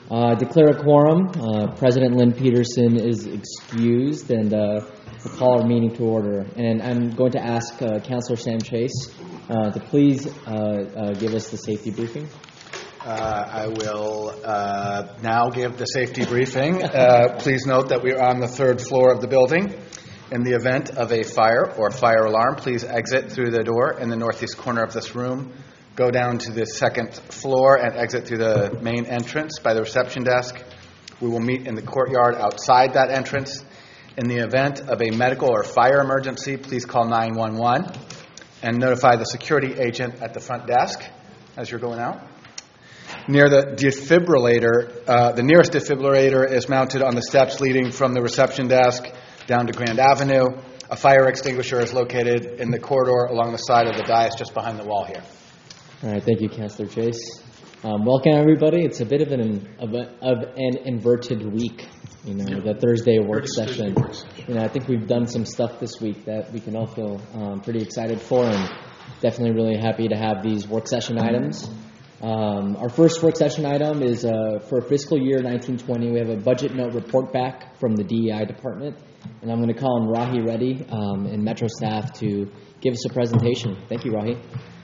Declare a quorum. President Lynn Peterson is excused, and we'll call our meeting to order. And I'm going to ask Councillor Sam Chase to please give us the safety briefing. I will now give the safety briefing. Please note that we are on the third floor of the building. In the event of a fire or fire alarm, please exit through the door in the northeast corner of this room. Go down to the second floor and exit through the main entrance by the reception desk. We will meet in the courtyard outside that entrance. In the event of a medical or fire emergency, please call 911 and notify the security agent at the front desk as you're going out. Near the defibrillator, the nearest defibrillator is mounted on the steps leading from the reception desk down to Grand Avenue. A fire extinguisher is located in the corridor along the side of the dais just behind the wall here. All right, thank you, Councillor Chase. Welcome, everybody. It's a bit of an inverted week, the Thursday work session. I think we've done some stuff this week that we can all feel pretty excited for, and definitely really happy to have these work session items. Our first work session item is for fiscal year 1920. We have a budget note report back from the DEI department, and I'm going to call on Rahi Reddy and Metro staff to give us a presentation. Thank you, Rahi.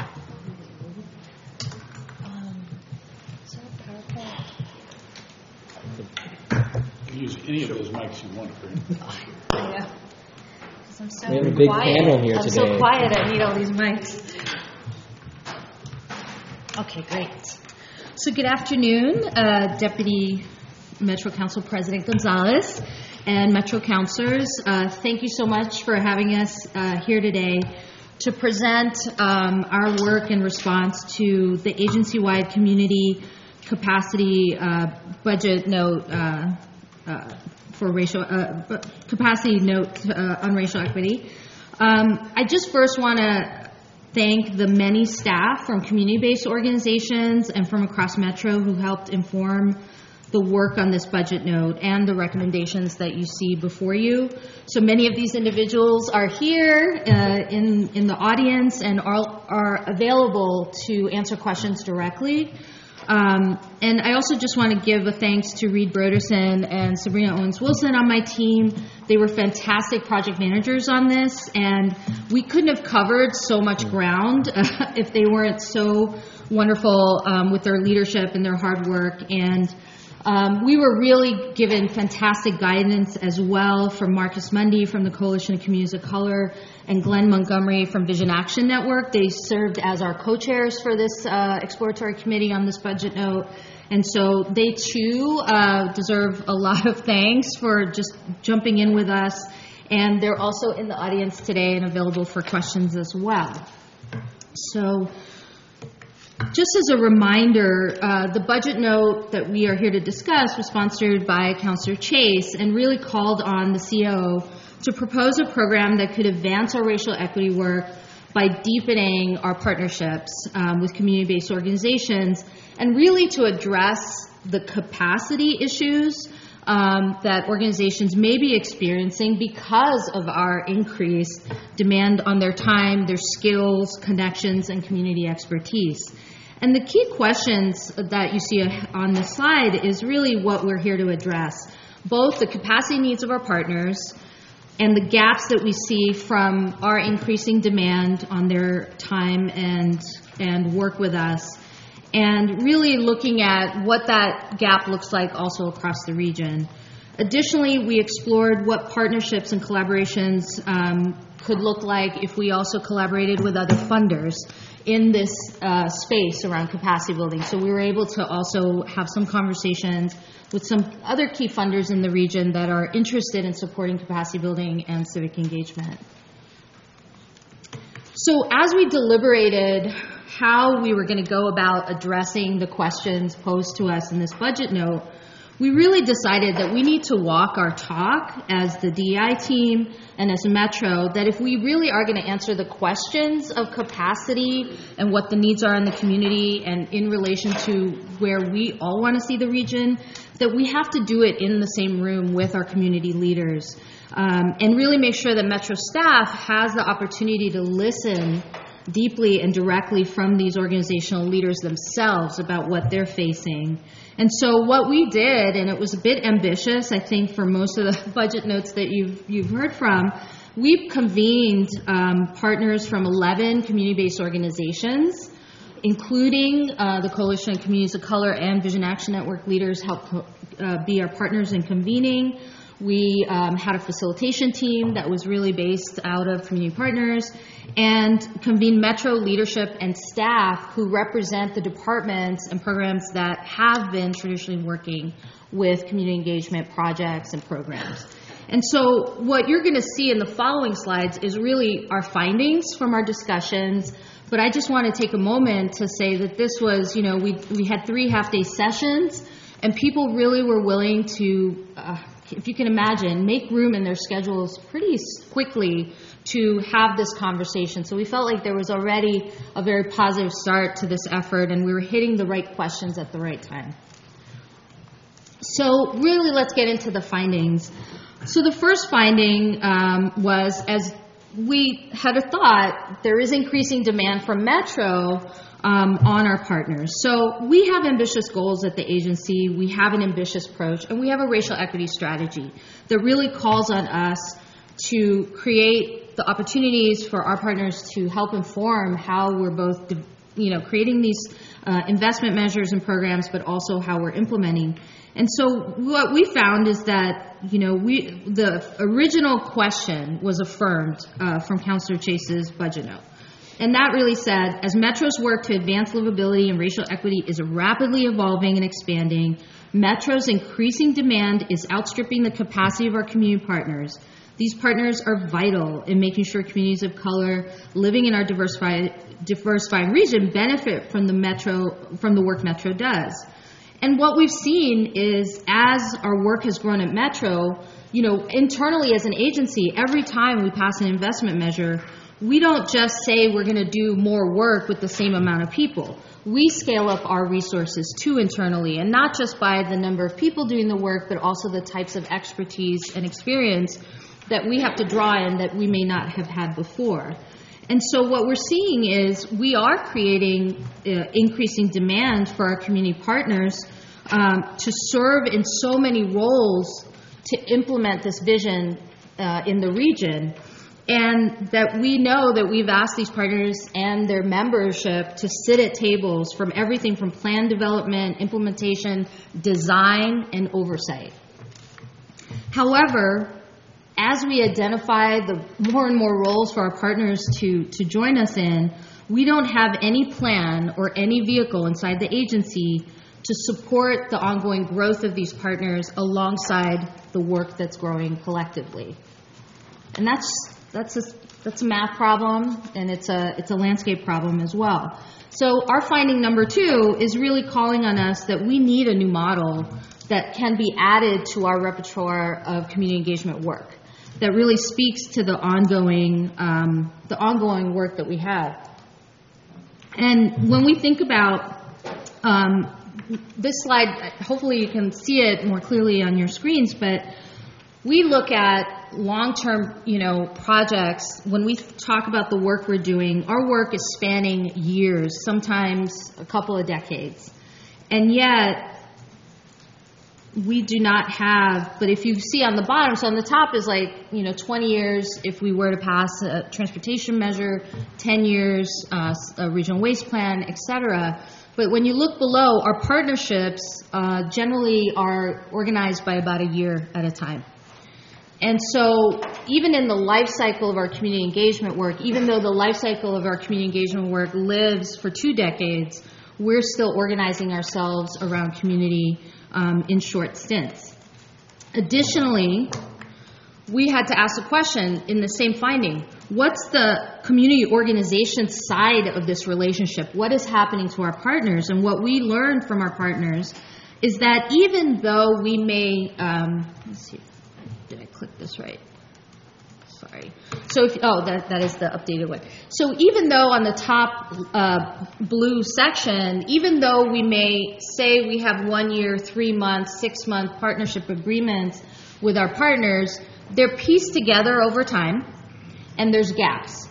Use any of those mics you want, right? Yeah. I'm so we have a big quiet. panel here I'm today. so quiet, I need all these mics. Okay, great. So good afternoon, Deputy Metro Council President Gonzalez and Metro Councilors. Thank you so much for having us here today to present our work in response to the agency-wide community capacity budget note for racial capacity note on racial equity. I just first want to thank the many staff from community-based organizations and from across Metro who helped inform the work on this budget note and the recommendations that you see before you. So many of these individuals are here in the audience and are available to answer questions directly. And I also just want to give a thanks to Reed Broderson and Sabrina Owens-Wilson on my team. They were fantastic project managers on this, and we couldn't have covered so much ground if they weren't so wonderful with their leadership and their hard work. And we were really given fantastic guidance as well from Marcus Mundy from the Coalition of Communities of Color and Glenn Montgomery from Vision Action Network. They served as our co-chairs for this exploratory committee on this budget note. And so they too deserve a lot of thanks for just jumping in with us. And they're also in the audience today and available for questions as well. So just as a reminder, the budget note that we are here to discuss was sponsored by Councillor Chase and really called on the CAO to propose a program that could advance our racial equity work by deepening our partnerships with community-based organizations and really to address the capacity issues that organizations may be experiencing because of our increased demand on their time, their skills, connections, and community expertise. And the key questions that you see on this slide is really what we're here to address, both the capacity needs of our partners and the gaps that we see from our increasing demand on their time and work with us, and really looking at what that gap looks like also across the region. Additionally, we explored what partnerships and collaborations could look like if we also collaborated with other funders in this space around capacity building. So we were able to also have some conversations with some other key funders in the region that are interested in supporting capacity building and civic engagement. So as we deliberated how we were going to go about addressing the questions posed to us in this budget note, we really decided that we need to walk our talk as the DEI team and as Metro, that if we really are going to answer the questions of capacity and what the needs are in the community and in relation to where we all want to see the region, that we have to do it in the same room with our community leaders and really make sure that Metro staff has the opportunity to listen deeply and directly from these organizational leaders themselves about what they're facing And so what we did, and it was a bit ambitious, I think, for most of the budget notes that you've heard from, we've convened partners from 11 community-based organizations, including the Coalition of Communities of Color and Vision Action Network leaders helped be our partners in convening. We had a facilitation team that was really based out of community partners and convened Metro leadership and staff who represent the departments and programs that have been traditionally working with community engagement projects and programs. And so what you're going to see in the following slides is really our findings from our discussions. But I just want to take a moment to say that this was, we had 3 half-day sessions, and people really were willing to, if you can imagine, make room in their schedules pretty quickly to have this conversation. So we felt like there was already a very positive start to this effort, and we were hitting the right questions at the right time. So really, let's get into the findings. So the first finding was, as we had a thought, there is increasing demand from Metro on our partners. So we have ambitious goals at the agency, we have an ambitious approach, and we have a racial equity strategy that really calls on us to create the opportunities for our partners to help inform how we're both, creating these investment measures and programs, but also how we're implementing. And so what we found is that, the original question was affirmed from Councillor Chase's budget note. And that really said, as Metro's work to advance livability and racial equity is rapidly evolving and expanding, Metro's increasing demand is outstripping the capacity of our community partners. These partners are vital in making sure communities of color living in our diversifying region benefit from the work Metro does. And what we've seen is, as our work has grown at Metro, internally as an agency, every time we pass an investment measure, we don't just say we're going to do more work with the same amount of people. We scale up our resources too internally, and not just by the number of people doing the work, but also the types of expertise and experience that we have to draw in that we may not have had before. And so what we're seeing is we are creating increasing demand for our community partners to serve in so many roles to implement this vision in the region. And that we know that we've asked these partners and their membership to sit at tables from everything from plan development, implementation, design, and oversight. However, as we identify the more and more roles for our partners to join us in, we don't have any plan or any vehicle inside the agency to support the ongoing growth of these partners alongside the work that's growing collectively. And that's a math problem, and it's a landscape problem as well. So our finding number 2 is really calling on us that we need a new model that can be added to our repertoire of community engagement work that really speaks to the ongoing work that we have. And when we think about this slide, hopefully you can see it more clearly on your screens, but we look at long-term, projects. When we talk about the work we're doing, our work is spanning years, sometimes a couple of decades. And yet, we do not have, but if you see on the bottom, so on the top is 20 years if we were to pass a transportation measure, 10 years, a regional waste plan, et cetera. But when you look below, our partnerships generally are organized by about a year at a time. And so even in the life cycle of our community engagement work, even though the life cycle of our community engagement work lives for 2 decades, we're still organizing ourselves around community in short stints. Additionally, we had to ask a question in the same finding. What's the community organization side of this relationship? What is happening to our partners? And what we learned from our partners is that even though we may, let's see, did I click this right? Sorry. So that is the updated one. So even though on the top blue section, even though we may say we have 1 year, 3 months, 6 month partnership agreements with our partners, they're pieced together over time, and there's gaps.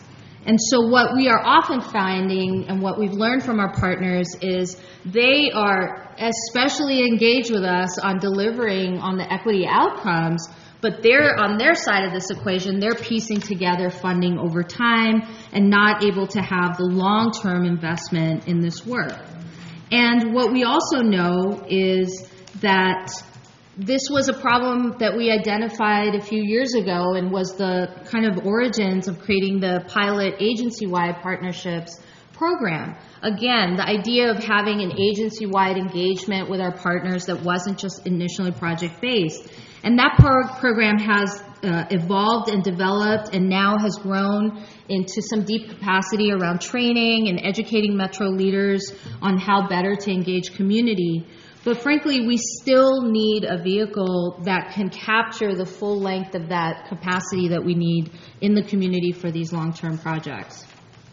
And so what we are often finding and what we've learned from our partners is they are especially engaged with us on delivering on the equity outcomes, but they're on their side of this equation, they're piecing together funding over time and not able to have the long-term investment in this work. And what we also know is that this was a problem that we identified a few years ago and was the kind of origins of creating the pilot agency-wide partnerships program. Again, the idea of having an agency-wide engagement with our partners that wasn't just initially project-based. And that program has evolved and developed and now has grown into some deep capacity around training and educating Metro leaders on how better to engage community. But frankly, we still need a vehicle that can capture the full length of that capacity that we need in the community for these long-term projects.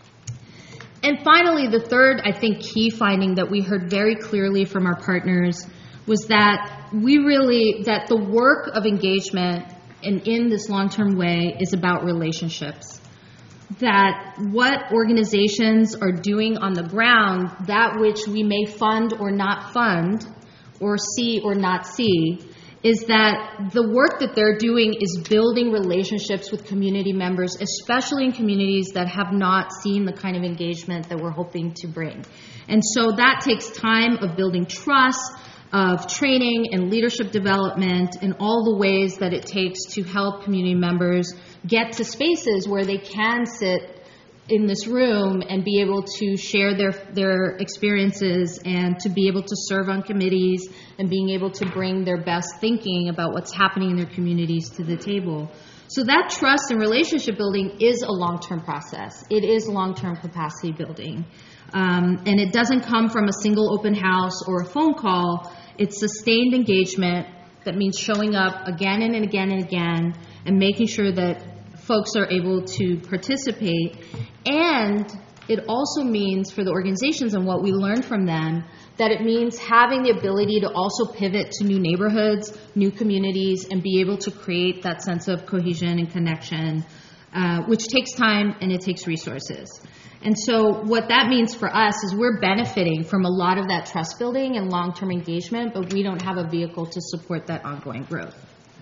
And finally, the third, I think, key finding that we heard very clearly from our partners was that that the work of engagement and in this long-term way is about relationships. That what organizations are doing on the ground, that which we may fund or not fund, or see or not see, is that the work that they're doing is building relationships with community members, especially in communities that have not seen the kind of engagement that we're hoping to bring. And so that takes time of building trust, of training and leadership development, and all the ways that it takes to help community members get to spaces where they can sit in this room and be able to share their experiences and to be able to serve on committees and being able to bring their best thinking about what's happening in their communities to the table. So that trust and relationship building is a long-term process. It is long-term capacity building. And it doesn't come from a single open house or a phone call. It's sustained engagement that means showing up again and again and again and making sure that folks are able to participate. And it also means for the organizations and what we learned from them that it means having the ability to also pivot to new neighborhoods, new communities, and be able to create that sense of cohesion and connection, which takes time and it takes resources. And so what that means for us is we're benefiting from a lot of that trust building and long-term engagement, but we don't have a vehicle to support that ongoing growth.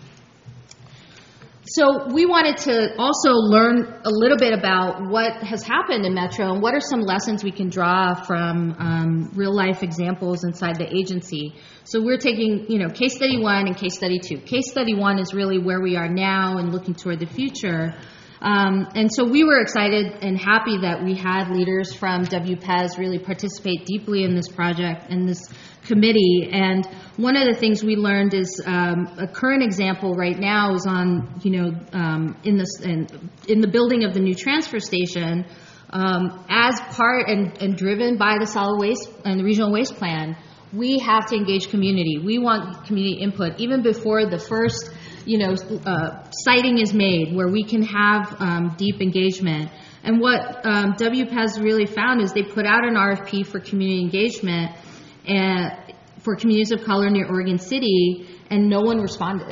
So we wanted to also learn a little bit about what has happened in Metro and what are some lessons we can draw from real-life examples inside the agency. So we're taking, case study 1 and case study 2. Case study 1 is really where we are now and looking toward the future. And so we were excited and happy that we had leaders from WPES really participate deeply in this project and this committee. And one of the things we learned is a current example right now is on, in the building of the new transfer station, as part and driven by the solid waste and the regional waste plan. We have to engage community. We want community input even before the first siting is made, where we can have deep engagement. And what WPES really found is they put out an RFP for community engagement for communities of color near Oregon City, and no one responded.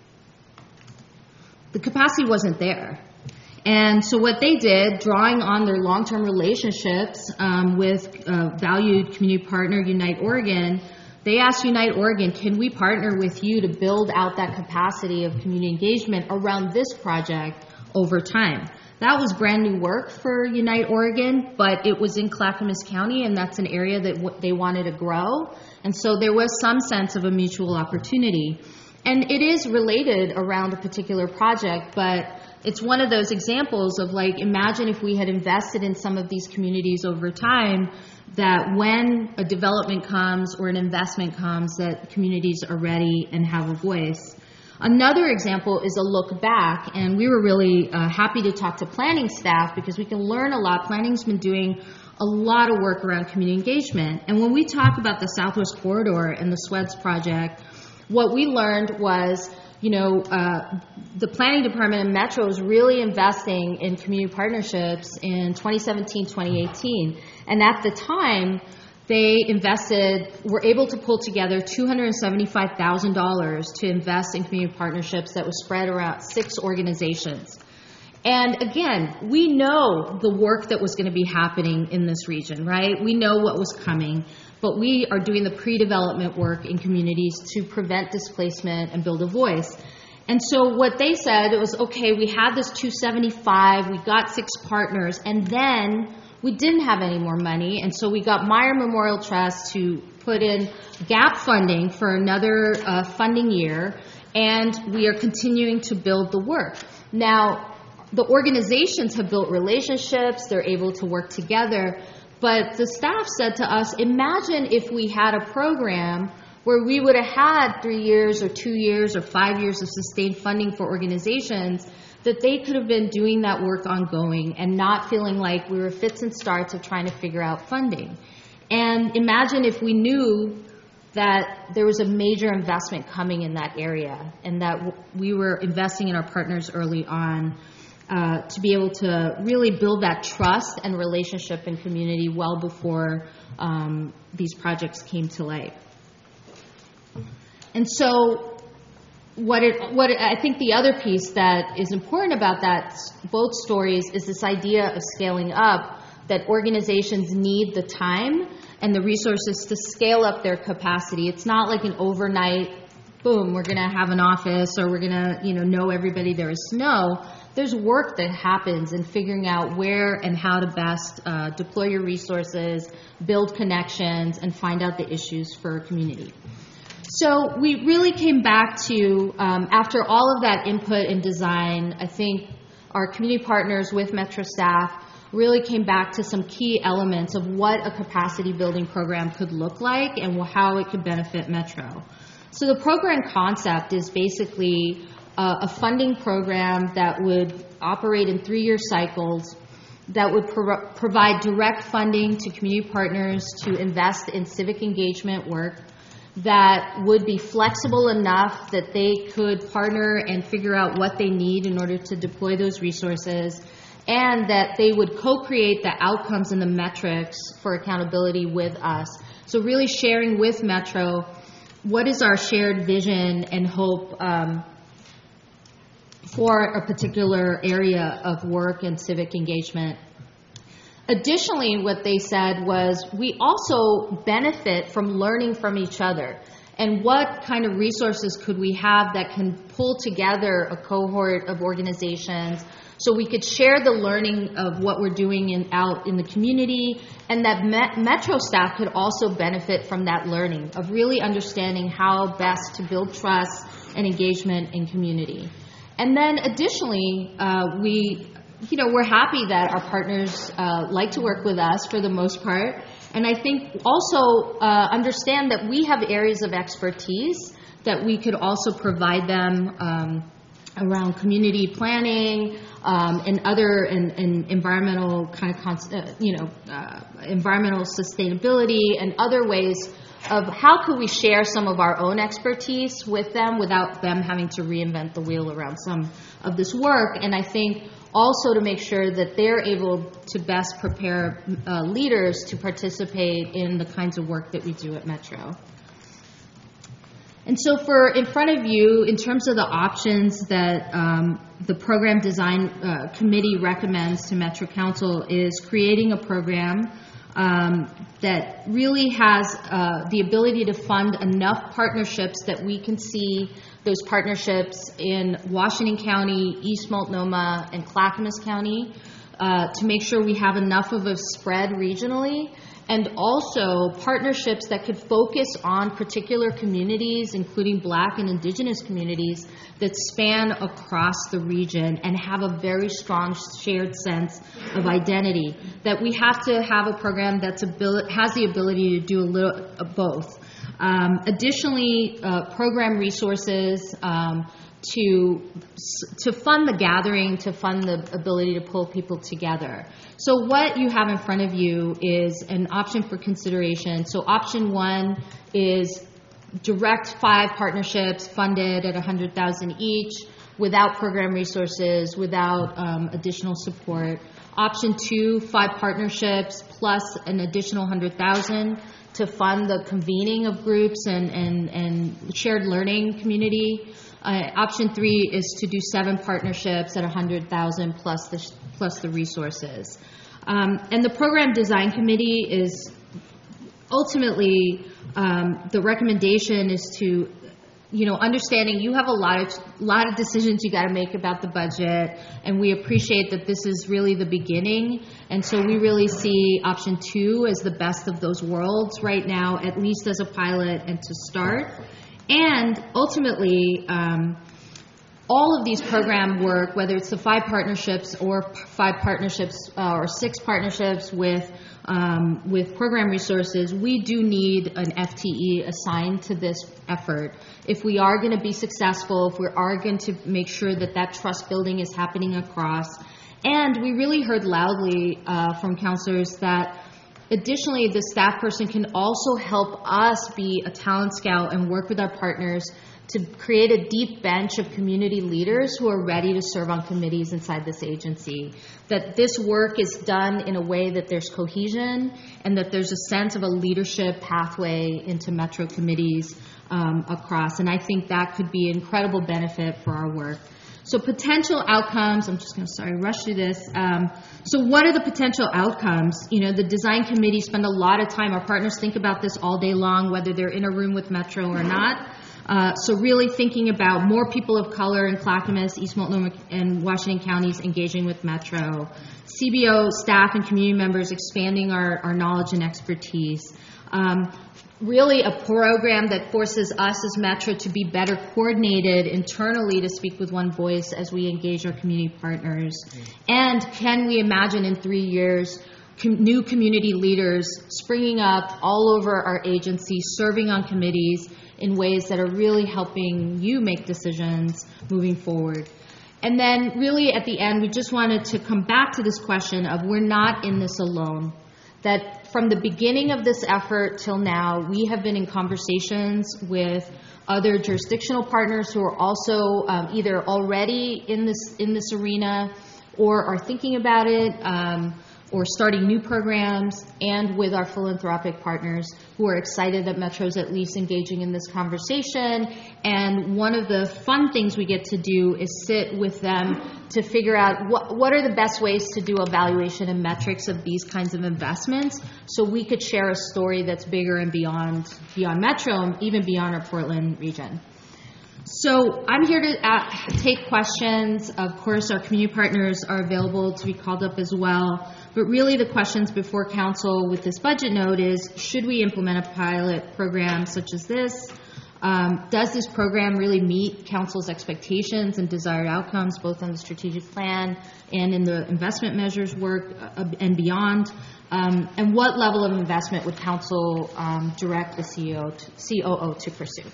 The capacity wasn't there. And so what they did, drawing on their long-term relationships with valued community partner Unite Oregon, they asked Unite Oregon, can we partner with you to build out that capacity of community engagement around this project over time? That was brand new work for Unite Oregon, but it was in Clackamas County, and that's an area that they wanted to grow. And so there was some sense of a mutual opportunity. And it is related around a particular project, but it's one of those examples of imagine if we had invested in some of these communities over time, that when a development comes or an investment comes, that communities are ready and have a voice. Another example is a look back, and we were really happy to talk to planning staff because we can learn a lot. Planning's been doing a lot of work around community engagement. And when we talk about the Southwest Corridor and the SWEDS project, what we learned was the planning department in Metro is really investing in community partnerships in 2017, 2018. And at the time, they were able to pull together $275,000 to invest in community partnerships that was spread around 6 organizations. And again, we know the work that was going to be happening in this region, right? We know what was coming, but we are doing the pre-development work in communities to prevent displacement and build a voice. And so what they said, it was, okay, we had this 275, we got 6 partners, and then we didn't have any more money, and so we got Meyer Memorial Trust to put in gap funding for another funding year, and we are continuing to build the work. Now, the organizations have built relationships, they're able to work together, but the staff said to us, imagine if we had a program where we would have had 3 years or 2 years or 5 years of sustained funding for organizations, that they could have been doing that work ongoing and not feeling like we were fits and starts of trying to figure out funding. And imagine if we knew that there was a major investment coming in that area and that we were investing in our partners early on to be able to really build that trust and relationship and community well before these projects came to light. And so I think the other piece that is important about both stories is this idea of scaling up, that organizations need the time and the resources to scale up their capacity. It's not like an overnight, boom, we're going to have an office or we're going to know everybody there is to know. There's work that happens in figuring out where and how to best deploy your resources, build connections, and find out the issues for a community. So we really came back to, after all of that input and design, I think our community partners with Metro staff really came back to some key elements of what a capacity building program could look like and how it could benefit Metro. So the program concept is basically a funding program that would operate in 3-year cycles, that would provide direct funding to community partners to invest in civic engagement work, that would be flexible enough that they could partner and figure out what they need in order to deploy those resources, and that they would co-create the outcomes and the metrics for accountability with us. So really sharing with Metro what is our shared vision and hope for a particular area of work and civic engagement. Additionally, what they said was we also benefit from learning from each other. And what kind of resources could we have that can pull together a cohort of organizations so we could share the learning of what we're doing out in the community, and that Metro staff could also benefit from that learning of really understanding how best to build trust and engagement in community. And then additionally, we're happy that our partners like to work with us for the most part. And I think also understand that we have areas of expertise that we could also provide them around community planning and other and environmental kind of environmental sustainability and other ways of how could we share some of our own expertise with them without them having to reinvent the wheel around some of this work. And I think also to make sure that they're able to best prepare leaders to participate in the kinds of work that we do at Metro. And so in front of you, in terms of the options that the Program Design Committee recommends to Metro Council, is creating a program that really has the ability to fund enough partnerships that we can see those partnerships in Washington County, East Multnomah, and Clackamas County to make sure we have enough of a spread regionally, and also partnerships that could focus on particular communities, including Black and Indigenous communities, that span across the region and have a very strong shared sense of identity. That we have to have a program that has the ability to do a little of both. Additionally, program resources to fund the gathering, to fund the ability to pull people together. So what you have in front of you is an option for consideration. So option 1 is direct 5 partnerships funded at $100,000 each, without program resources, without additional support. Option 2, 5 partnerships plus an additional $100,000 to fund the convening of groups and shared learning community. Option 3 is to do 7 partnerships at $100,000 plus the resources. And the program design committee is ultimately the recommendation is to, understanding you have a lot of decisions you got to make about the budget, and we appreciate that this is really the beginning, and so we really see option 2 as the best of those worlds right now, at least as a pilot and to start. And ultimately, all of these program work, whether it's the 5 partnerships or 5 partnerships or 6 partnerships with program resources, we do need an FTE assigned to this effort. If we are going to be successful, if we are going to make sure that that trust building is happening across. And we really heard loudly from counselors that additionally, the staff person can also help us be a talent scout and work with our partners to create a deep bench of community leaders who are ready to serve on committees inside this agency. That this work is done in a way that there's cohesion and that there's a sense of a leadership pathway into Metro committees across. And I think that could be an incredible benefit for our work. So potential outcomes, I'm just going to, rush through this. So what are the potential outcomes? The design committee spend a lot of time, our partners think about this all day long, whether they're in a room with Metro or not. So really thinking about more people of color in Clackamas, East Multnomah, and Washington counties engaging with Metro. CBO staff and community members expanding our knowledge and expertise. Really a program that forces us as Metro to be better coordinated internally to speak with one voice as we engage our community partners. And can we imagine in 3 years new community leaders springing up all over our agency, serving on committees in ways that are really helping you make decisions moving forward. And then really at the end, we just wanted to come back to this question of we're not in this alone. That from the beginning of this effort till now, we have been in conversations with other jurisdictional partners who are also either already in this arena or are thinking about it, or starting new programs, and with our philanthropic partners who are excited that Metro's at least engaging in this conversation. And one of the fun things we get to do is sit with them to figure out what are the best ways to do evaluation and metrics of these kinds of investments, so we could share a story that's bigger and beyond Metro, and even beyond our Portland region. So I'm here to take questions. Of course, our community partners are available to be called up as well. But really the questions before council with this budget note is, should we implement a pilot program such as this? Does this program really meet council's expectations and desired outcomes, both on the strategic plan and in the investment measures work and beyond? And what level of investment would council direct the COO to pursue?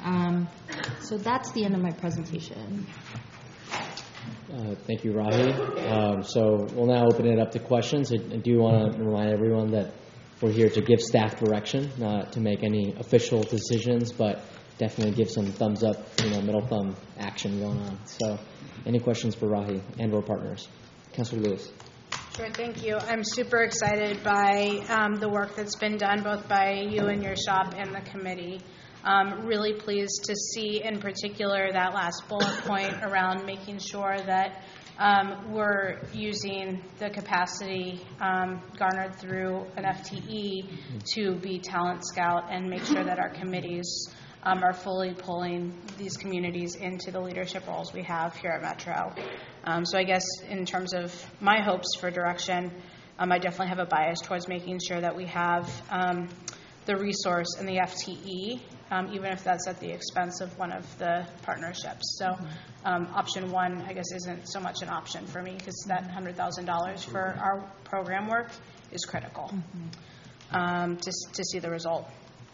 So that's the end of my presentation. Thank you, Rahi. So we'll now open it up to questions. I do want to remind everyone that we're here to give staff direction, not to make any official decisions, but definitely give some thumbs up, middle thumb action going on. So any questions for Rahi and our partners? Councilor Lewis. Sure, thank you. I'm super excited by the work that's been done both by you and your shop and the committee. Really pleased to see in particular that last bullet point around making sure that we're using the capacity garnered through an FTE to be talent scout and make sure that our committees are fully pulling these communities into the leadership roles we have here at Metro. So I guess in terms of my hopes for direction, I definitely have a bias towards making sure that we have the resource and the FTE, even if that's at the expense of one of the partnerships. So option 1, I guess, isn't so much an option for me because that $100,000 for our program work is critical to see the result.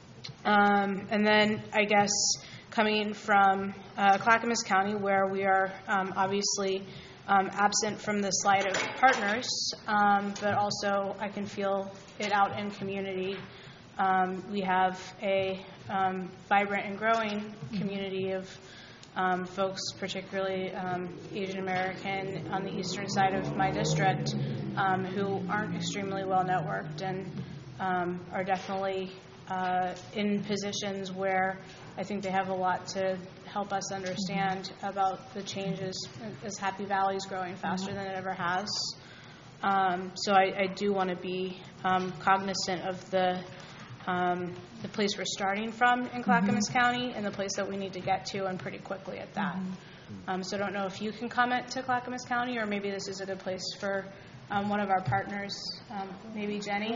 And then I guess coming from Clackamas County, where we are obviously absent from the slide of partners, but also I can feel it out in community. We have a vibrant and growing community of folks, particularly Asian American on the eastern side of my district, who aren't extremely well networked and are definitely in positions where I think they have a lot to help us understand about the changes as Happy Valley is growing faster than it ever has. So I do want to be cognizant of the place we're starting from in Clackamas County and the place that we need to get to, and pretty quickly at that. So I don't know if you can comment to Clackamas County, or maybe this is a good place for one of our partners, maybe Jenny.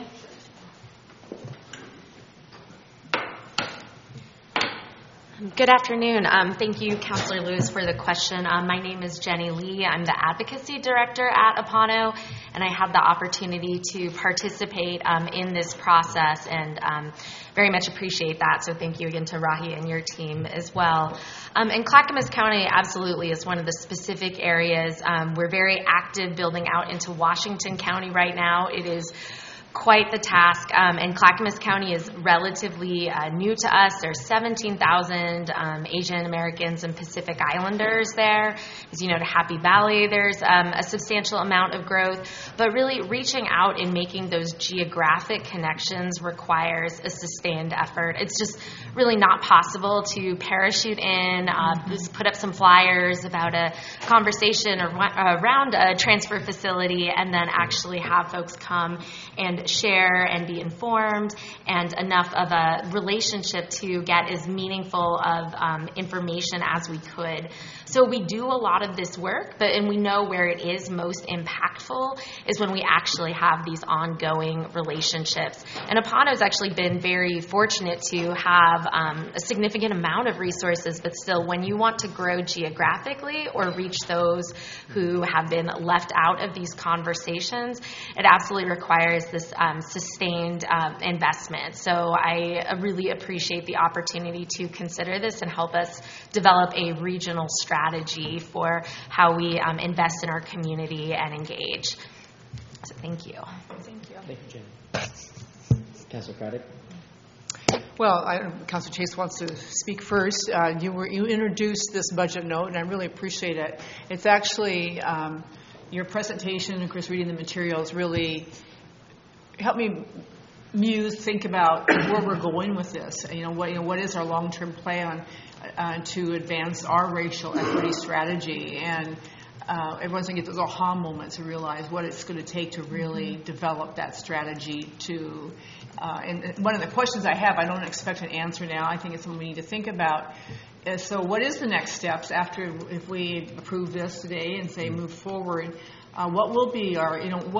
Good afternoon. Thank you, Councilor Lewis, for the question. My name is Jenny Lee. I'm the Advocacy Director at Apano, and I had the opportunity to participate in this process, and very much appreciate that. So thank you again to Rahi and your team as well. And Clackamas County absolutely is one of the specific areas. We're very active building out into Washington County right now. It is quite the task, and Clackamas County is relatively new to us. There's 17,000 Asian Americans and Pacific Islanders there. As you know, to Happy Valley, there's a substantial amount of growth, but really reaching out and making those geographic connections requires a sustained effort. It's just really not possible to parachute in, just put up some flyers about a conversation around a transfer facility, and then actually have folks come and share and be informed, and enough of a relationship to get as meaningful of information as we could. So we do a lot of this work, and we know where it is most impactful is when we actually have these ongoing relationships. And Apano has actually been very fortunate to have a significant amount of resources, but still, when you want to grow geographically or reach those who have been left out of these conversations, it absolutely requires this sustained investment. So I really appreciate the opportunity to consider this and help us develop a regional strategy for how we invest in our community and engage. So thank you. Thank you. Thank you, Jen. Councilor Craddock. Well, Councilor Chase wants to speak first. You introduced this budget note, and I really appreciate it. It's actually your presentation, and of course reading the materials, really helped me think about where we're going with this. What is our long-term plan to advance our racial equity strategy, and everyone's going to get those aha moments to realize what it's going to take to really develop that strategy to. And one of the questions I have, I don't expect an answer now. I think it's something we need to think about. So what is the next steps if we approve this today and say move forward? What will be our,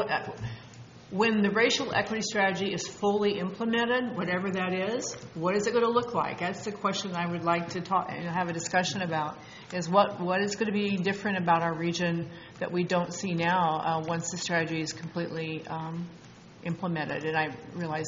when the racial equity strategy is fully implemented, whatever that is, what is it going to look like? That's the question I would like to have a discussion about, is what is going to be different about our region that we don't see now once the strategy is completely implemented. And I realize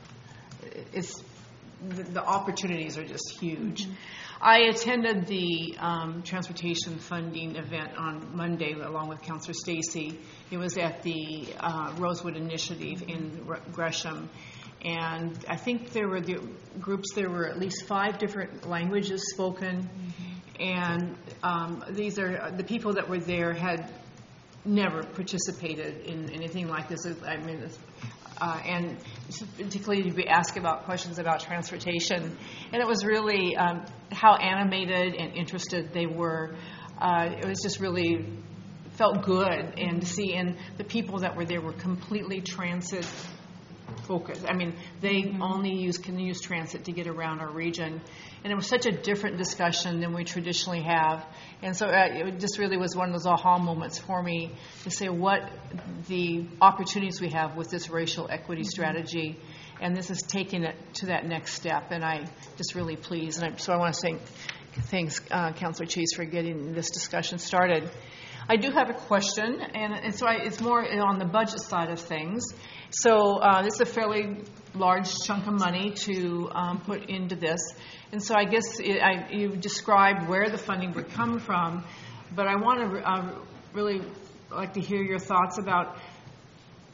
the opportunities are just huge. I attended the transportation funding event on Monday along with Councilor Stacy. It was at the Rosewood Initiative in Gresham. And I think there were at least 5 different languages spoken. And these are the people that were there had never participated in anything like this. And particularly to be asked about questions about transportation. And it was really how animated and interested they were. It was just really felt good, and to see, and the people that were there were completely transit focused. They can use transit to get around our region. And it was such a different discussion than we traditionally have. And so it just really was one of those aha moments for me to say what the opportunities we have with this racial equity strategy. And this is taking it to that next step. And I'm just really pleased. And so I want to say thanks, Councilor Chase, for getting this discussion started. I do have a question, and so it's more on the budget side of things. So this is a fairly large chunk of money to put into this. And so I guess you described where the funding would come from, but I want to really like to hear your thoughts about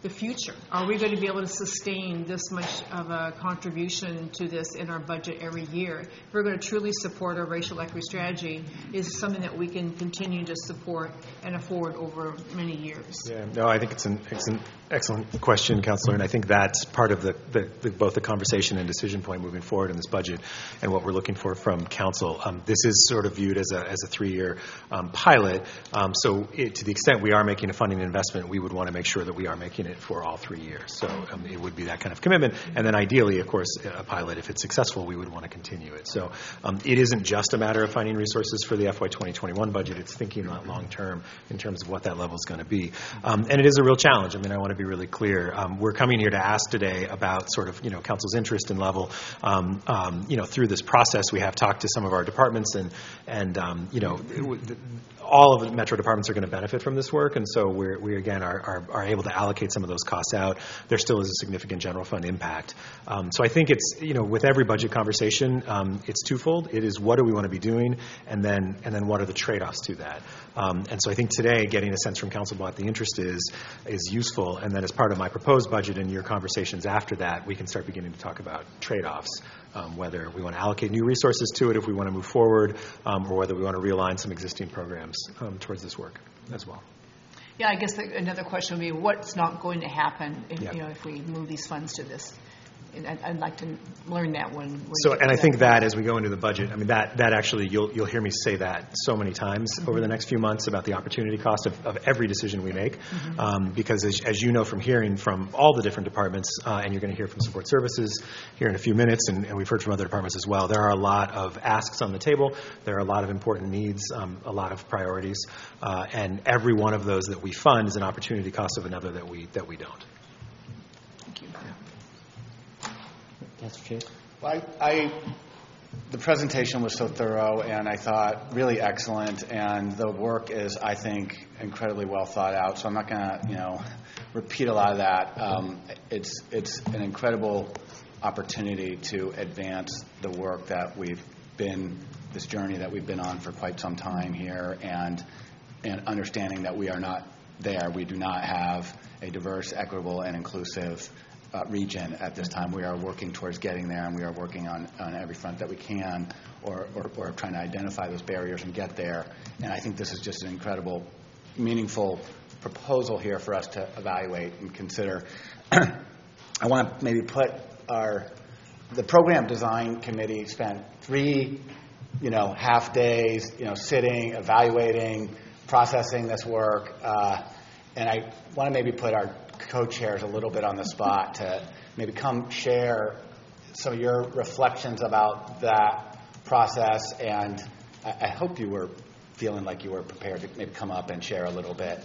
the future. Are we going to be able to sustain this much of a contribution to this in our budget every year? If we're going to truly support our racial equity strategy, is something that we can continue to support and afford over many years. Yeah, no, I think it's an excellent question, Councillor, and I think that's part of both the conversation and decision point moving forward in this budget and what we're looking for from Council. This is sort of viewed as a 3-year pilot, so to the extent we are making a funding investment, we would want to make sure that we are making it for all 3 years. So it would be that kind of commitment, and then ideally, of course, a pilot, if it's successful, we would want to continue it. So it isn't just a matter of finding resources for the FY 2021 budget, it's thinking about long term in terms of what that level is going to be. And it is a real challenge. I mean, I want to be really clear. We're coming here to ask today about sort of, Council's interest and level. Through this process, we have talked to some of our departments and all of the Metro departments are going to benefit from this work, and so we again are able to allocate some of those costs out. There still is a significant general fund impact. So I think it's, with every budget conversation, it's twofold. It is what do we want to be doing, and then what are the trade-offs to that. And so I think today getting a sense from Council what the interest is useful, and then as part of my proposed budget and your conversations after that, we can start beginning to talk about trade-offs. Whether we want to allocate new resources to it if we want to move forward, or whether we want to realign some existing programs towards this work as well. Yeah, I guess another question would be what's not going to happen if we move these funds to this. And I'd like to learn that when so, and I think that as we go into the budget, I mean, that actually, you'll hear me say that so many times over the next few months about the opportunity cost of every decision we make. Because as you know from hearing from all the different departments, and you're going to hear from support services here in a few minutes, and we've heard from other departments as well, there are a lot of asks on the table. There are a lot of important needs, a lot of priorities, and every one of those that we fund is an opportunity cost of another that we don't. Thank you. Councilor Chase? Well, the presentation was so thorough and I thought really excellent, and the work is, I think, incredibly well thought out. So I'm not going to, repeat a lot of that. It's an incredible opportunity to advance the work that this journey that we've been on for quite some time here, and understanding that we are not there. We do not have a diverse, equitable, and inclusive region at this time. We are working towards getting there, and we are working on every front that we can, or trying to identify those barriers and get there. And I think this is just an incredible, meaningful proposal here for us to evaluate and consider. I want to maybe put the program design committee spent 3 half days, sitting, evaluating, processing this work, and I want to maybe put our co-chairs a little bit on the spot to maybe come share some of your reflections about that process, and I hope you were feeling like you were prepared to maybe come up and share a little bit.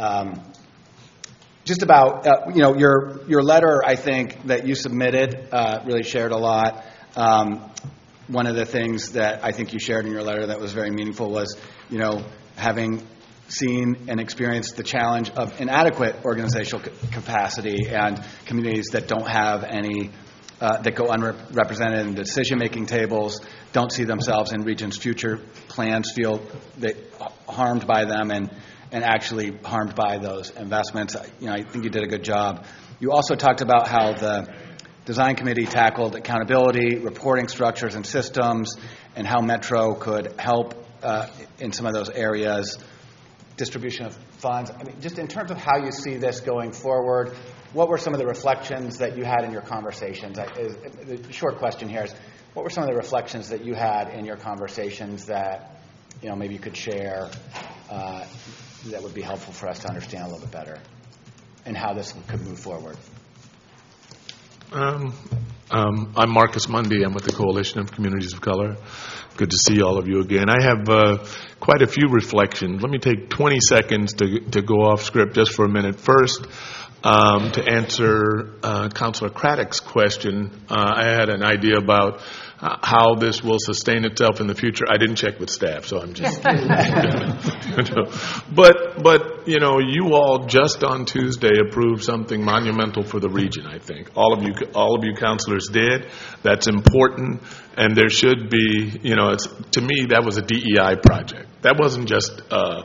Just about, your letter, I think, that you submitted really shared a lot. One of the things that I think you shared in your letter that was very meaningful was, having seen and experienced the challenge of inadequate organizational capacity and communities that don't have any, that go unrepresented in decision-making tables, don't see themselves in regions' future plans, feel that harmed by them and actually harmed by those investments. I think you did a good job. You also talked about how the design committee tackled accountability, reporting structures and systems, and how Metro could help in some of those areas. Distribution of funds. I mean, just in terms of how you see this going forward, what were some of the reflections that you had in your conversations? The short question here is, what were some of the reflections that you had in your conversations that, maybe you could share that would be helpful for us to understand a little bit better, and how this could move forward? I'm Marcus Mundy. I'm with the Coalition of Communities of Color. Good to see all of you again. I have quite a few reflections. Let me take 20 seconds to go off script just for a minute. First, to answer Councilor Craddock's question, I had an idea about how this will sustain itself in the future. I didn't check with staff, so I'm just. But you all just on Tuesday approved something monumental for the region. I think all of you councilors did. That's important, and there should be. To me, that was a DEI project. That wasn't just a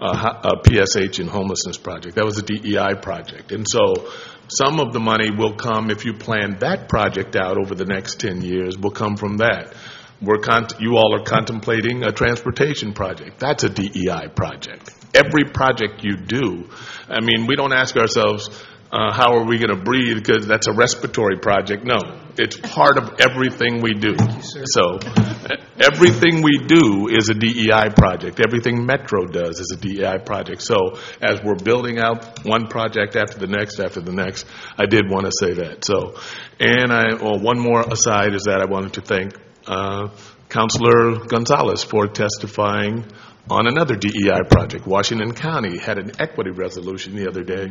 PSH and homelessness project. That was a DEI project, and so. Some of the money will come, if you plan that project out over the next 10 years, will come from that. You all are contemplating a transportation project. That's a DEI project. Every project you do, we don't ask ourselves, how are we going to breathe, because that's a respiratory project. No, it's part of everything we do. So everything we do is a DEI project. Everything Metro does is a DEI project. So as we're building out one project after the next, I did want to say that. So, one more aside is that I wanted to thank Councilor Gonzalez for testifying on another DEI project. Washington County had an equity resolution the other day.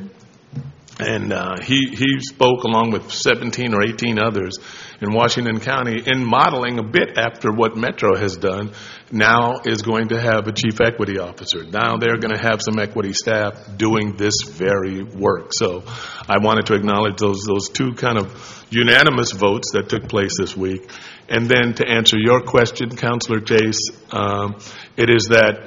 And he spoke along with 17 or 18 others in Washington County in modeling a bit after what Metro has done. Now is going to have a chief equity officer. Now they're going to have some equity staff doing this very work. So I wanted to acknowledge those two kind of unanimous votes that took place this week. And then to answer your question, Councilor Chase, it is that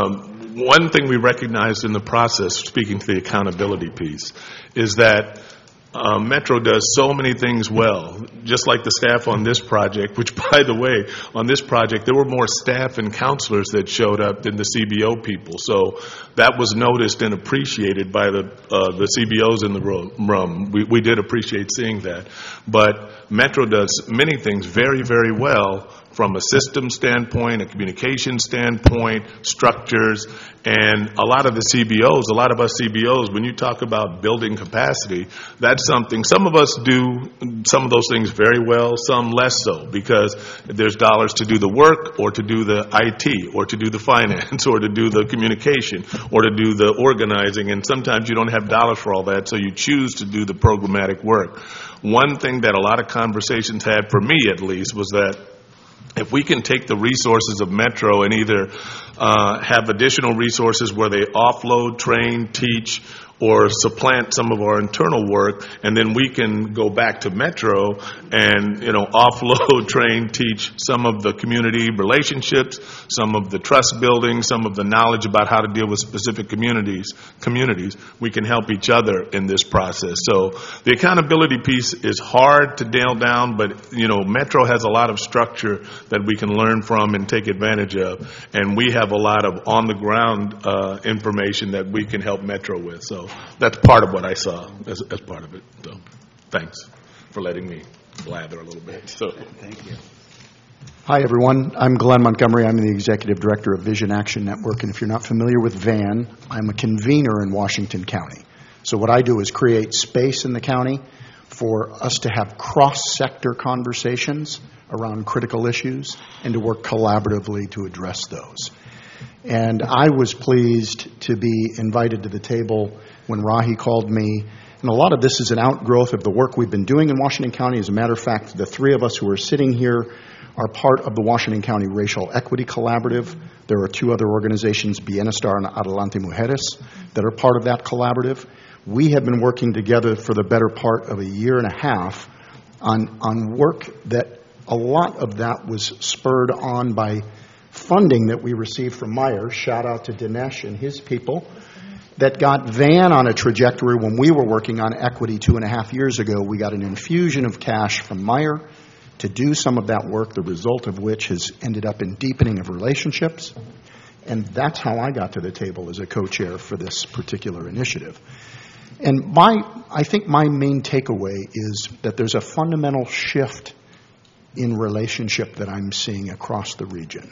one thing we recognized in the process, speaking to the accountability piece, is that Metro does so many things well, just like the staff on this project, which, by the way, on this project, there were more staff and counselors that showed up than the CBO people. So that was noticed and appreciated by the CBOs in the room. We did appreciate seeing that. But Metro does many things very, very well from a system standpoint, a communication standpoint, structures, and a lot of us CBOs, when you talk about building capacity, that's something, some of us do some of those things very well, some less so, because there's dollars to do the work, or to do the IT, or to do the finance, or to do the communication, or to do the organizing, and sometimes you don't have dollars for all that, so you choose to do the programmatic work. One thing that a lot of conversations had, for me at least, was that if we can take the resources of Metro and either have additional resources where they offload, train, teach, or supplant some of our internal work, and then we can go back to Metro and, offload, train, teach some of the community relationships, some of the trust building, some of the knowledge about how to deal with specific communities, we can help each other in this process. So the accountability piece is hard to nail down, but, Metro has a lot of structure that we can learn from and take advantage of, and we have a lot of on-the-ground information that we can help Metro with. So that's part of what I saw as part of it. So thanks for letting me blather a little bit. So Thank you. Hi, everyone. I'm Glenn Montgomery. I'm the Executive Director of Vision Action Network. And if you're not familiar with VAN, I'm a convener in Washington County. So what I do is create space in the county for us to have cross-sector conversations around critical issues and to work collaboratively to address those. And I was pleased to be invited to the table when Rahi called me. And a lot of this is an outgrowth of the work we've been doing in Washington County. As a matter of fact, the three of us who are sitting here are part of the Washington County Racial Equity Collaborative. There are two other organizations, Bienestar and Adelante Mujeres, that are part of that collaborative. We have been working together for the better part of a year and a half on work that a lot of that was spurred on by funding that we received from Meyer. Shout out to Dinesh and his people. That got VAN on a trajectory when we were working on equity 2.5 years ago. We got an infusion of cash from Meyer to do some of that work, the result of which has ended up in deepening of relationships. And that's how I got to the table as a co-chair for this particular initiative. And I think my main takeaway is that there's a fundamental shift in relationship that I'm seeing across the region.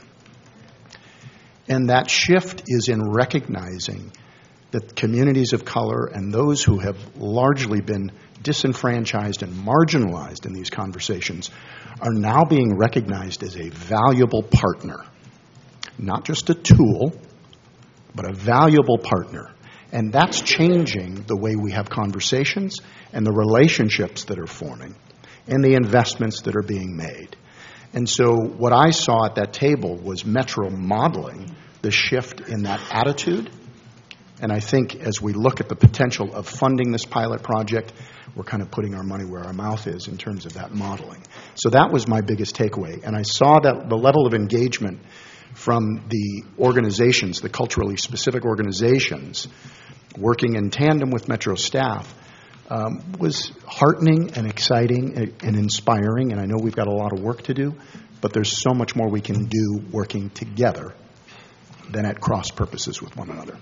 And that shift is in recognizing that communities of color and those who have largely been disenfranchised and marginalized in these conversations are now being recognized as a valuable partner. Not just a tool, but a valuable partner. And that's changing the way we have conversations and the relationships that are forming and the investments that are being made. And so what I saw at that table was Metro modeling the shift in that attitude. And I think as we look at the potential of funding this pilot project, we're kind of putting our money where our mouth is in terms of that modeling. So that was my biggest takeaway. And I saw that the level of engagement from the organizations, the culturally specific organizations, working in tandem with Metro staff, was heartening and exciting and inspiring. And I know we've got a lot of work to do, but there's so much more we can do working together than at cross purposes with one another.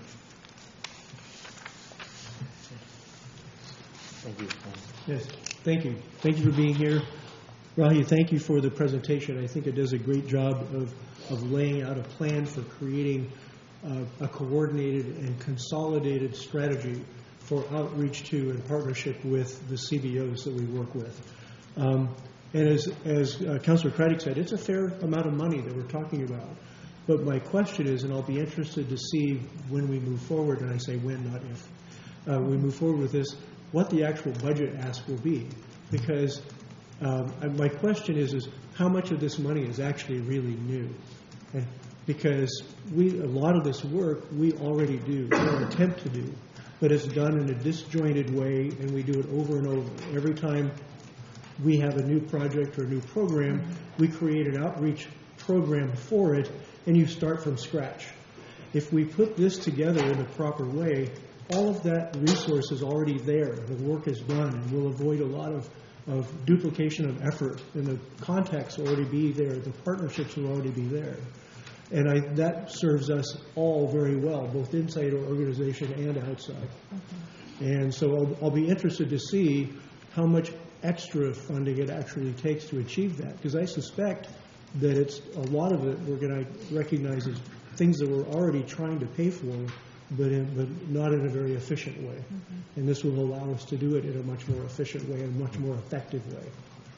Thank you. Yes, thank you. Thank you for being here. Rahi, thank you for the presentation. I think it does a great job of laying out a plan for creating a coordinated and consolidated strategy for outreach to and partnership with the CBOs that we work with. And as Councilor Craddock said, it's a fair amount of money that we're talking about. But my question is, and I'll be interested to see when we move forward, and I say when, not if, we move forward with this, what the actual budget ask will be. Because my question is how much of this money is actually really new? And because a lot of this work we already do, or attempt to do, but it's done in a disjointed way, and we do it over and over. Every time we have a new project or a new program, we create an outreach program for it, and you start from scratch. If we put this together in the proper way, all of that resource is already there. The work is done, and we'll avoid a lot of duplication of effort, and the contacts will already be there. The partnerships will already be there. And that serves us all very well, both inside our organization and outside. And so I'll be interested to see how much extra funding it actually takes to achieve that, because I suspect that it's a lot of it we're going to recognize as things that we're already trying to pay for, but not in a very efficient way. And this will allow us to do it in a much more efficient way and much more effective way.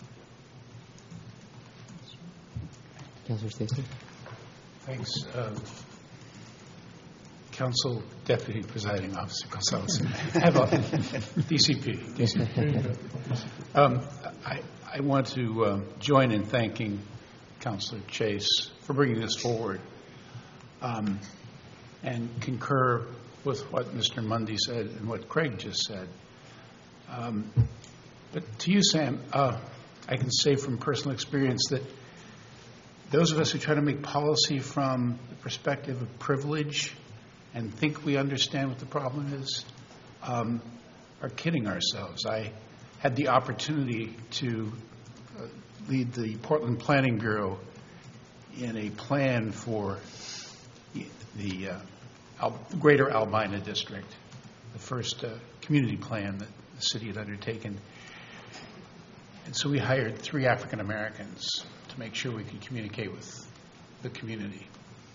Councilor Stacey. Thanks. Council Deputy Presiding Officer Gonzalez. I have a DCP. I want to join in thanking Councilor Chase for bringing this forward and concur with what Mr. Mundy said and what Craig just said. But to you, Sam, I can say from personal experience that those of us who try to make policy from the perspective of privilege and think we understand what the problem is are kidding ourselves. I had the opportunity to lead the Portland Planning Bureau in a plan for the Greater Albina District, the first community plan that the city had undertaken. And so we hired 3 African Americans to make sure we could communicate with the community.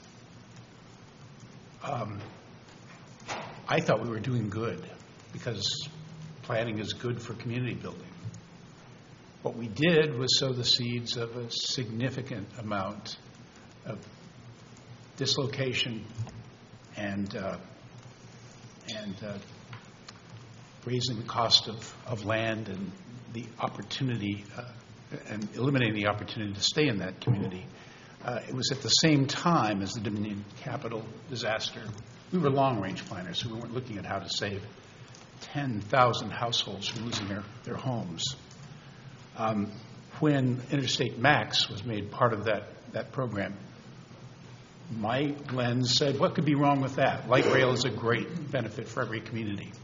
I thought we were doing good because planning is good for community building. What we did was sow the seeds of a significant amount of dislocation and raising the cost of land and the opportunity and eliminating the opportunity to stay in that community. It was at the same time as the Dominion Capital disaster. We were long-range planners, so we weren't looking at how to save 10,000 households from losing their homes. When Interstate Max was made part of that program, my lens said, what could be wrong with that? Light rail is a great benefit for every community.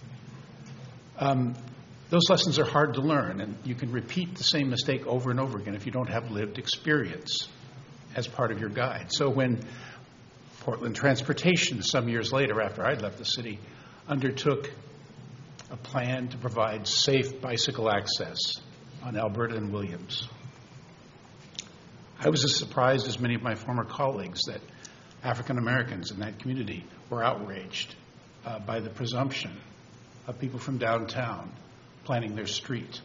Those lessons are hard to learn, and you can repeat the same mistake over and over again if you don't have lived experience as part of your guide. So when Portland Transportation, some years later after I'd left the city, undertook a plan to provide safe bicycle access on Alberta and Williams, I was as surprised as many of my former colleagues that African Americans in that community were outraged by the presumption of people from downtown planning their street.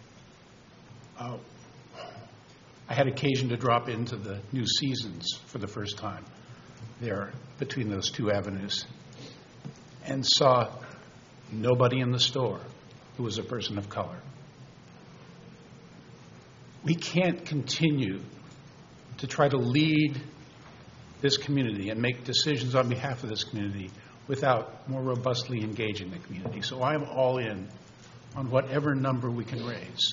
I had occasion to drop into the New Seasons for the first time there between those 2 avenues and saw nobody in the store who was a person of color. We can't continue to try to lead this community and make decisions on behalf of this community without more robustly engaging the community. So I'm all in on whatever number we can raise.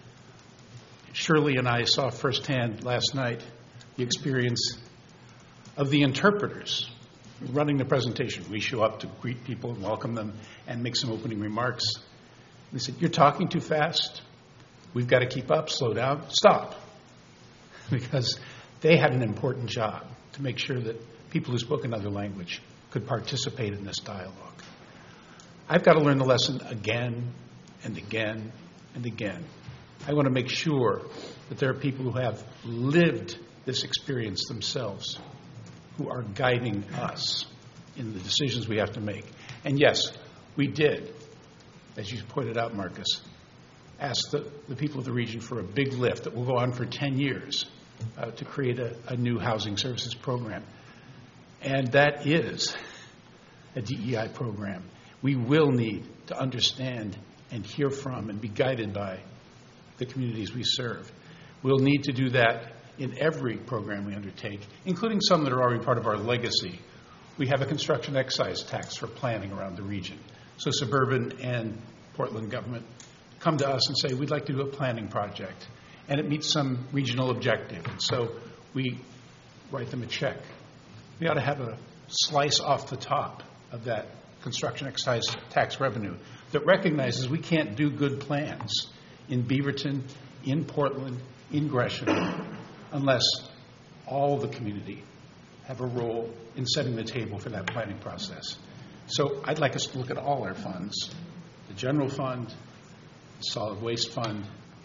Shirley and I saw firsthand last night the experience of the interpreters running the presentation. We show up to greet people and welcome them and make some opening remarks. They said, "You're talking too fast. We've got to keep up, slow down, stop." Because they had an important job to make sure that people who spoke another language could participate in this dialogue. I've got to learn the lesson again and again and again. I want to make sure that there are people who have lived this experience themselves who are guiding us in the decisions we have to make. And yes, we did, as you pointed out, Marcus, ask the people of the region for a big lift that will go on for 10 years to create a new housing services program. And that is a DEI program. We will need to understand and hear from and be guided by the communities we serve. We'll need to do that in every program we undertake, including some that are already part of our legacy. We have a construction excise tax for planning around the region. So suburban and Portland government come to us and say, we'd like to do a planning project, and it meets some regional objective. And so we write them a check. We ought to have a slice off the top of that construction excise tax revenue that recognizes we can't do good plans in Beaverton, in Portland, in Gresham, unless all the community have a role in setting the table for that planning process. So I'd like us to look at all our funds, the general fund, the solid waste fund,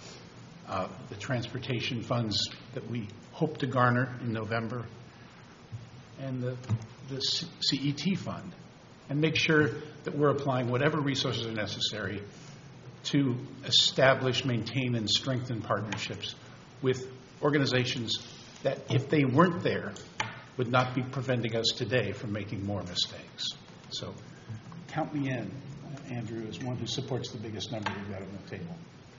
the transportation funds that we hope to garner in November, and the CET fund, and make sure that we're applying whatever resources are necessary to establish, maintain, and strengthen partnerships with organizations that, if they weren't there, would not be preventing us today from making more mistakes. So count me in, Andrew, as one who supports the biggest number we've got on the table.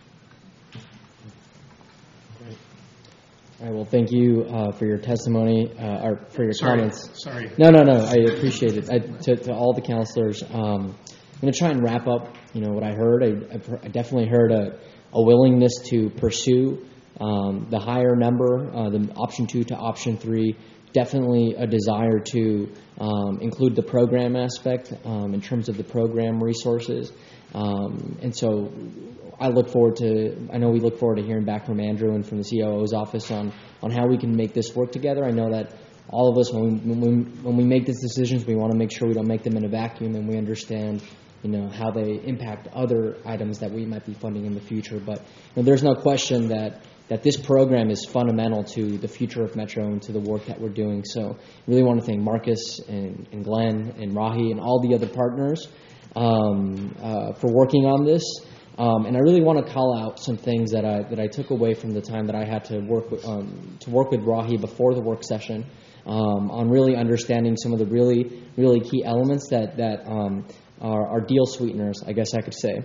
Great. All right, well, thank you for your testimony, or for your comments. Sorry. No, I appreciate it. To all the counselors, I'm going to try and wrap up, what I heard. I definitely heard a willingness to pursue the higher number, the option 2 to option 3, definitely a desire to include the program aspect in terms of the program resources. And so I look forward to, I know we look forward to hearing back from Andrew and from the COO's office on how we can make this work together. I know that all of us, when we make these decisions, we want to make sure we don't make them in a vacuum, and we understand how they impact other items that we might be funding in the future. But there's no question that this program is fundamental to the future of Metro and to the work that we're doing. So I really want to thank Marcus and Glenn and Rahi and all the other partners for working on this. And I really want to call out some things that I took away from the time that I had to work with Rahi before the work session on really understanding some of the really, really key elements that are deal sweeteners, I guess I could say,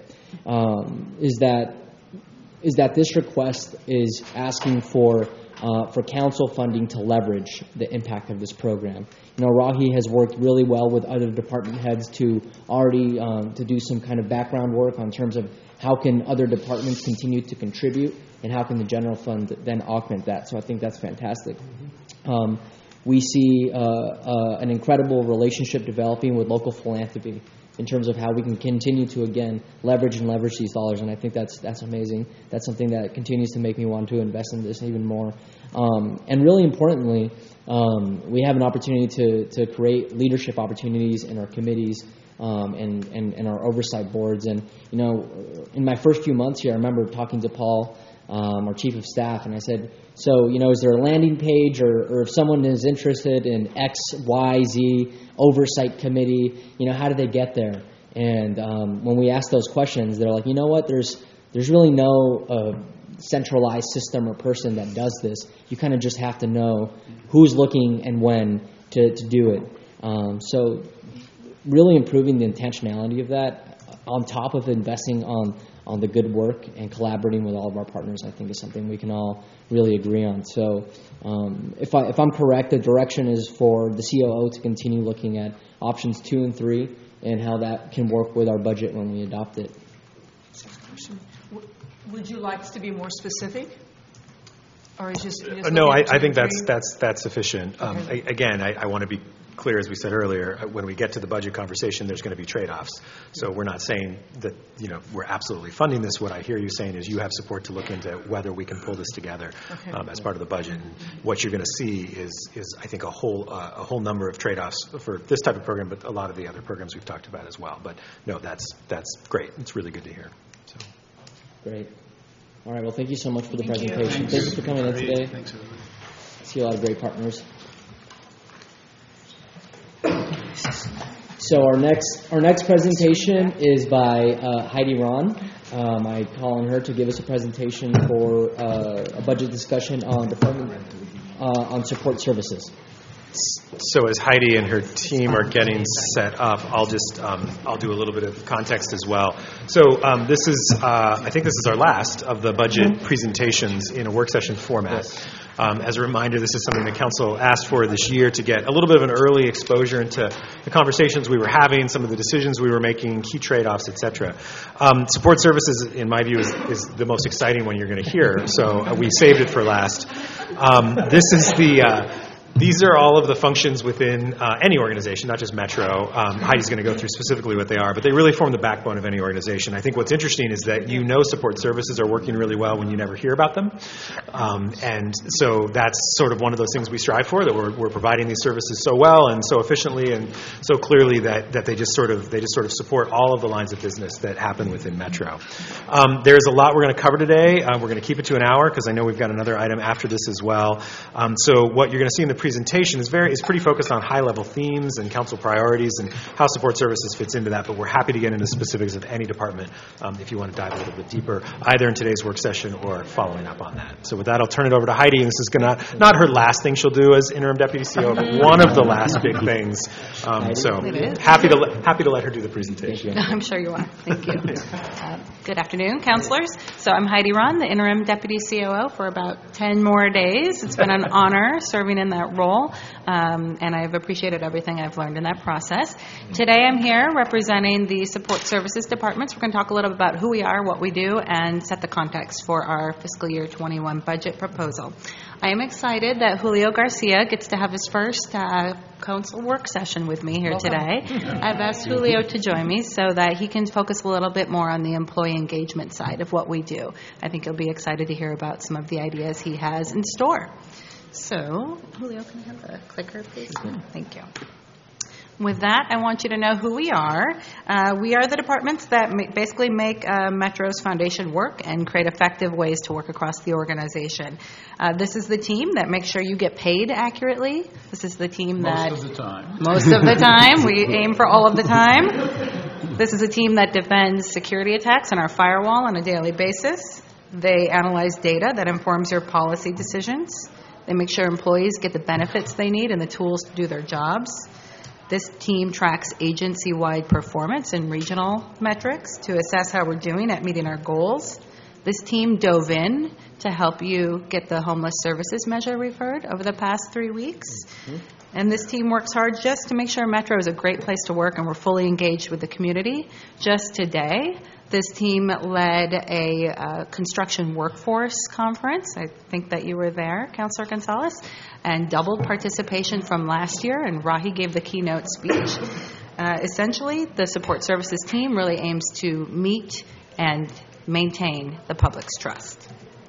is that this request is asking for council funding to leverage the impact of this program. Rahi has worked really well with other department heads to already to do some kind of background work on terms of how can other departments continue to contribute and how can the general fund then augment that. So I think that's fantastic. We see an incredible relationship developing with local philanthropy in terms of how we can continue to, again, leverage these dollars, and I think that's amazing. That's something that continues to make me want to invest in this even more. And really importantly, we have an opportunity to create leadership opportunities in our committees and our oversight boards. And, in my first few months here, I remember talking to Paul, our chief of staff, and I said, so, is there a landing page or if someone is interested in X, Y, Z oversight committee, how do they get there? And when we ask those questions, they're like, there's really no centralized system or person that does this. You kind of just have to know who's looking and when to do it. So really improving the intentionality of that on top of investing on on the good work and collaborating with all of our partners, I think, is something we can all really agree on. So if I'm correct, the direction is for the COO to continue looking at options 2 and 3 and how that can work with our budget when we adopt it. Would you like us to be more specific? Or is just no, I think that's sufficient. Again, I want to be clear, as we said earlier, when we get to the budget conversation, there's going to be trade-offs. So we're not saying that, we're absolutely funding this. What I hear you saying is you have support to look into whether we can pull this together as part of the budget. And what you're going to see is I think a whole number of trade-offs for this type of program, but a lot of the other programs we've talked about as well. But no, that's great. It's really good to hear. So. Great. All right. Well, thank you so much for the presentation. Thank you for coming in today. Thanks. See a lot of great partners. So our next presentation is by Heidi Ron. I call on her to give us a presentation for a budget discussion on support services. So as Heidi and her team are getting set up, I'll do a little bit of context as well. So this is, I think this is our last of the budget presentations in a work session format. Yes. As a reminder, this is something the council asked for this year to get a little bit of an early exposure into the conversations we were having, some of the decisions we were making, key trade-offs, et cetera. Support services, in my view, is the most exciting one you're going to hear, so we saved it for last. These are all of the functions within any organization, not just Metro. Heidi's going to go through specifically what they are, but they really form the backbone of any organization. I think what's interesting is that support services are working really well when you never hear about them. And so that's sort of one of those things we strive for, that we're providing these services so well and so efficiently and so clearly that they just sort of support all of the lines of business that happen within Metro. There's a lot we're going to cover today. We're going to keep it to an hour because I know we've got another item after this as well. So what you're going to see in the presentation is pretty focused on high-level themes and council priorities and how support services fits into that, but we're happy to get into specifics of any department if you want to dive a little bit deeper, either in today's work session or following up on that. So with that, I'll turn it over to Heidi, and this is not her last thing she'll do as interim deputy CEO, but one of the last big things. So happy to let her do the presentation. I'm sure you are. Thank you. Good afternoon, councilors. So I'm Heidi Ron, the interim deputy COO for about 10 more days. It's been an honor serving in that role, and I've appreciated everything I've learned in that process. Today I'm here representing the support services departments. We're going to talk a little bit about who we are, what we do, and set the context for our fiscal year 21 budget proposal. I am excited that Julio Garcia gets to have his first council work session with me here today. I've asked Julio to join me so that he can focus a little bit more on the employee engagement side of what we do. I think he'll be excited to hear about some of the ideas he has in store. So, Julio, can I have the clicker, please? Thank you. With that, I want you to know who we are. We are the departments that basically make Metro's foundation work and create effective ways to work across the organization. This is the team that makes sure you get paid accurately. This is the team that... Most of the time. Most of the time. We aim for all of the time. This is a team that defends security attacks on our firewall on a daily basis. They analyze data that informs your policy decisions. They make sure employees get the benefits they need and the tools to do their jobs. This team tracks agency-wide performance and regional metrics to assess how we're doing at meeting our goals. This team dove in to help you get the homeless services measure we've heard over the past 3 weeks. And this team works hard just to make sure Metro is a great place to work and we're fully engaged with the community. Just today, this team led a construction workforce conference. I think that you were there, Councilor Gonzalez, and doubled participation from last year, and Rahi gave the keynote speech. Essentially, the support services team really aims to meet and maintain the public's trust.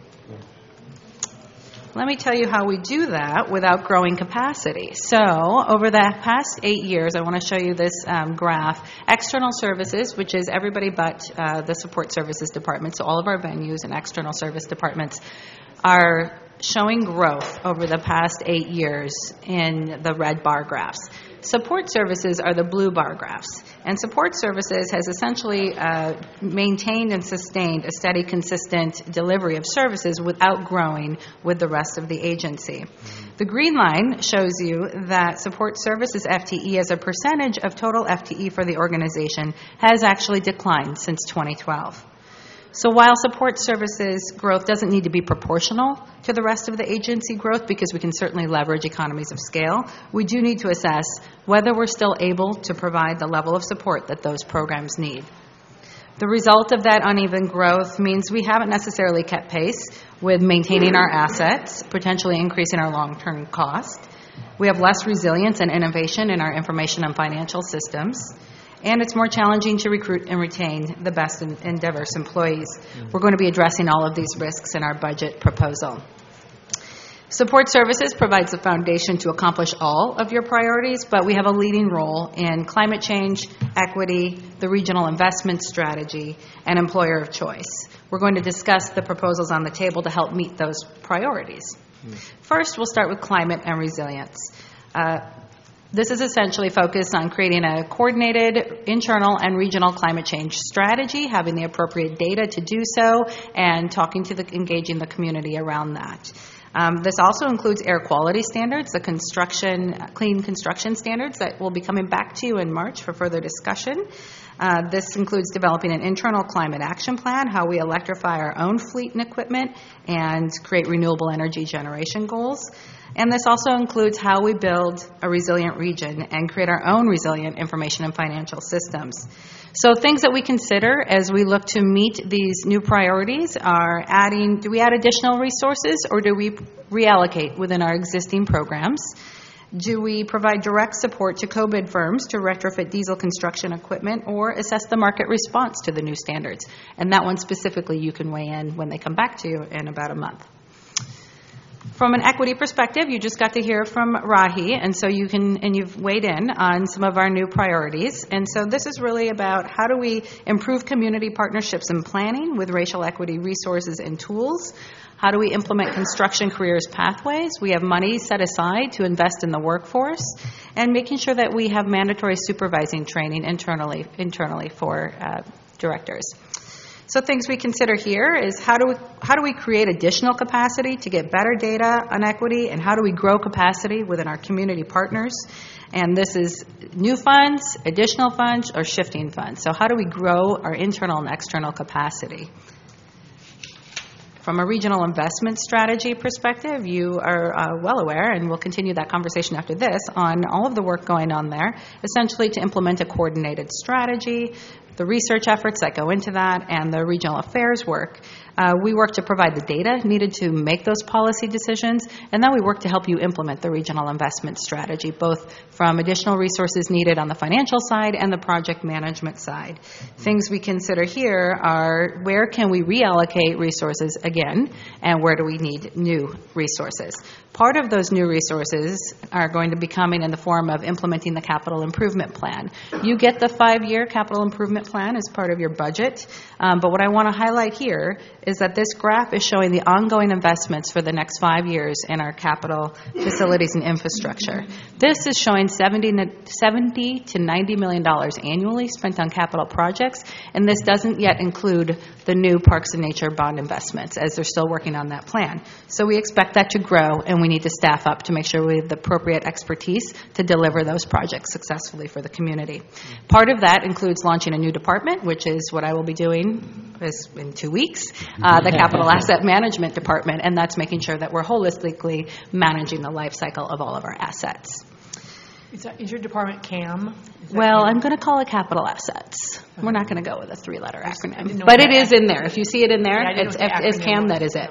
Let me tell you how we do that without growing capacity. So over the past 8 years, I want to show you this graph. External services, which is everybody but the support services department, so all of our venues and external service departments are showing growth over the past 8 years in the red bar graphs. Support services are the blue bar graphs. And support services has essentially maintained and sustained a steady, consistent delivery of services without growing with the rest of the agency. The green line shows you that support services FTE as a percentage of total FTE for the organization has actually declined since 2012. So while support services growth doesn't need to be proportional to the rest of the agency growth, because we can certainly leverage economies of scale, we do need to assess whether we're still able to provide the level of support that those programs need. The result of that uneven growth means we haven't necessarily kept pace with maintaining our assets, potentially increasing our long-term cost. We have less resilience and innovation in our information and financial systems, and it's more challenging to recruit and retain the best and diverse employees. We're going to be addressing all of these risks in our budget proposal. Support services provides the foundation to accomplish all of your priorities, but we have a leading role in climate change, equity, the regional investment strategy, and employer of choice. We're going to discuss the proposals on the table to help meet those priorities. First, we'll start with climate and resilience. This is essentially focused on creating a coordinated internal and regional climate change strategy, having the appropriate data to do so, and engaging the community around that. This also includes air quality standards, the clean construction standards that we'll be coming back to you in March for further discussion. This includes developing an internal climate action plan, how we electrify our own fleet and equipment, and create renewable energy generation goals. And this also includes how we build a resilient region and create our own resilient information and financial systems. So things that we consider as we look to meet these new priorities are do we add additional resources or do we reallocate within our existing programs? Do we provide direct support to co-bid firms to retrofit diesel construction equipment or assess the market response to the new standards? And that one specifically you can weigh in when they come back to you in about a month. From an equity perspective, you just got to hear from Rahi, and so you've weighed in on some of our new priorities. And so this is really about how do we improve community partnerships and planning with racial equity resources and tools. How do we implement construction careers pathways? We have money set aside to invest in the workforce, and making sure that we have mandatory supervising training internally for directors. So things we consider here is how do we create additional capacity to get better data on equity, and how do we grow capacity within our community partners? And this is new funds, additional funds, or shifting funds. So how do we grow our internal and external capacity? From a regional investment strategy perspective, you are well aware, and we'll continue that conversation after this, on all of the work going on there, essentially to implement a coordinated strategy, the research efforts that go into that, and the regional affairs work. We work to provide the data needed to make those policy decisions, and then we work to help you implement the regional investment strategy, both from additional resources needed on the financial side and the project management side. Things we consider here are where can we reallocate resources again, and where do we need new resources. Part of those new resources are going to be coming in the form of implementing the capital improvement plan. You get the 5-year capital improvement plan as part of your budget, but what I want to highlight here is that this graph is showing the ongoing investments for the next 5 years in our capital facilities and infrastructure. This is showing $70 to $90 million annually spent on capital projects, and this doesn't yet include the new Parks and Nature bond investments, as they're still working on that plan. So we expect that to grow, and we need to staff up to make sure we have the appropriate expertise to deliver those projects successfully for the community. Part of that includes launching a new department, which is what I will be doing in 2 weeks, the Capital Asset Management Department, and that's making sure that we're holistically managing the life cycle of all of our assets. Is your department CAM? Well, I'm going to call it Capital Assets. We're not going to go with a 3-letter acronym, but it is in there. If you see it in there, it's CAM, that is it.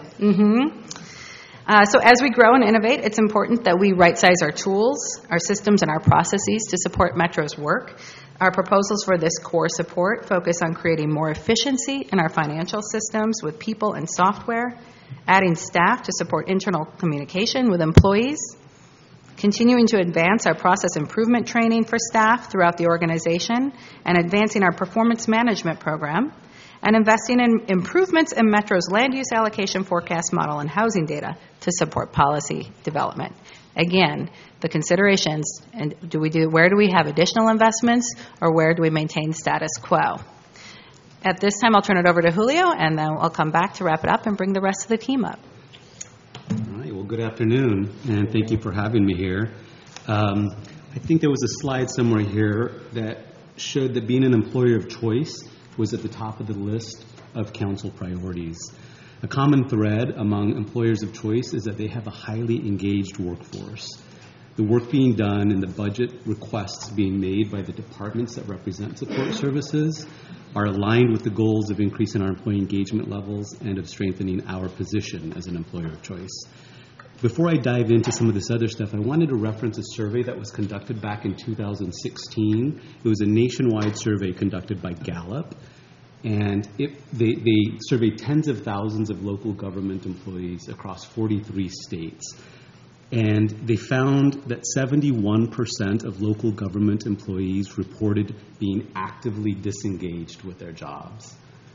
So as we grow and innovate, it's important that we right-size our tools, our systems, and our processes to support Metro's work. Our proposals for this core support focus on creating more efficiency in our financial systems with people and software, adding staff to support internal communication with employees, continuing to advance our process improvement training for staff throughout the organization, and advancing our performance management program, and investing in improvements in Metro's land use allocation forecast model and housing data to support policy development. Again, the considerations, and where do we have additional investments, or where do we maintain status quo? At this time, I'll turn it over to Julio, and then I'll come back to wrap it up and bring the rest of the team up. All right. Well, good afternoon, and thank you for having me here. I think there was a slide somewhere here that showed that being an employer of choice was at the top of the list of council priorities. A common thread among employers of choice is that they have a highly engaged workforce. The work being done and the budget requests being made by the departments that represent support services are aligned with the goals of increasing our employee engagement levels and of strengthening our position as an employer of choice. Before I dive into some of this other stuff, I wanted to reference a survey that was conducted back in 2016. It was a nationwide survey conducted by Gallup, and they surveyed tens of thousands of local government employees across 43 states. And they found that 71% of local government employees reported being actively disengaged with their jobs.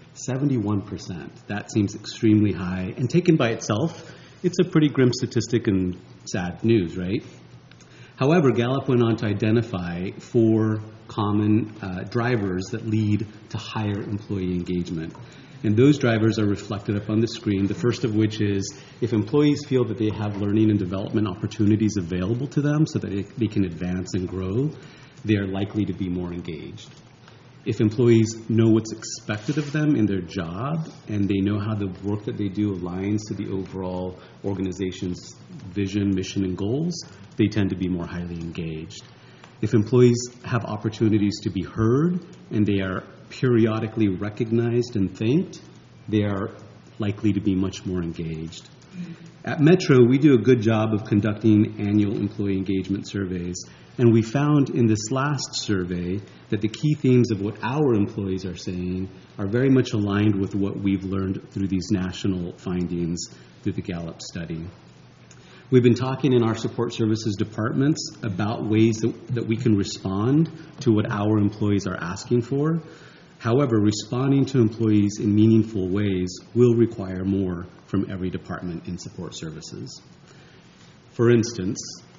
71%. That seems extremely high. And taken by itself, it's a pretty grim statistic and sad news, right? However, Gallup went on to identify 4 common drivers that lead to higher employee engagement. And those drivers are reflected up on the screen, the first of which is if employees feel that they have learning and development opportunities available to them so that they can advance and grow, they are likely to be more engaged. If employees know what's expected of them in their job and they know how the work that they do aligns to the overall organization's vision, mission, and goals, they tend to be more highly engaged. If employees have opportunities to be heard and they are periodically recognized and thanked, they are likely to be much more engaged. At Metro, we do a good job of conducting annual employee engagement surveys, and we found in this last survey that the key themes of what our employees are saying are very much aligned with what we've learned through these national findings through the Gallup study. We've been talking in our support services departments about ways that we can respond to what our employees are asking for. However, responding to employees in meaningful ways will require more from every department in support services. For instance,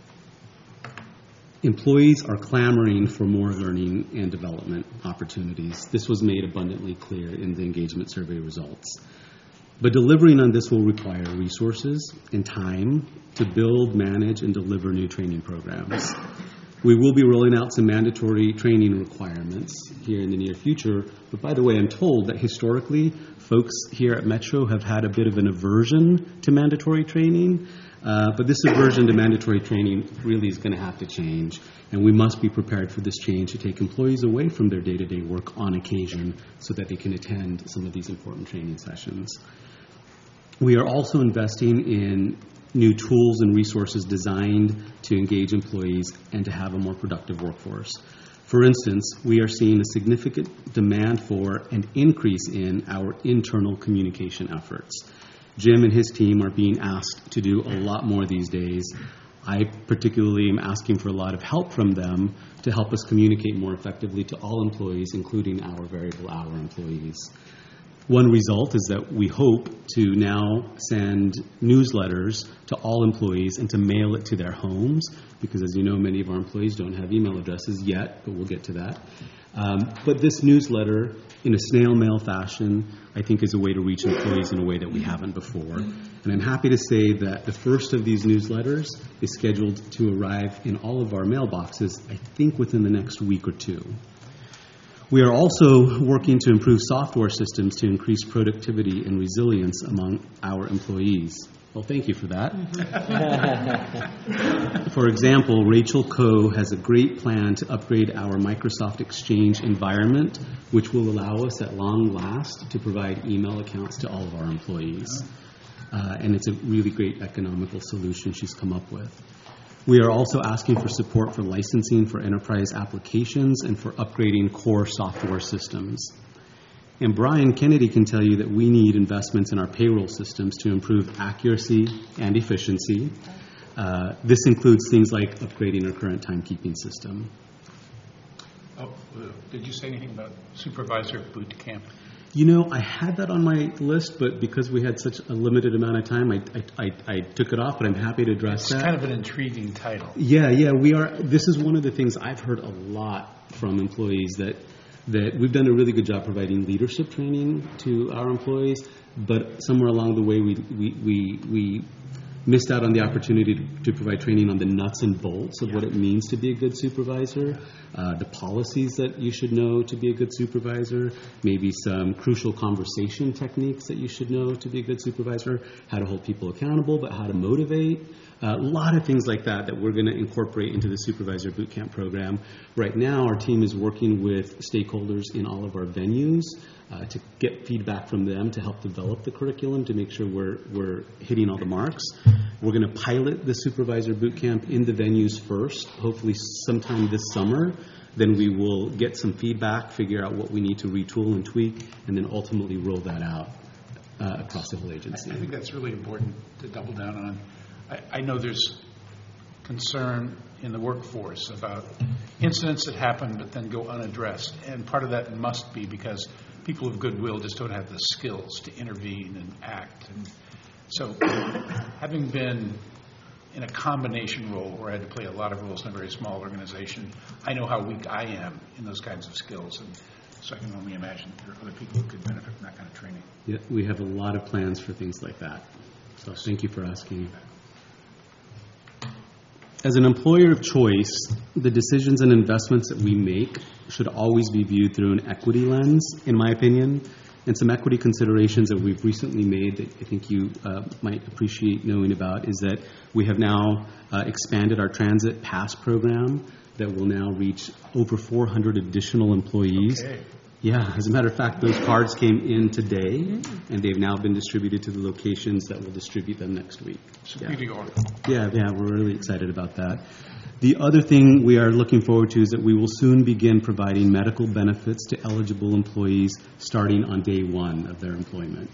employees are clamoring for more learning and development opportunities. This was made abundantly clear in the engagement survey results. But delivering on this will require resources and time to build, manage, and deliver new training programs. We will be rolling out some mandatory training requirements here in the near future. But by the way, I'm told that historically, folks here at Metro have had a bit of an aversion to mandatory training. But this aversion to mandatory training really is going to have to change. And we must be prepared for this change to take employees away from their day-to-day work on occasion so that they can attend some of these important training sessions. We are also investing in new tools and resources designed to engage employees and to have a more productive workforce. For instance, we are seeing a significant demand for and increase in our internal communication efforts. Jim and his team are being asked to do a lot more these days. I particularly am asking for a lot of help from them to help us communicate more effectively to all employees, including our variable hour employees. One result is that we hope to now send newsletters to all employees and to mail it to their homes, because as you know, many of our employees don't have email addresses yet, but we'll get to that. But this newsletter, in a snail mail fashion, I think is a way to reach employees in a way that we haven't before. And I'm happy to say that the first of these newsletters is scheduled to arrive in all of our mailboxes, I think within the next week or two. We are also working to improve software systems to increase productivity and resilience among our employees. Well, thank you for that. For example, Rachel Coe has a great plan to upgrade our Microsoft Exchange environment, which will allow us at long last to provide email accounts to all of our employees. And it's a really great economical solution she's come up with. We are also asking for support for licensing for enterprise applications and for upgrading core software systems. And Brian Kennedy can tell you that we need investments in our payroll systems to improve accuracy and efficiency. This includes things like upgrading our current timekeeping system. Did you say anything about supervisor boot camp? You know, I had that on my list, but because we had such a limited amount of time, I took it off, but I'm happy to address that. It's kind of an intriguing title. Yeah, we are. This is one of the things I've heard a lot from employees, that we've done a really good job providing leadership training to our employees, but somewhere along the way we missed out on the opportunity to provide training on the nuts and bolts of what it means to be a good supervisor, the policies that you should know to be a good supervisor, maybe some crucial conversation techniques that you should know to be a good supervisor, how to hold people accountable, but how to motivate. A lot of things like that we're going to incorporate into the Supervisor Bootcamp program. Right now, our team is working with stakeholders in all of our venues to get feedback from them to help develop the curriculum to make sure we're hitting all the marks. We're going to pilot the Supervisor Bootcamp in the venues first, hopefully sometime this summer. Then we will get some feedback, figure out what we need to retool and tweak, and then ultimately roll that out across the whole agency. I think that's really important to double down on. I know there's concern in the workforce about incidents that happen but then go unaddressed. And part of that must be because people of goodwill just don't have the skills to intervene and act. And so having been in a combination role where I had to play a lot of roles in a very small organization, I know how weak I am in those kinds of skills. And so I can only imagine there are other people who could benefit from that kind of training. Yeah, we have a lot of plans for things like that. So thank you for asking. As an employer of choice, the decisions and investments that we make should always be viewed through an equity lens, in my opinion. And some equity considerations that we've recently made that I think you might appreciate knowing about is that we have now expanded our Transit Pass program that will now reach over 400 additional employees. Okay. Yeah, as a matter of fact, those cards came in today, and they've now been distributed to the locations that will distribute them next week. Yeah, we're really excited about that. The other thing we are looking forward to is that we will soon begin providing medical benefits to eligible employees starting on day one of their employment.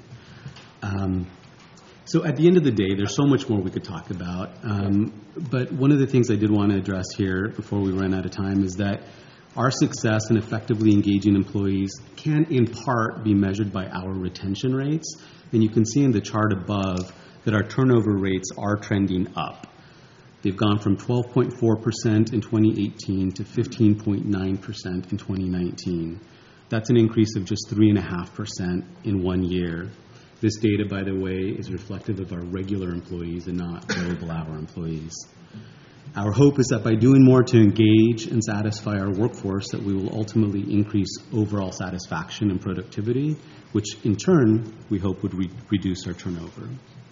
So at the end of the day, there's so much more we could talk about. But one of the things I did want to address here before we run out of time is that our success in effectively engaging employees can, in part, be measured by our retention rates. And you can see in the chart above that our turnover rates are trending up. They've gone from 12.4% in 2018 to 15.9% in 2019. That's an increase of just 3.5% in 1 year. This data, by the way, is reflective of our regular employees and not variable hour employees. Our hope is that by doing more to engage and satisfy our workforce, that we will ultimately increase overall satisfaction and productivity, which in turn, we hope would reduce our turnover.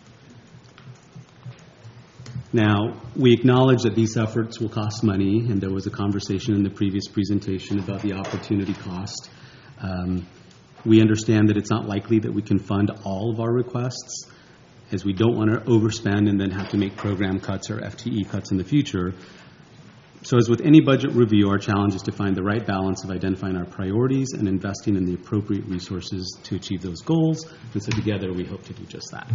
Now, we acknowledge that these efforts will cost money, and there was a conversation in the previous presentation about the opportunity cost. We understand that it's not likely that we can fund all of our requests, as we don't want to overspend and then have to make program cuts or FTE cuts in the future. So as with any budget review, our challenge is to find the right balance of identifying our priorities and investing in the appropriate resources to achieve those goals. And so together, we hope to do just that.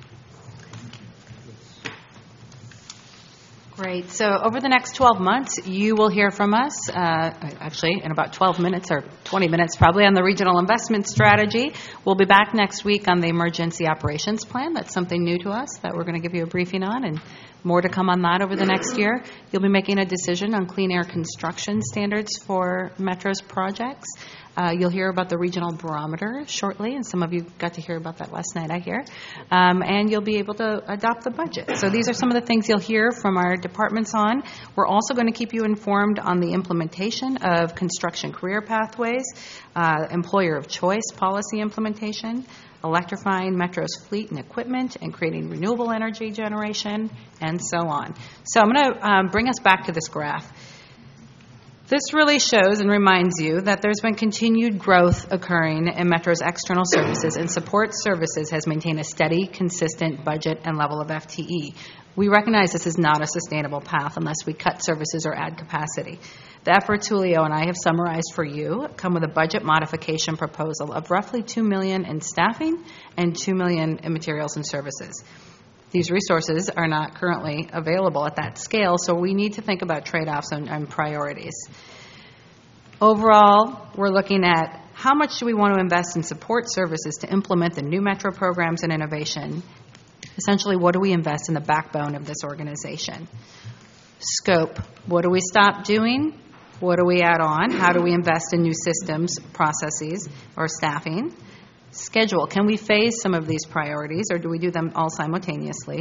Great. So over the next 12 months, you will hear from us, actually, in about 12 minutes or 20 minutes probably, on the regional investment strategy. We'll be back next week on the emergency operations plan. That's something new to us that we're going to give you a briefing on, and more to come on that over the next year. You'll be making a decision on clean air construction standards for Metro's projects. You'll hear about the regional barometer shortly, and some of you got to hear about that last night, I hear. And you'll be able to adopt the budget. So these are some of the things you'll hear from our departments on. We're also going to keep you informed on the implementation of construction career pathways, employer of choice policy implementation, electrifying Metro's fleet and equipment, and creating renewable energy generation, and so on. So I'm going to bring us back to this graph. This really shows and reminds you that there's been continued growth occurring in Metro's external services, and support services has maintained a steady, consistent budget and level of FTE. We recognize this is not a sustainable path unless we cut services or add capacity. The efforts Julio and I have summarized for you come with a budget modification proposal of roughly $2 million in staffing and $2 million in materials and services. These resources are not currently available at that scale, so we need to think about trade-offs and priorities. Overall, we're looking at how much do we want to invest in support services to implement the new Metro programs and innovation. Essentially, what do we invest in the backbone of this organization? Scope, what do we stop doing? What do we add on? How do we invest in new systems, processes, or staffing? Schedule, can we phase some of these priorities, or do we do them all simultaneously?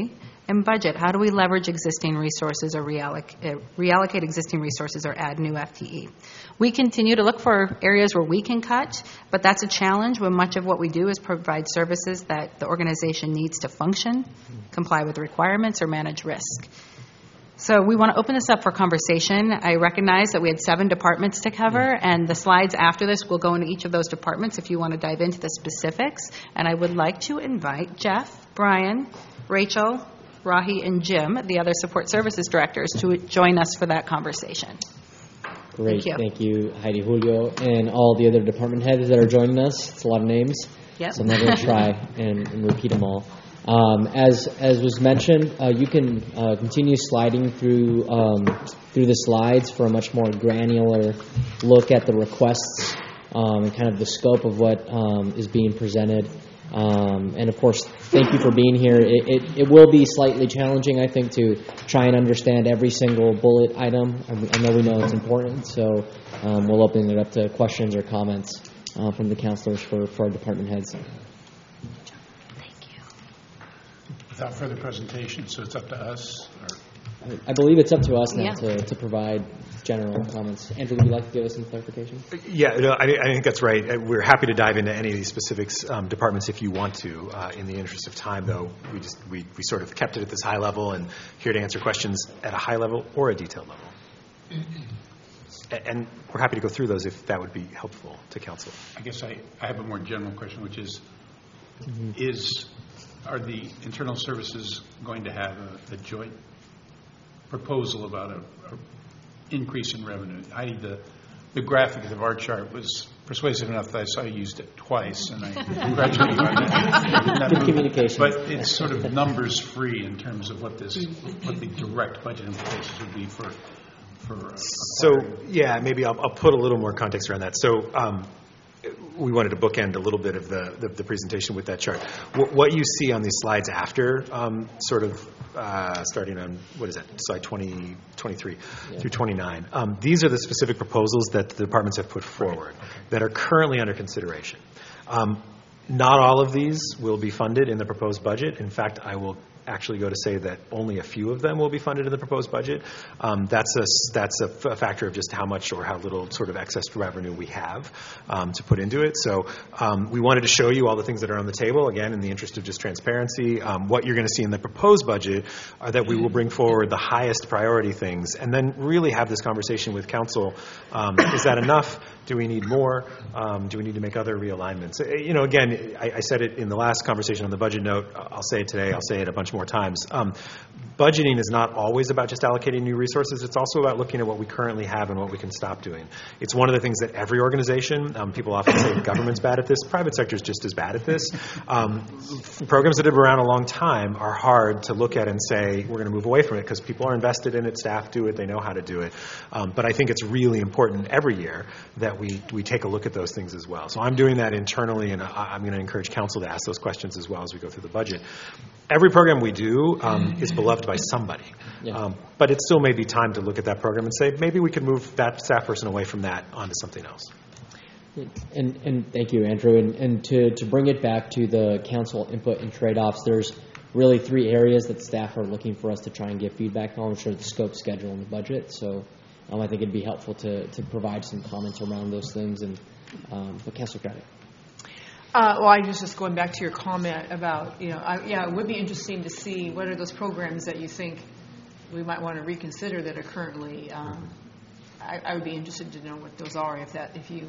And budget, how do we leverage existing resources or reallocate existing resources or add new FTE? We continue to look for areas where we can cut, but that's a challenge when much of what we do is provide services that the organization needs to function, comply with requirements, or manage risk. So we want to open this up for conversation. I recognize that we had 7 departments to cover, and the slides after this will go into each of those departments if you want to dive into the specifics. And I would like to invite Jeff, Brian, Rachel, Rahi, and Jim, the other support services directors, to join us for that conversation. Great. Thank you, Heidi, Julio, and all the other department heads that are joining us. It's a lot of names, so I'm not going to try and repeat them all. As was mentioned, you can continue sliding through the slides for a much more granular look at the requests and kind of the scope of what is being presented. And of course, thank you for being here. It will be slightly challenging, I think, to try and understand every single bullet item. I know we know it's important, so we'll open it up to questions or comments from the counselors for our department heads. Without further presentation, so it's up to us? I believe it's up to us now to provide general comments. Andrew, would you like to give us some clarification? Yeah, I think that's right. We're happy to dive into any of these specifics departments if you want to. In the interest of time, though, we sort of kept it at this high level and here to answer questions at a high level or a detailed level. And we're happy to go through those if that would be helpful to council. I guess I have a more general question, which is, are the internal services going to have a joint proposal about an increase in revenue? The graphic of the bar chart was persuasive enough that I saw you used it twice, and I congratulate you on that. Good communication. But it's sort of numbers free in terms of what the direct budget implications would be for. So yeah, maybe I'll put a little more context around that. So. We wanted to bookend a little bit of the presentation with that chart. What you see on these slides after, starting on, slide 23 through 29, these are the specific proposals that the departments have put forward that are currently under consideration. Not all of these will be funded in the proposed budget. In fact, I will actually go to say that only a few of them will be funded in the proposed budget. That's a factor of just how much or how little sort of excess revenue we have to put into it. So we wanted to show you all the things that are on the table, again, in the interest of just transparency. What you're going to see in the proposed budget are that we will bring forward the highest priority things and then really have this conversation with council. Is that enough? Do we need more? Do we need to make other realignments? Again, I said it in the last conversation on the budget note. I'll say it today. I'll say it a bunch more times. Budgeting is not always about just allocating new resources. It's also about looking at what we currently have and what we can stop doing. It's one of the things that every organization, people often say the government's bad at this. Private sector is just as bad at this. Programs that have been around a long time are hard to look at and say, we're going to move away from it because people are invested in it, staff do it, they know how to do it. But I think it's really important every year that we take a look at those things as well. So I'm doing that internally, and I'm going to encourage council to ask those questions as well as we go through the budget. Every program we do is beloved by somebody, but it still may be time to look at that program and say, maybe we could move that staff person away from that onto something else. And thank you, Andrew. And to bring it back to the council input and trade-offs, there's really 3 areas that staff are looking for us to try and get feedback on, which are the scope, schedule, and the budget. So I think it'd be helpful to provide some comments around those things. And but Councilor Craddock. Well, I was just going back to your comment about, it would be interesting to see what are those programs that you think we might want to reconsider that are currently. I would be interested to know what those are. If you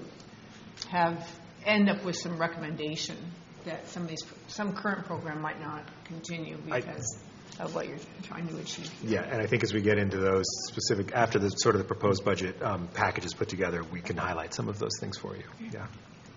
end up with some recommendation that some current program might not continue because of what you're trying to achieve here. Yeah, and I think as we get into those specific, after the sort of the proposed budget package is put together, we can highlight some of those things for you. Yeah.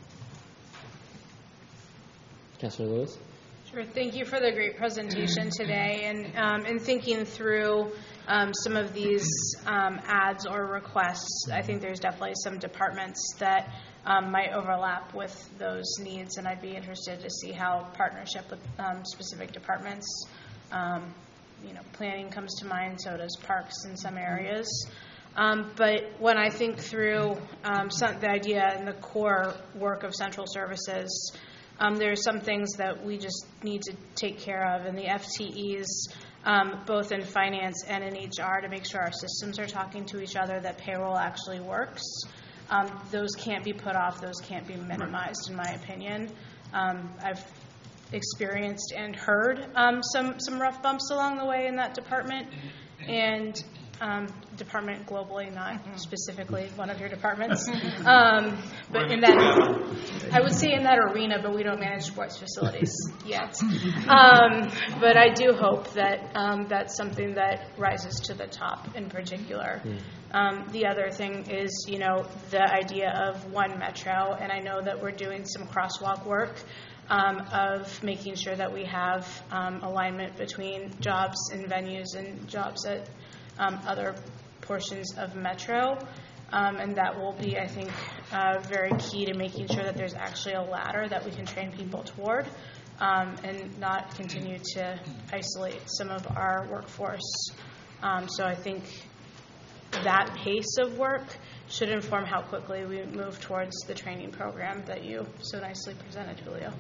Councilor Lewis? Sure. Thank you for the great presentation today. And in thinking through some of these ads or requests, I think there's definitely some departments that might overlap with those needs, and I'd be interested to see how partnership with specific departments, planning comes to mind, so does parks in some areas. But when I think through the idea and the core work of central services, there are some things that we just need to take care of, and the FTEs both in finance and in HR, to make sure our systems are talking to each other, that payroll actually works. Those can't be put off. Those can't be minimized, in my opinion. I've experienced and heard some rough bumps along the way in that department, and department globally, not specifically one of your departments. But in that, I would say in that arena, but we don't manage sports facilities yet. But I do hope that that's something that rises to the top in particular. The other thing is, the idea of one metro, and I know that we're doing some crosswalk work of making sure that we have alignment between jobs and venues and jobs at other portions of Metro, and that will be, I think, very key to making sure that there's actually a ladder that we can train people toward, and not continue to isolate some of our workforce. So I think that pace of work should inform how quickly we move towards the training program that you so nicely presented, Julio.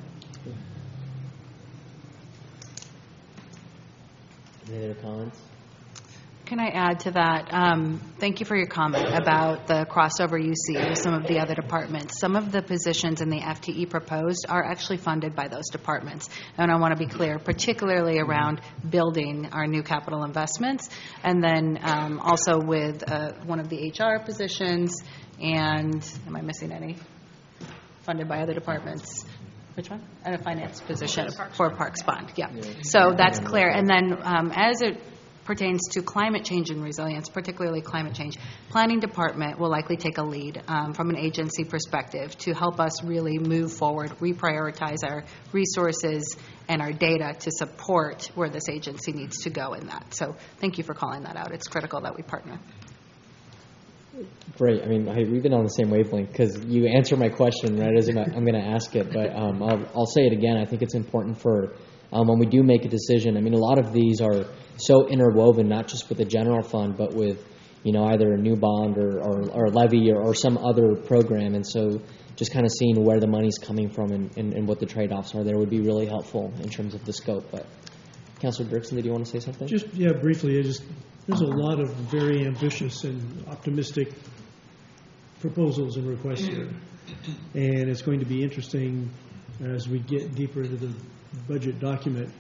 Any other comments? Can I add to that? Thank you for your comment about the crossover you see with some of the other departments. Some of the positions in the FTE proposed are actually funded by those departments. And I want to be clear, particularly around building our new capital investments, and then also with one of the HR positions, and am I missing any? Funded by other departments. Which one? And a finance position for Parks Bond. Yeah. So that's clear. And then as it pertains to climate change and resilience, particularly climate change, planning department will likely take a lead from an agency perspective to help us really move forward, reprioritize our resources and our data to support where this agency needs to go in that. So thank you for calling that out. It's critical that we partner. Great. I mean, we've been on the same wavelength because you answer my question right as I'm going to ask it, but I'll say it again. I think it's important for when we do make a decision. I mean, a lot of these are so interwoven, not just with the general fund, but with, either a new bond or levy or some other program. And so just kind of seeing where the money's coming from and what the trade-offs are there would be really helpful in terms of the scope. But Councilor Dirksen, did you want to say something? Briefly, there's a lot of very ambitious and optimistic proposals and requests here. And it's going to be interesting as we get deeper into the budget document,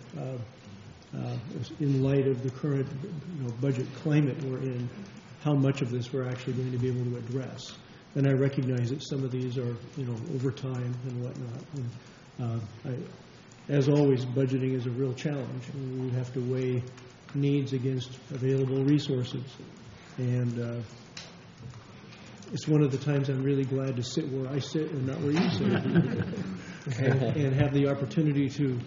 in light of the current budget climate we're in, how much of this we're actually going to be able to address. And I recognize that some of these are over time and whatnot. And, as always, budgeting is a real challenge. We have to weigh needs against available resources. And it's one of the times I'm really glad to sit where I sit and not where you sit, and have the opportunity to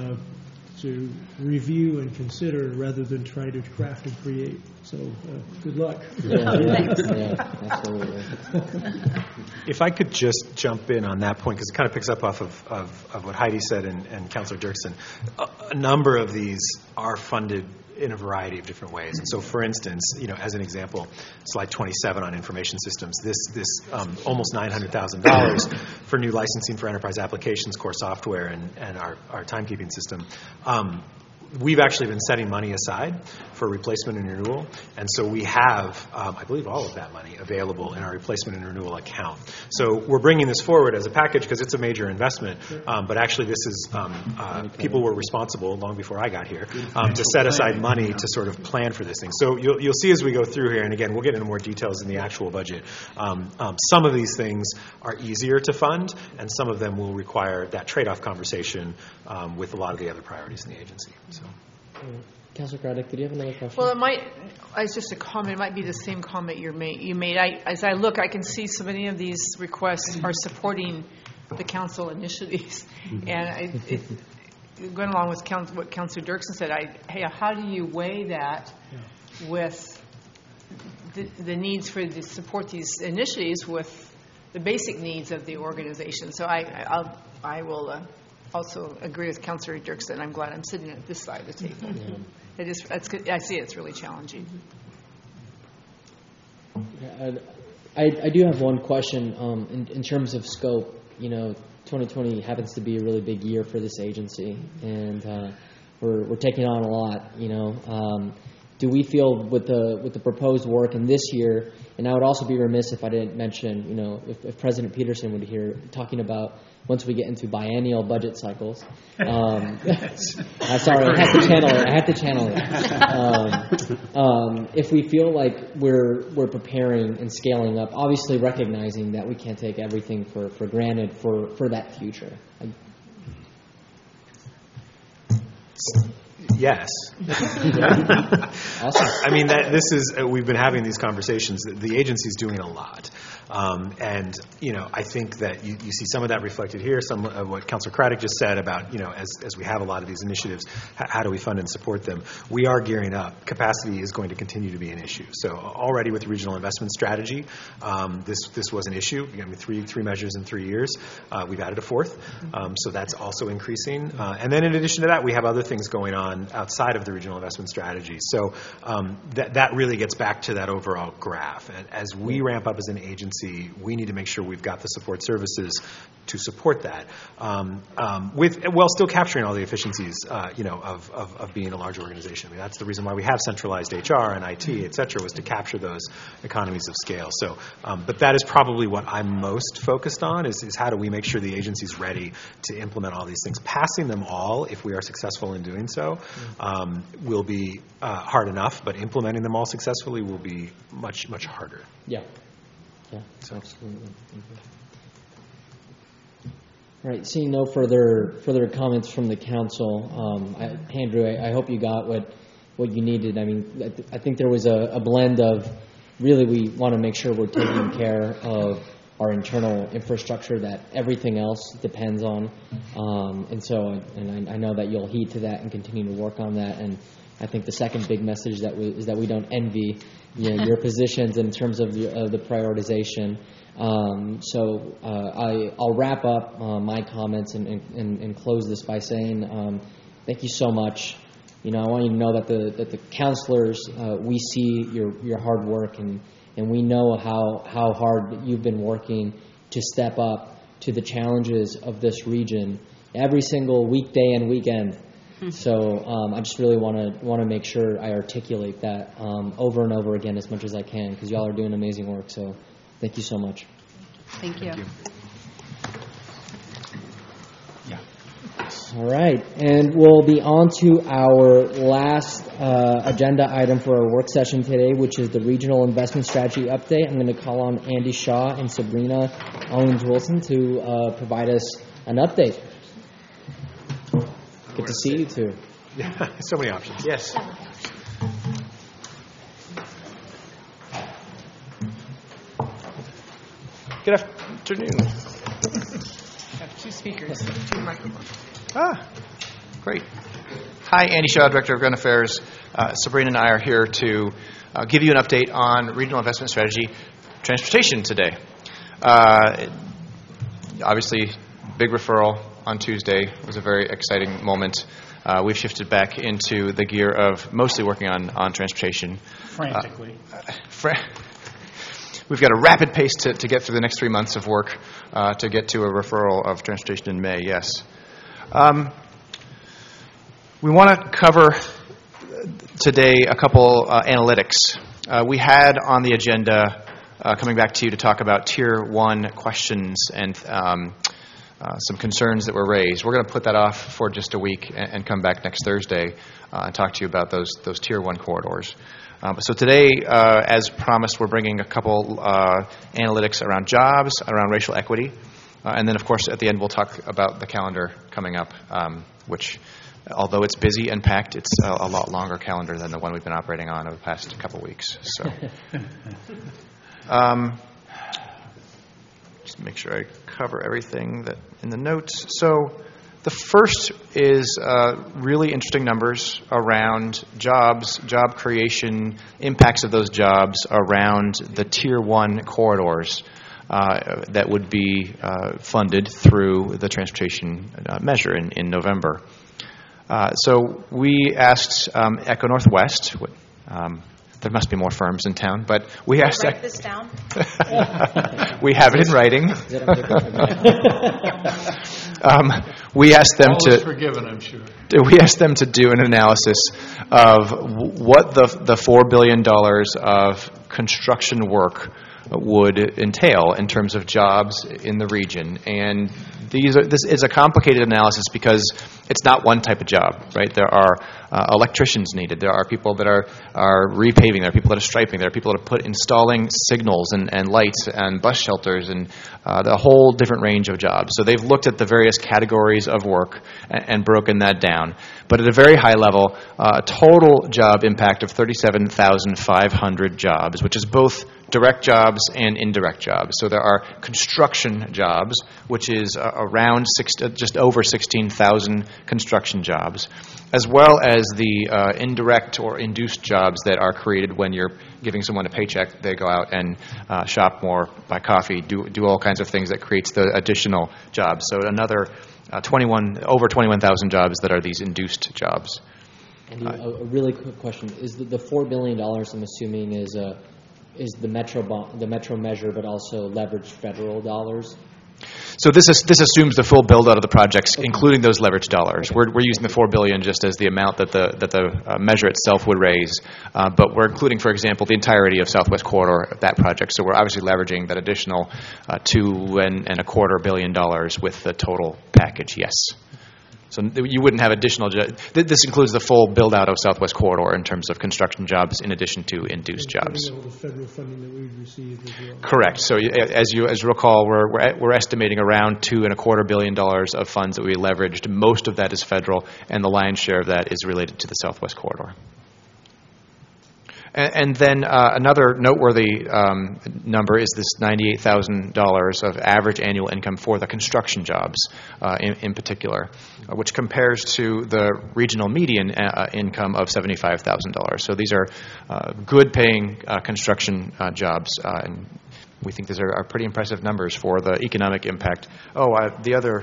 review and consider rather than try to craft and create. So good luck. Thanks. Yeah, absolutely. If I could just jump in on that point, because it kind of picks up off of what Heidi said and Councilor Dirksen. A number of these are funded in a variety of different ways. And so, for instance, as an example, slide 27 on information systems, this almost $900,000 for new licensing for enterprise applications, core software, and our timekeeping system. We've actually been setting money aside for replacement and renewal, and so we have, I believe, all of that money available in our replacement and renewal account. So we're bringing this forward as a package because it's a major investment, but actually this is, people were responsible long before I got here to set aside money to sort of plan for this thing. So you'll see as we go through here, and again, we'll get into more details in the actual budget, some of these things are easier to fund, and some of them will require that trade-off conversation with a lot of the other priorities in the agency. So. Councilor Craddock, did you have another question? Well, it might, it's just a comment. It might be the same comment you made. As I look, I can see so many of these requests are supporting the council initiatives. And going along with what Councilor Dirksen said, how do you weigh that with the needs for to support these initiatives with the basic needs of the organization? So I will also agree with Councilor Dirksen. I'm glad I'm sitting at this side of the table. Yeah. I see it's really challenging. I do have one question in terms of scope. 2020 happens to be a really big year for this agency, and we're taking on a lot. Do we feel with the proposed work in this year? And I would also be remiss if I didn't mention, if President Peterson would hear talking about once we get into biennial budget cycles. I'm sorry, I had to channel it. If we feel like we're preparing and scaling up, obviously recognizing that we can't take everything for granted for that future. Yes. Awesome. I mean, we've been having these conversations. The agency's doing a lot. And I think that you see some of that reflected here, some of what Councilor Craddock just said about, as we have a lot of these initiatives, how do we fund and support them? We are gearing up. Capacity is going to continue to be an issue. So already with the regional investment strategy, this was an issue. Three measures in 3 years. We've added a fourth. So that's also increasing. And then in addition to that, we have other things going on outside of the regional investment strategy. So that really gets back to that overall graph. And as we ramp up as an agency, we need to make sure we've got the support services to support that, while still capturing all the efficiencies, of being a large organization. I mean, that's the reason why we have centralized HR and IT, et cetera, was to capture those economies of scale. So, but that is probably what I'm most focused on is how do we make sure the agency's ready to implement all these things. Passing them all, if we are successful in doing so, will be hard enough, but implementing them all successfully will be much, much harder. Yeah. Yeah, absolutely. All right, seeing no further comments from the council, Andrew, I hope you got what you needed. I mean, I think there was a blend of really we want to make sure we're taking care of our internal infrastructure that everything else depends on, and I know that you'll heed to that and continue to work on that. And I think the second big message is that we don't envy your positions in terms of the prioritization. I'll wrap up my comments and close this by saying thank you so much. I want you to know that the counselors, we see your hard work and we know how hard you've been working to step up to the challenges of this region every single weekday and weekend. So I just really want to make sure I articulate that over and over again as much as I can because y'all are doing amazing work. So thank you so much. Thank you. Yeah. All right, and we'll be on to our last agenda item for our work session today, which is the Regional Investment Strategy Update. I'm going to call on Andy Shaw and Sabrina Owens-Wilson to provide us an update. Good to see you two. Yeah, so many options. Yes. Good afternoon. I have two speakers, two microphones. Great. Hi, Andy Shaw, Director of Government Affairs. Sabrina and I are here to give you an update on Regional Investment Strategy Transportation today. Obviously, big referral on Tuesday. It was a very exciting moment. We've shifted back into the gear of mostly working on transportation. Frantically. We've got a rapid pace to get through the next 3 months of work to get to a referral of transportation in May, yes. We want to cover today a couple analytics. We had on the agenda, coming back to you to talk about Tier 1 questions and some concerns that were raised. We're going to put that off for just a week and come back next Thursday and talk to you about those Tier 1 corridors. So today, as promised, we're bringing a couple analytics around jobs, around racial equity, and then, of course, at the end, we'll talk about the calendar coming up, which, although it's busy and packed, it's a lot longer calendar than the one we've been operating on over the past couple weeks. So, just make sure I cover everything that in the notes. So, the first is really interesting numbers around jobs, job creation, impacts of those jobs around the Tier 1 corridors that would be funded through the transportation measure in November. So we asked Echo Northwest, there must be more firms in town, but we asked... Write this down. We have it in writing. We asked them All is forgiven, I'm sure. We asked them to do an analysis of what the $4 billion of construction work would entail in terms of jobs in the region. And this is a complicated analysis because it's not one type of job, right? There are electricians needed. There are people that are repaving. There are people that are striping. There are people that are installing signals and lights and bus shelters and the whole different range of jobs. So they've looked at the various categories of work and broken that down. But at a very high level, a total job impact of 37,500 jobs, which is both direct jobs and indirect jobs. So there are construction jobs, which is around just over 16,000 construction jobs, as well as the indirect or induced jobs that are created when you're giving someone a paycheck. They go out and shop more, buy coffee, do all kinds of things that creates the additional jobs. So another over 21,000 jobs that are these induced jobs. And a really quick question: is the $4 billion I'm assuming is the metro measure, but also leveraged federal dollars? So this assumes the full build out of the projects, including those leveraged dollars. We're using the $4 billion just as the amount that the measure itself would raise, but we're including, for example, the entirety of Southwest Corridor, that project. So we're obviously leveraging that additional $2.25 billion with the total package. Yes. So you wouldn't have additional. This includes the full build out of Southwest Corridor in terms of construction jobs, in addition to induced jobs. All the federal funding that we've received as well. Correct. So as you recall, we're estimating around $2.25 billion of funds that we leveraged. Most of that is federal, and the lion's share of that is related to the Southwest Corridor. And then another noteworthy number is this $98,000 of average annual income for the construction jobs in particular, which compares to the regional median income of $75,000. So these are good-paying construction jobs, and we think these are pretty impressive numbers for the economic impact. The other...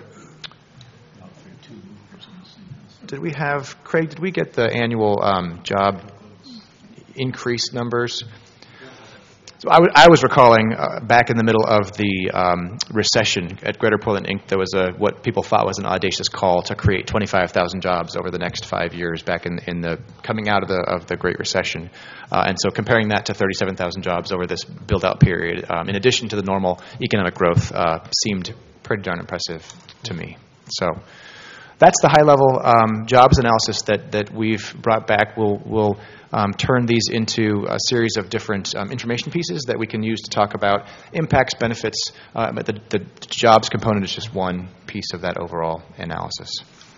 Craig, did we get the annual job increased numbers? So I was recalling back in the middle of the recession at Greater Portland Inc., there was what people thought was an audacious call to create 25,000 jobs over the next 5 years back in the coming out of the Great Recession. And so comparing that to 37,000 jobs over this build-out period, in addition to the normal economic growth, seemed pretty darn impressive to me. So that's the high-level jobs analysis that we've brought back. We'll turn these into a series of different information pieces that we can use to talk about impacts, benefits, but the jobs component is just one piece of that overall analysis.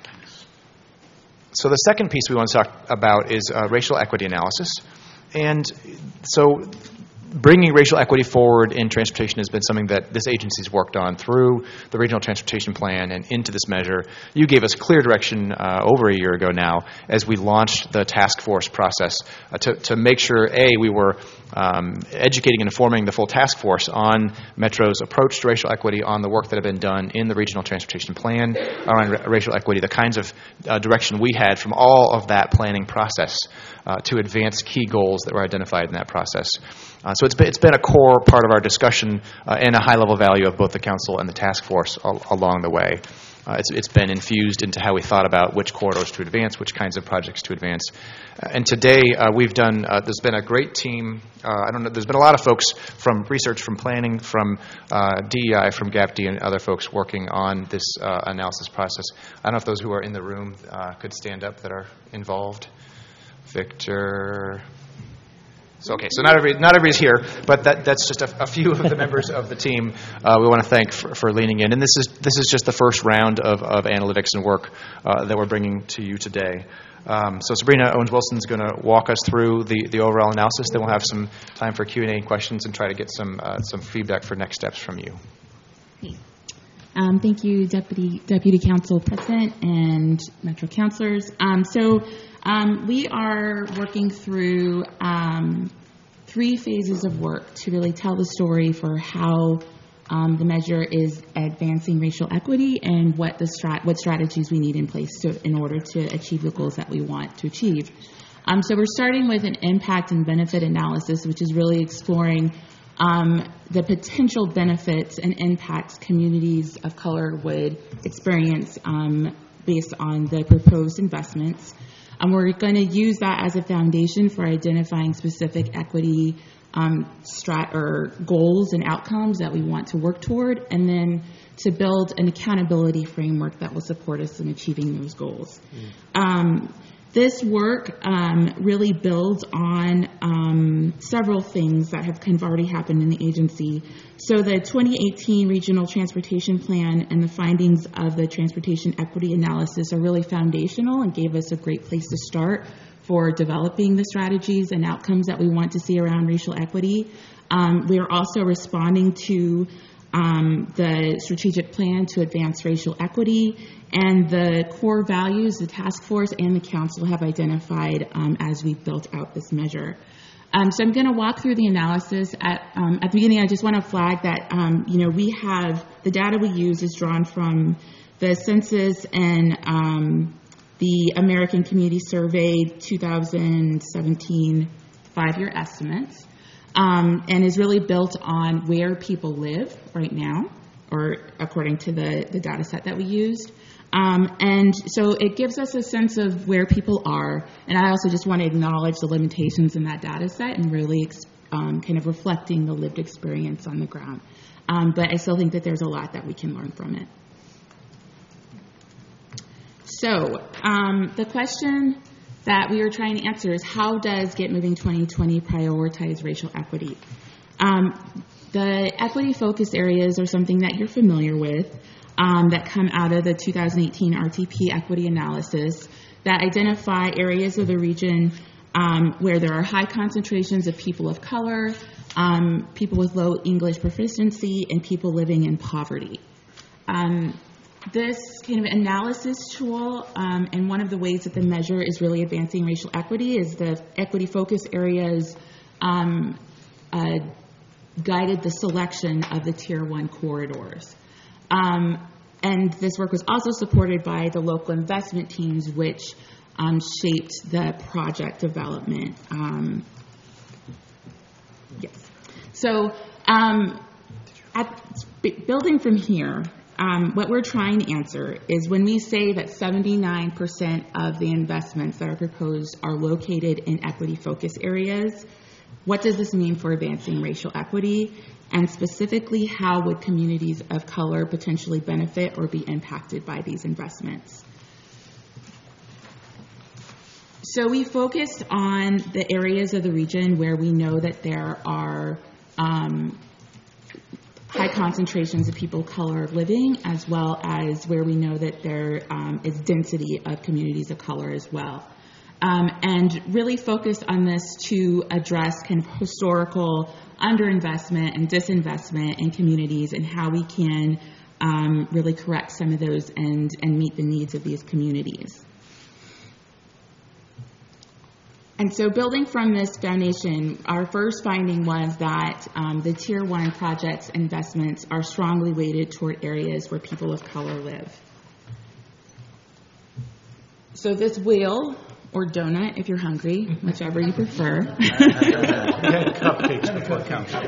So the second piece we want to talk about is racial equity analysis. And so bringing racial equity forward in transportation has been something that this agency's worked on through the Regional Transportation Plan and into this measure. You gave us clear direction over a year ago now as we launched the task force process to make sure, we were educating and informing the full task force on Metro's approach to racial equity, on the work that had been done in the Regional Transportation Plan around racial equity, the kinds of direction we had from all of that planning process to advance key goals that were identified in that process. So it's been a core part of our discussion and a high-level value of both the council and the task force along the way. It's been infused into how we thought about which corridors to advance, which kinds of projects to advance. And today we've done, there's been a great team. There's been a lot of folks from research, from planning, from DEI, from GAPD, and other folks working on this analysis process. I don't know if those who are in the room could stand up that are involved. Victor... So not everybody's here, but that's just a few of the members of the team we want to thank for leaning in. And this is just the first round of analytics and work that we're bringing to you today. So Sabrina Owens-Wilson is going to walk us through the overall analysis. Then we'll have some time for Q&A and questions and try to get some feedback for next steps from you. Thank you, Deputy Council President and Metro Councilors. We are working through 3 phases of work to really tell the story for how the measure is advancing racial equity and what strategies we need in place in order to achieve the goals that we want to achieve. So we're starting with an impact and benefit analysis, which is really exploring the potential benefits and impacts communities of color would experience based on the proposed investments. We're going to use that as a foundation for identifying specific equity goals and outcomes that we want to work toward, and then to build an accountability framework that will support us in achieving those goals. This work really builds on several things that have kind of already happened in the agency. So the 2018 Regional Transportation Plan and the findings of the transportation equity analysis are really foundational and gave us a great place to start for developing the strategies and outcomes that we want to see around racial equity. We are also responding to the strategic plan to advance racial equity, and the core values the task force and the council have identified as we've built out this measure. So I'm going to walk through the analysis. At the beginning, I just want to flag that we have the data we use is drawn from the census and the American Community Survey 2017 5-year estimates. And is really built on where people live right now, or according to the data set that we used. And so it gives us a sense of where people are. And I also just want to acknowledge the limitations in that data set and really kind of reflecting the lived experience on the ground. But I still think that there's a lot that we can learn from it. So the question that we are trying to answer is, how does Get Moving 2020 prioritize racial equity? The equity focus areas are something that you're familiar with, that come out of the 2018 RTP equity analysis that identify areas of the region where there are high concentrations of people of color, people with low English proficiency, and people living in poverty. This kind of analysis tool, and one of the ways that the measure is really advancing racial equity, is the equity focus areas guided the selection of the Tier 1 corridors. And this work was also supported by the local investment teams, which shaped the project development. Yes. So building from here, what we're trying to answer is, when we say that 79% of the investments that are proposed are located in equity focus areas, what does this mean for advancing racial equity? And specifically, how would communities of color potentially benefit or be impacted by these investments? So we focused on the areas of the region where we know that there are high concentrations of people of color living, as well as where we know that there is density of communities of color as well. And really focused on this to address kind of historical underinvestment and disinvestment in communities, and how we can really correct some of those and meet the needs of these communities. And so building from this foundation, our first finding was that the Tier 1 projects investments are strongly weighted toward areas where people of color live. So this wheel, or donut if you're hungry, whichever you prefer. Cupcakes before council.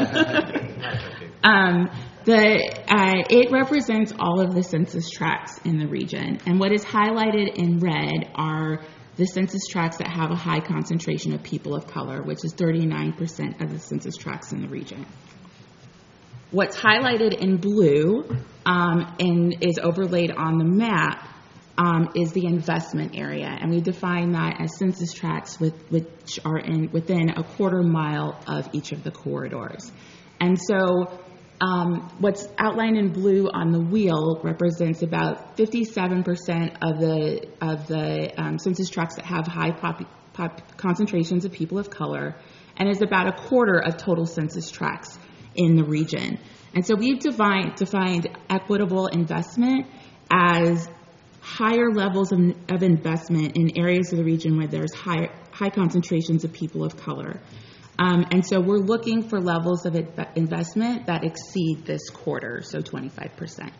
It represents all of the census tracts in the region. And what is highlighted in red are the census tracts that have a high concentration of people of color, which is 39% of the census tracts in the region. What's highlighted in blue and is overlaid on the map is the investment area, and we define that as census tracts which are within a quarter mile of each of the corridors. And so what's outlined in blue on the wheel represents about 57% of the census tracts that have high concentrations of people of color, and is about a quarter of total census tracts in the region. And so we've defined equitable investment as higher levels of investment in areas of the region where there's high concentrations of people of color. And so we're looking for levels of investment that exceed this quarter, so 25%.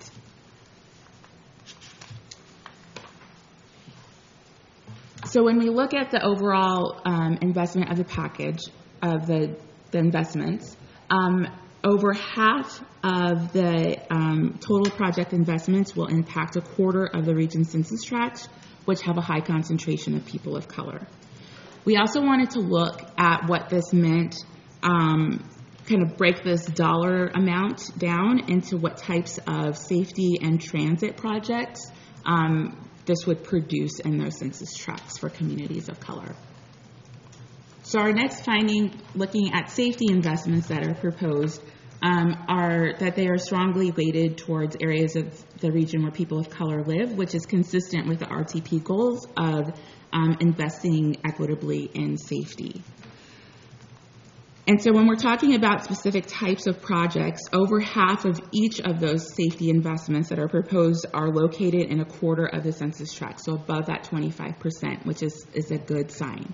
So when we look at the overall investment of the package of the investments, Over half of the total project investments will impact a quarter of the region's census tracts, which have a high concentration of people of color. We also wanted to look at what this meant, kind of break this dollar amount down into what types of safety and transit projects this would produce in those census tracts for communities of color. So our next finding, looking at safety investments that are proposed, are that they are strongly weighted towards areas of the region where people of color live, which is consistent with the RTP goals of investing equitably in safety. And so when we're talking about specific types of projects, over half of each of those safety investments that are proposed are located in a quarter of the census tract, so above that 25%, which is a good sign.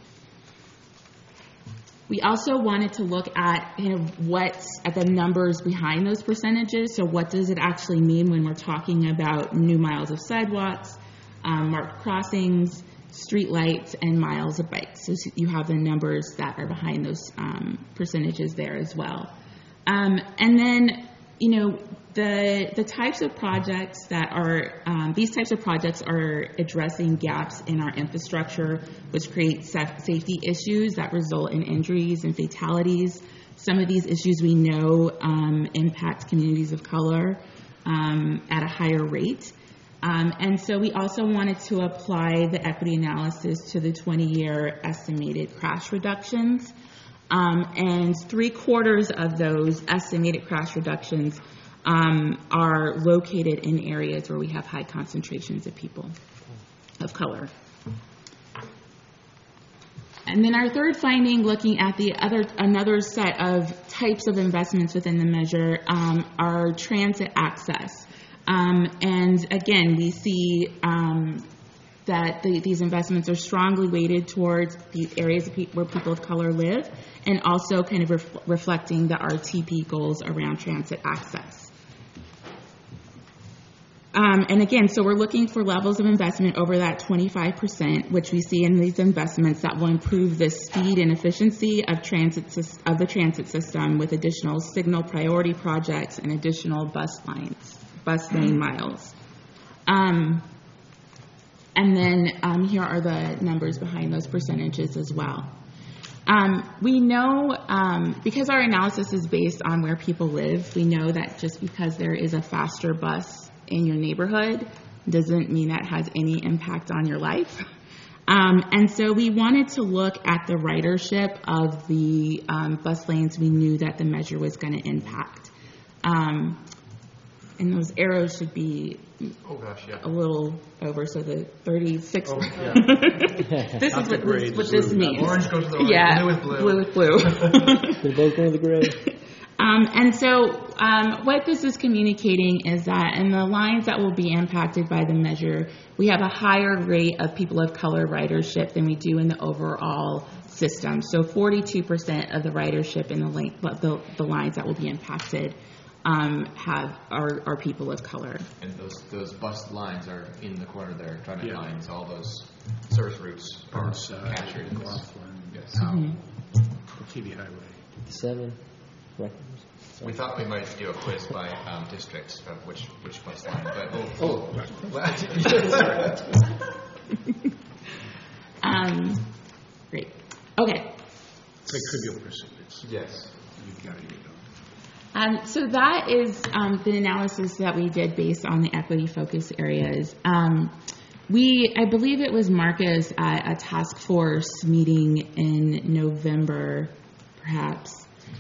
We also wanted to look at what's at the numbers behind those percentages. So what does it actually mean when we're talking about new miles of sidewalks, marked crossings, street lights, and miles of bikes? So you have the numbers that are behind those percentages there as well. And then, the types of projects that are, these types of projects are addressing gaps in our infrastructure, which create safety issues that result in injuries and fatalities. Some of these issues we know impact communities of color at a higher rate. And so we also wanted to apply the equity analysis to the 20-year estimated crash reductions. And 3/4 of those estimated crash reductions are located in areas where we have high concentrations of people of color. And then our third finding, looking at another set of types of investments within the measure, are transit access. And again, we see that these investments are strongly weighted towards the areas where people of color live, and also kind of reflecting the RTP goals around transit access. And again, so we're looking for levels of investment over that 25%, which we see in these investments that will improve the speed and efficiency of the transit system with additional signal priority projects and additional bus lane miles. And then here are the numbers behind those percentages as well. We know, because our analysis is based on where people live, we know that just because there is a faster bus in your neighborhood doesn't mean that has any impact on your life. And so we wanted to look at the ridership of the bus lanes we knew that the measure was going to impact. And those arrows should be a little over, so the 36. Oh, yeah. This is what this means. Orange goes to the orange, blue is blue. Blue is blue. They both go to the gray. And so what this is communicating is that in the lines that will be impacted by the measure, we have a higher rate of people of color ridership than we do in the overall system. So 42% of the ridership in the lines that will be impacted are people of color. And those bus lines are in the corner there, traffic lines, all those service routes are captured in this. Yes. TV Highway. 7. We thought we might do a quiz by district of which bus line, but great. Okay. It's like trivial pursuit. Yes. You've got to get going. So that is the analysis that we did based on the equity focus areas. I believe it was Marcus at a task force meeting in November, perhaps,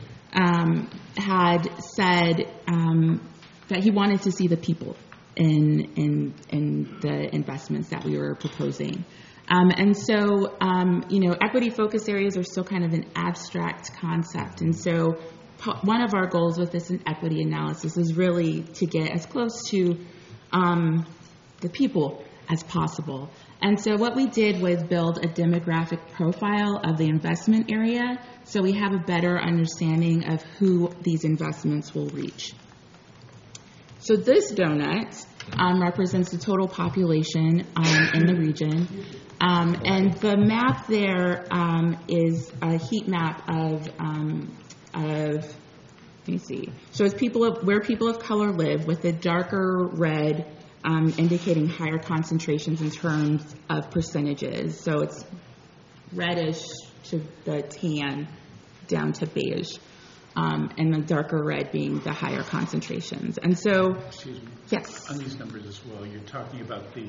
had said that he wanted to see the people in the investments that we were proposing. And so, equity focus areas are still kind of an abstract concept. And so one of our goals with this equity analysis is really to get as close to the people as possible. And so what we did was build a demographic profile of the investment area so we have a better understanding of who these investments will reach. So this donut represents the total population in the region. And the map there is a heat map of let me see, shows where people of color live, with the darker red indicating higher concentrations in terms of percentages. So it's reddish to the tan down to beige, and the darker red being the higher concentrations. And so, excuse me. Yes. On these numbers as well, you're talking about the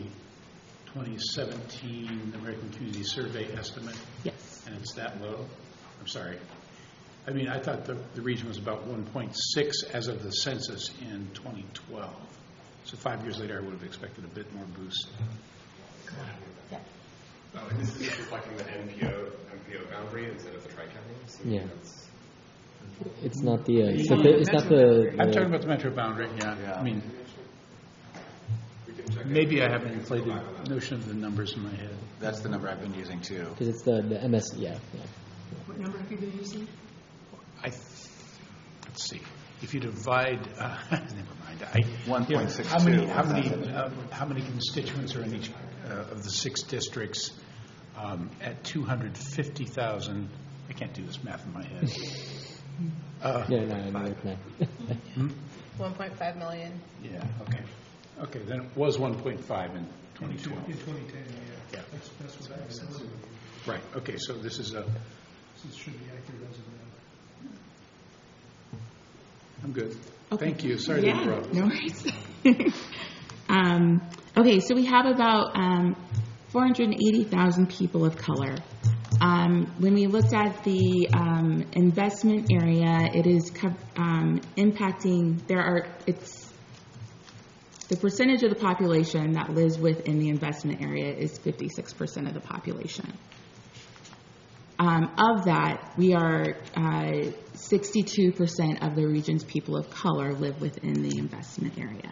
2017 American Community Survey estimate? Yes. And it's that low? I'm sorry. I mean, I thought the region was about 1.6 as of the census in 2012. So 5 years later, I would have expected a bit more boost. Yeah. And this is reflecting the MPO boundary instead of the tri-county? So Yeah. that's- It's not the. It's not the. I'm talking about the metro boundary. Yeah. I mean, maybe I have an inflated notion of the numbers in my head. That's the number I've been using too. Because it's the MS. Yeah. What number have you been using? Let's see. If you divide, never mind. 1.62. How many constituents are in each of the 6 districts at 250,000? I can't do this math in my head. No. 1.5 million. Yeah. Okay. Then it was 1.5 in 2012. In 2010, Yeah. That's what I was. Right. Okay. So this is a. This should be accurate as of now. I'm good. Okay. Thank you. Sorry to interrupt. No worries. Okay, so we have about 480,000 people of color. When we looked at the investment area, it is impacting. The percentage of the population that lives within the investment area is 56% of the population. Of that, we are 62% of the region's people of color live within the investment area.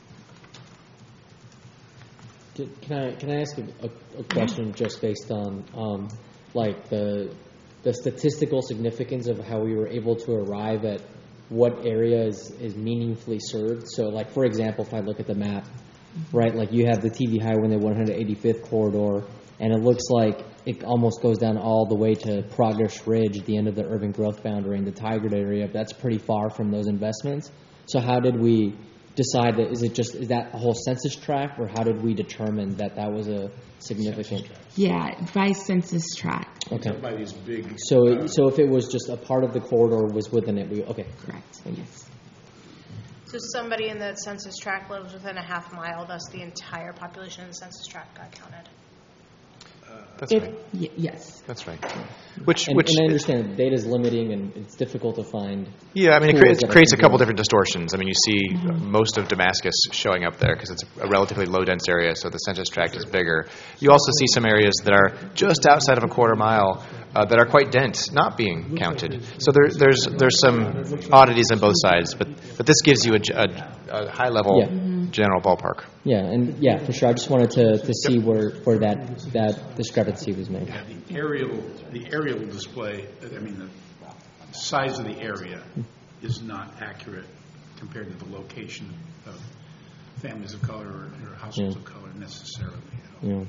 Can I ask a question just based on like the statistical significance of how we were able to arrive at what area is meaningfully served? So, like, for example, if I look at the map, right, like you have the TV Highway, the 185th corridor, and it looks like it almost goes down all the way to Progress Ridge, the end of the urban growth boundary in the Tigard area. But that's pretty far from those investments. So how did we decide that? Is that a whole census tract, or how did we determine that was a significant? Yeah, by census tract. Okay. By these big. So if it was just a part of the corridor was within it, correct. Yes. So somebody in that census tract lives within a half mile, thus the entire population in the census tract got counted. That's right. Yes. That's right. And Which I understand data is limiting and it's difficult to find. Yeah, I mean, it tools that creates a can couple do it. different distortions. I mean, you see most of Damascus showing up there because it's a relatively low-dense area, so the census tract is bigger. You also see some areas that are just outside of a quarter mile that are quite dense, not being counted. So there's some oddities on both sides, but this gives you a high-level general ballpark. Yeah, and for sure. I just wanted to see where that discrepancy was made. Yeah, the aerial display, I mean, the size of the area is not accurate compared to the location of families of color or households of color necessarily. Yeah.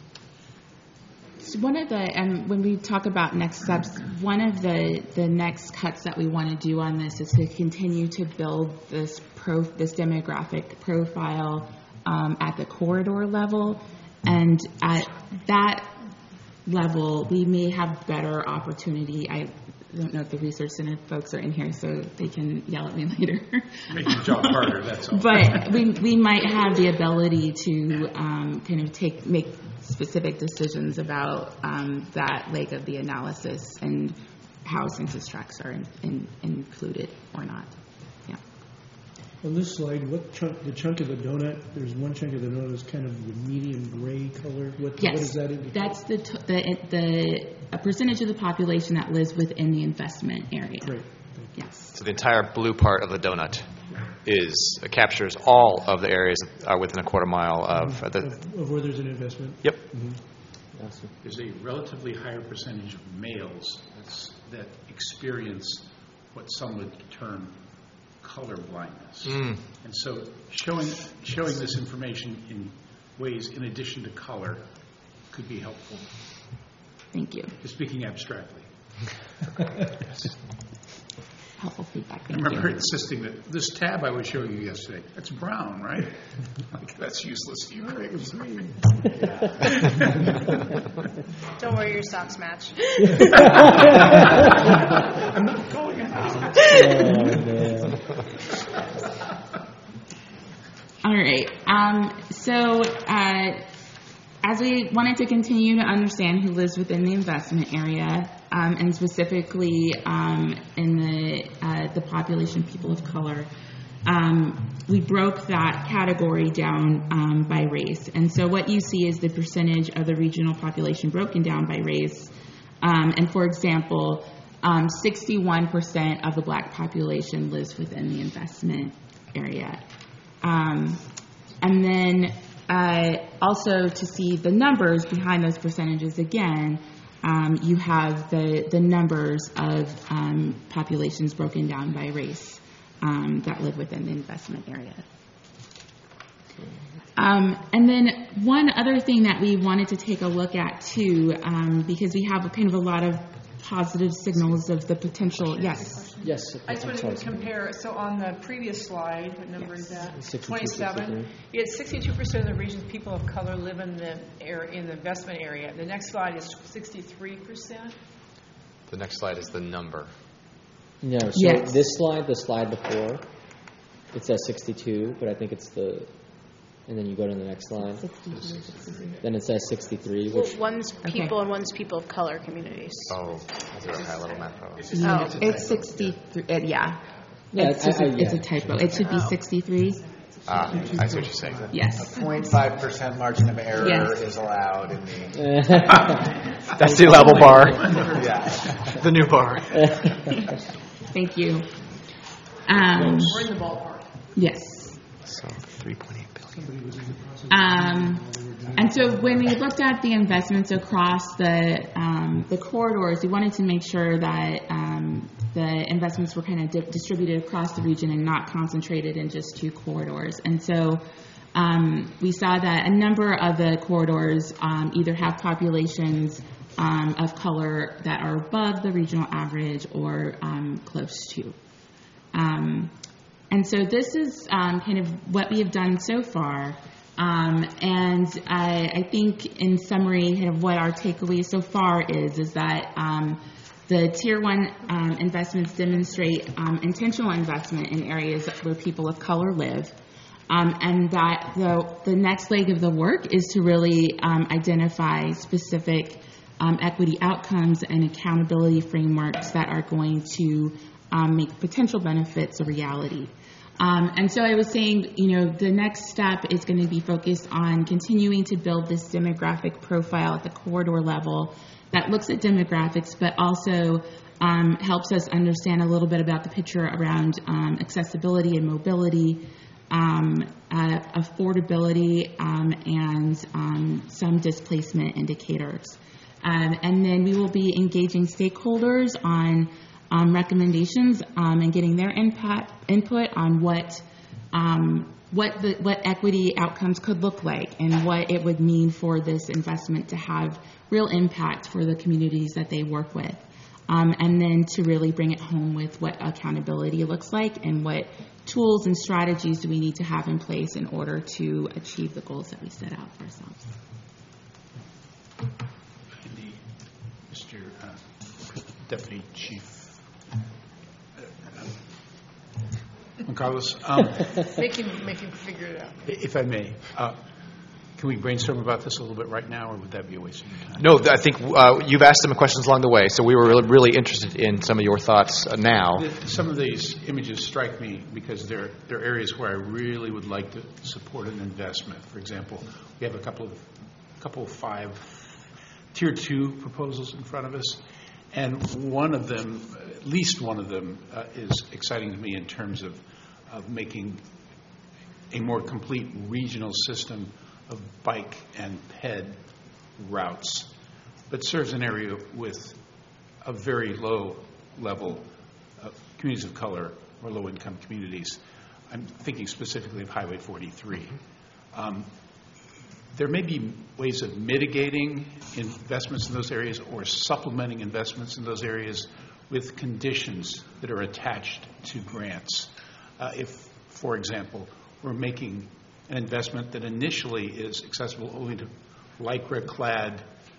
So one of the, when we talk about next steps, one of the next cuts that we want to do on this is to continue to build this demographic profile at the corridor level, and at that level, we may have better opportunity. I don't know if the research center folks are in here, so they can yell at me later. Make your job harder, that's all. But we might have the ability to kind of make specific decisions about that leg of the analysis and how census tracts are included or not. Yeah. On this slide, the chunk of the donut, there's one chunk of the donut is kind of the medium gray color. What does that indicate? That's a percentage of the population that lives within the investment area. Great. Yes. So the entire blue part of the donut captures all of the areas that are within a quarter mile of where there's an investment. Yep. There's a relatively higher percentage of males that experience what some would term color blindness. And so showing this information in ways in addition to color could be helpful. Thank you. Speaking abstractly. helpful feedback. I Thank remember you. insisting that this tab I was showing you yesterday, that's brown, right? Like, that's useless to you, Craig. Don't worry, your socks match. I'm not going out. All right. As we wanted to continue to understand who lives within the investment area, and specifically in the population people of color, we broke that category down by race. And so what you see is the percentage of the regional population broken down by race. And for example, 61% of the Black population lives within the investment area. And then also to see the numbers behind those percentages again, you have the numbers of populations broken down by race that live within the investment area. And then one other thing that we wanted to take a look at too, because we have kind of a lot of positive signals of the potential. Yes. Yes. I just wanted to compare. So on the previous slide, what number is that? 27. You had 62% of the region's people of color live in the investment area. The next slide is 63%. The next slide is the number. No, so this slide, the slide before, it says 62, but I think it's and then you go to the next slide. Then it says 63. Which One's people and one's people of color communities. Oh, is there a high level macro? It's 63. Yeah. Yeah, it's a typo. It should be 63. I see what you're saying. Yes. A 0.5% margin of error is allowed in the... That's the level bar. Yeah. The new bar. Thank you. We're in the ballpark. Yes. So 3.8 billion. And so when we looked at the investments across the corridors, we wanted to make sure that the investments were kind of distributed across the region and not concentrated in just two corridors. And so we saw that a number of the corridors either have populations of color that are above the regional average or close to. And so this is kind of what we have done so far. And I think in summary, kind of what our takeaway so far is that the Tier 1 investments demonstrate intentional investment in areas where people of color live. And that the next leg of the work is to really identify specific equity outcomes and accountability frameworks that are going to make potential benefits a reality. And so I was saying, the next step is going to be focused on continuing to build this demographic profile at the corridor level that looks at demographics, but also helps us understand a little bit about the picture around accessibility and mobility, affordability, and some displacement indicators. And then we will be engaging stakeholders on recommendations and getting their input on what equity outcomes could look like and what it would mean for this investment to have real impact for the communities that they work with. And then to really bring it home with what accountability looks like and what tools and strategies do we need to have in place in order to achieve the goals that we set out for ourselves. Indeed. Mr. Deputy Chief Carlos, Make him figure it out. If I may, can we brainstorm about this a little bit right now, or would that be a waste of your time? No, I think you've asked some questions along the way, so we were really interested in some of your thoughts now. Some of these images strike me because they're areas where I really would like to support an investment. For example, we have a couple of 5 Tier 2 proposals in front of us, and one of them, at least one of them, is exciting to me in terms of making a more complete regional system of bike and ped routes, but serves an area with a very low level of communities of color or low-income communities. I'm thinking specifically of Highway 43. There may be ways of mitigating investments in those areas or supplementing investments in those areas with conditions that are attached to grants. If, for example, we're making an investment that initially is accessible only to Lycra-clad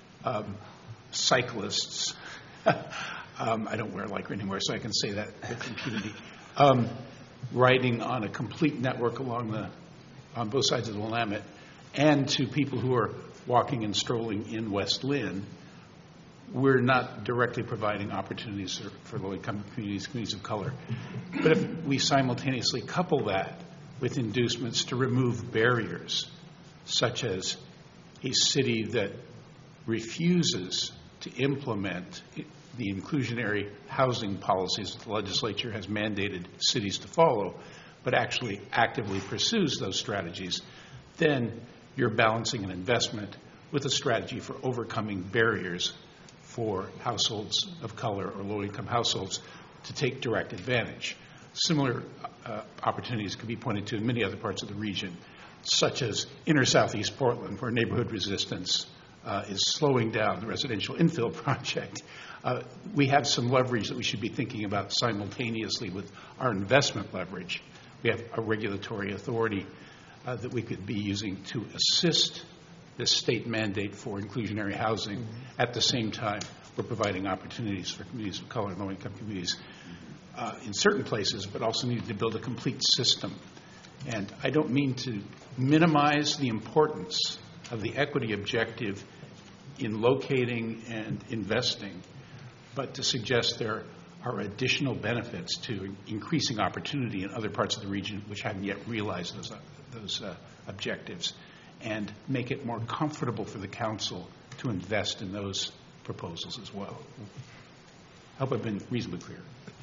cyclists. I don't wear Lycra anymore, so I can say that with impunity. Riding on a complete network on both sides of the Willamette, and to people who are walking and strolling in West Lynn, we're not directly providing opportunities for low-income communities, communities of color. But if we simultaneously couple that with inducements to remove barriers, such as a city that refuses to implement the inclusionary housing policies that the legislature has mandated cities to follow, but actually actively pursues those strategies, then you're balancing an investment with a strategy for overcoming barriers for households of color or low-income households to take direct advantage. Similar opportunities could be pointed to in many other parts of the region, such as inner southeast Portland, where neighborhood resistance is slowing down the residential infill project. We have some leverage that we should be thinking about simultaneously with our investment leverage. We have a regulatory authority that we could be using to assist this state mandate for inclusionary housing. Mm-hmm. At the same time, we're providing opportunities for communities of color and low-income communities in certain places, but also need to build a complete system. And I don't mean to minimize the importance of the equity objective in locating and investing, but to suggest there are additional benefits to increasing opportunity in other parts of the region which haven't yet realized those objectives, and make it more comfortable for the council to invest in those proposals as well. I hope I've been reasonably clear.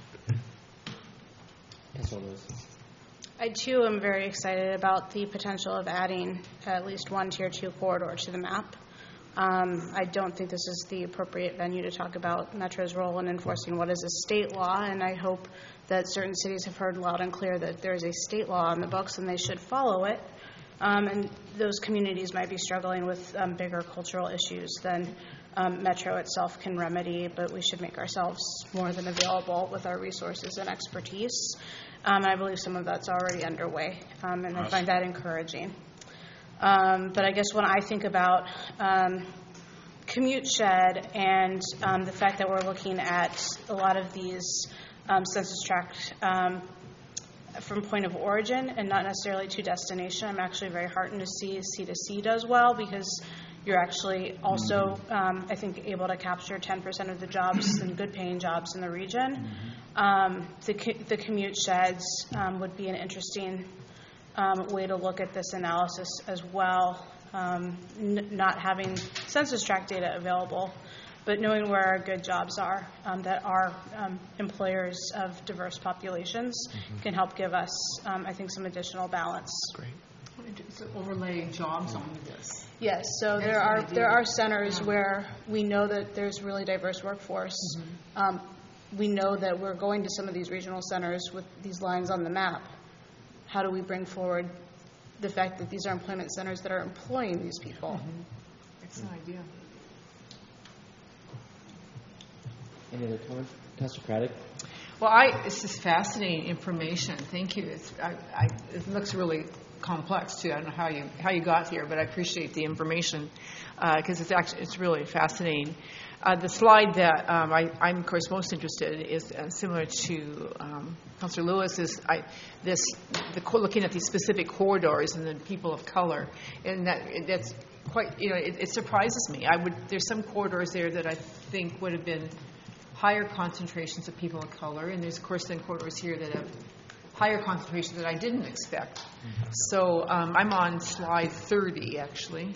I, too, am very excited about the potential of adding at least one Tier 2 corridor to the map. I don't think this is the appropriate venue to talk about Metro's role in enforcing what is a state law, and I hope that certain cities have heard loud and clear that there is a state law on the books and they should follow it. And those communities might be struggling with bigger cultural issues than Metro itself can remedy, but we should make ourselves more than available with our resources and expertise. I believe some of that's already underway, and I find that encouraging. But I guess when I think about Commute Shed and the fact that we're looking at a lot of these census tract from point of origin and not necessarily to destination, I'm actually very heartened to see C2C does well, because you're actually also, I think, able to capture 10% of the jobs and good-paying jobs in the region. The commute sheds would be an interesting way to look at this analysis as well, not having census tract data available, but knowing where our good jobs are that are employers of diverse populations can help give us, I think, some additional balance. Great. So overlay jobs on this. Yes, so there are centers where we know that there's really diverse workforce. We know that we're going to some of these regional centers with these lines on the map. How do we bring forward the fact that these are employment centers that are employing these people? Excellent idea. Any other comments? Councilor Craddock? Well, this is fascinating information. Thank you. It looks really complex too. I don't know how you got here, but I appreciate the information because it's really fascinating. The slide that I'm of course most interested in is similar to Councilor Lewis. Is looking at these specific corridors and the people of color, and that's quite it surprises me. There's some corridors there that I think would have been higher concentrations of people of color, and there's of course then corridors here that have higher concentrations that I didn't expect. So I'm on slide 30 actually.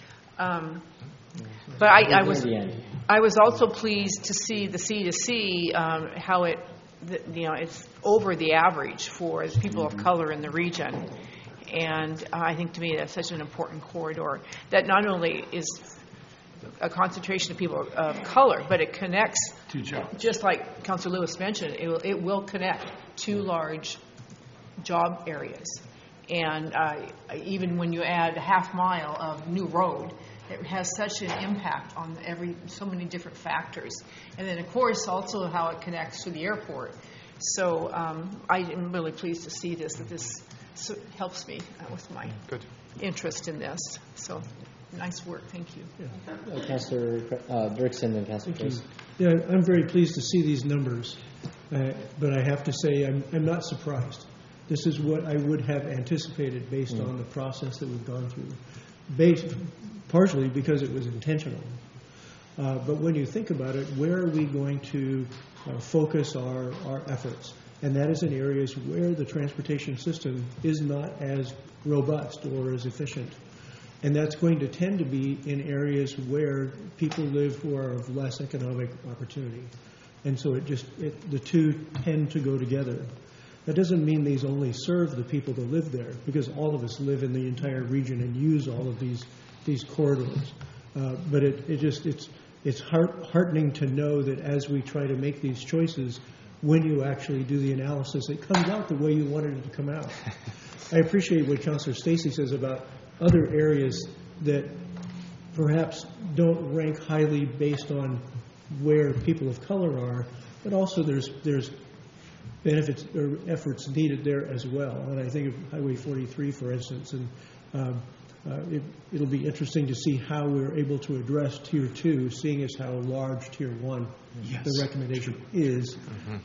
But I was also pleased to see the C2C how it's over the average for people of color in the region, and I think to me that's such an important corridor that not only is a concentration of people of color, but it connects to jobs. Just like Councilor Lewis mentioned, it will connect two large job areas, and even when you add a half mile of new road, It has such an impact on so many different factors. And then, of course, also how it connects to the airport. So I am really pleased to see that this helps me with my interest in this. So nice work. Thank you. Yeah. Councilor Dirksen and Councilor Chase. Yeah, I'm very pleased to see these numbers, but I have to say I'm not surprised. This is what I would have anticipated based on the process that we've gone through, partially because it was intentional. But when you think about it, where are we going to focus our efforts? And that is in areas where the transportation system is not as robust or as efficient. And that's going to tend to be in areas where people live who are of less economic opportunity. And so the two tend to go together. That doesn't mean these only serve the people that live there, because all of us live in the entire region and use all of these corridors. But it's heartening to know that as we try to make these choices, when you actually do the analysis, it comes out the way you wanted it to come out. I appreciate what Councilor Stacey says about other areas that perhaps don't rank highly based on where people of color are, but also there's benefits or efforts needed there as well. And I think of Highway 43, for instance, and it'll be interesting to see how we're able to address Tier 2, seeing as how large Tier 1 the recommendation is.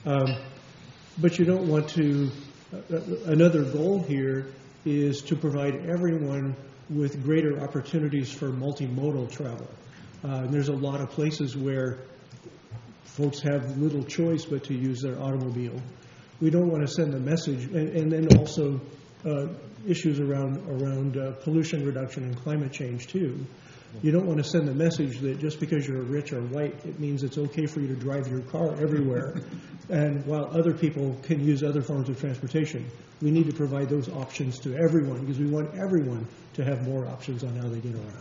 But you don't want to, another goal here is to provide everyone with greater opportunities for multimodal travel. There's a lot of places where folks have little choice but to use their automobile. We don't want to send a message, and then also issues around pollution reduction and climate change too. You don't want to send a message that just because you're rich or white, it means it's okay for you to drive your car everywhere. And while other people can use other forms of transportation, we need to provide those options to everyone, because we want everyone to have more options on how they get around.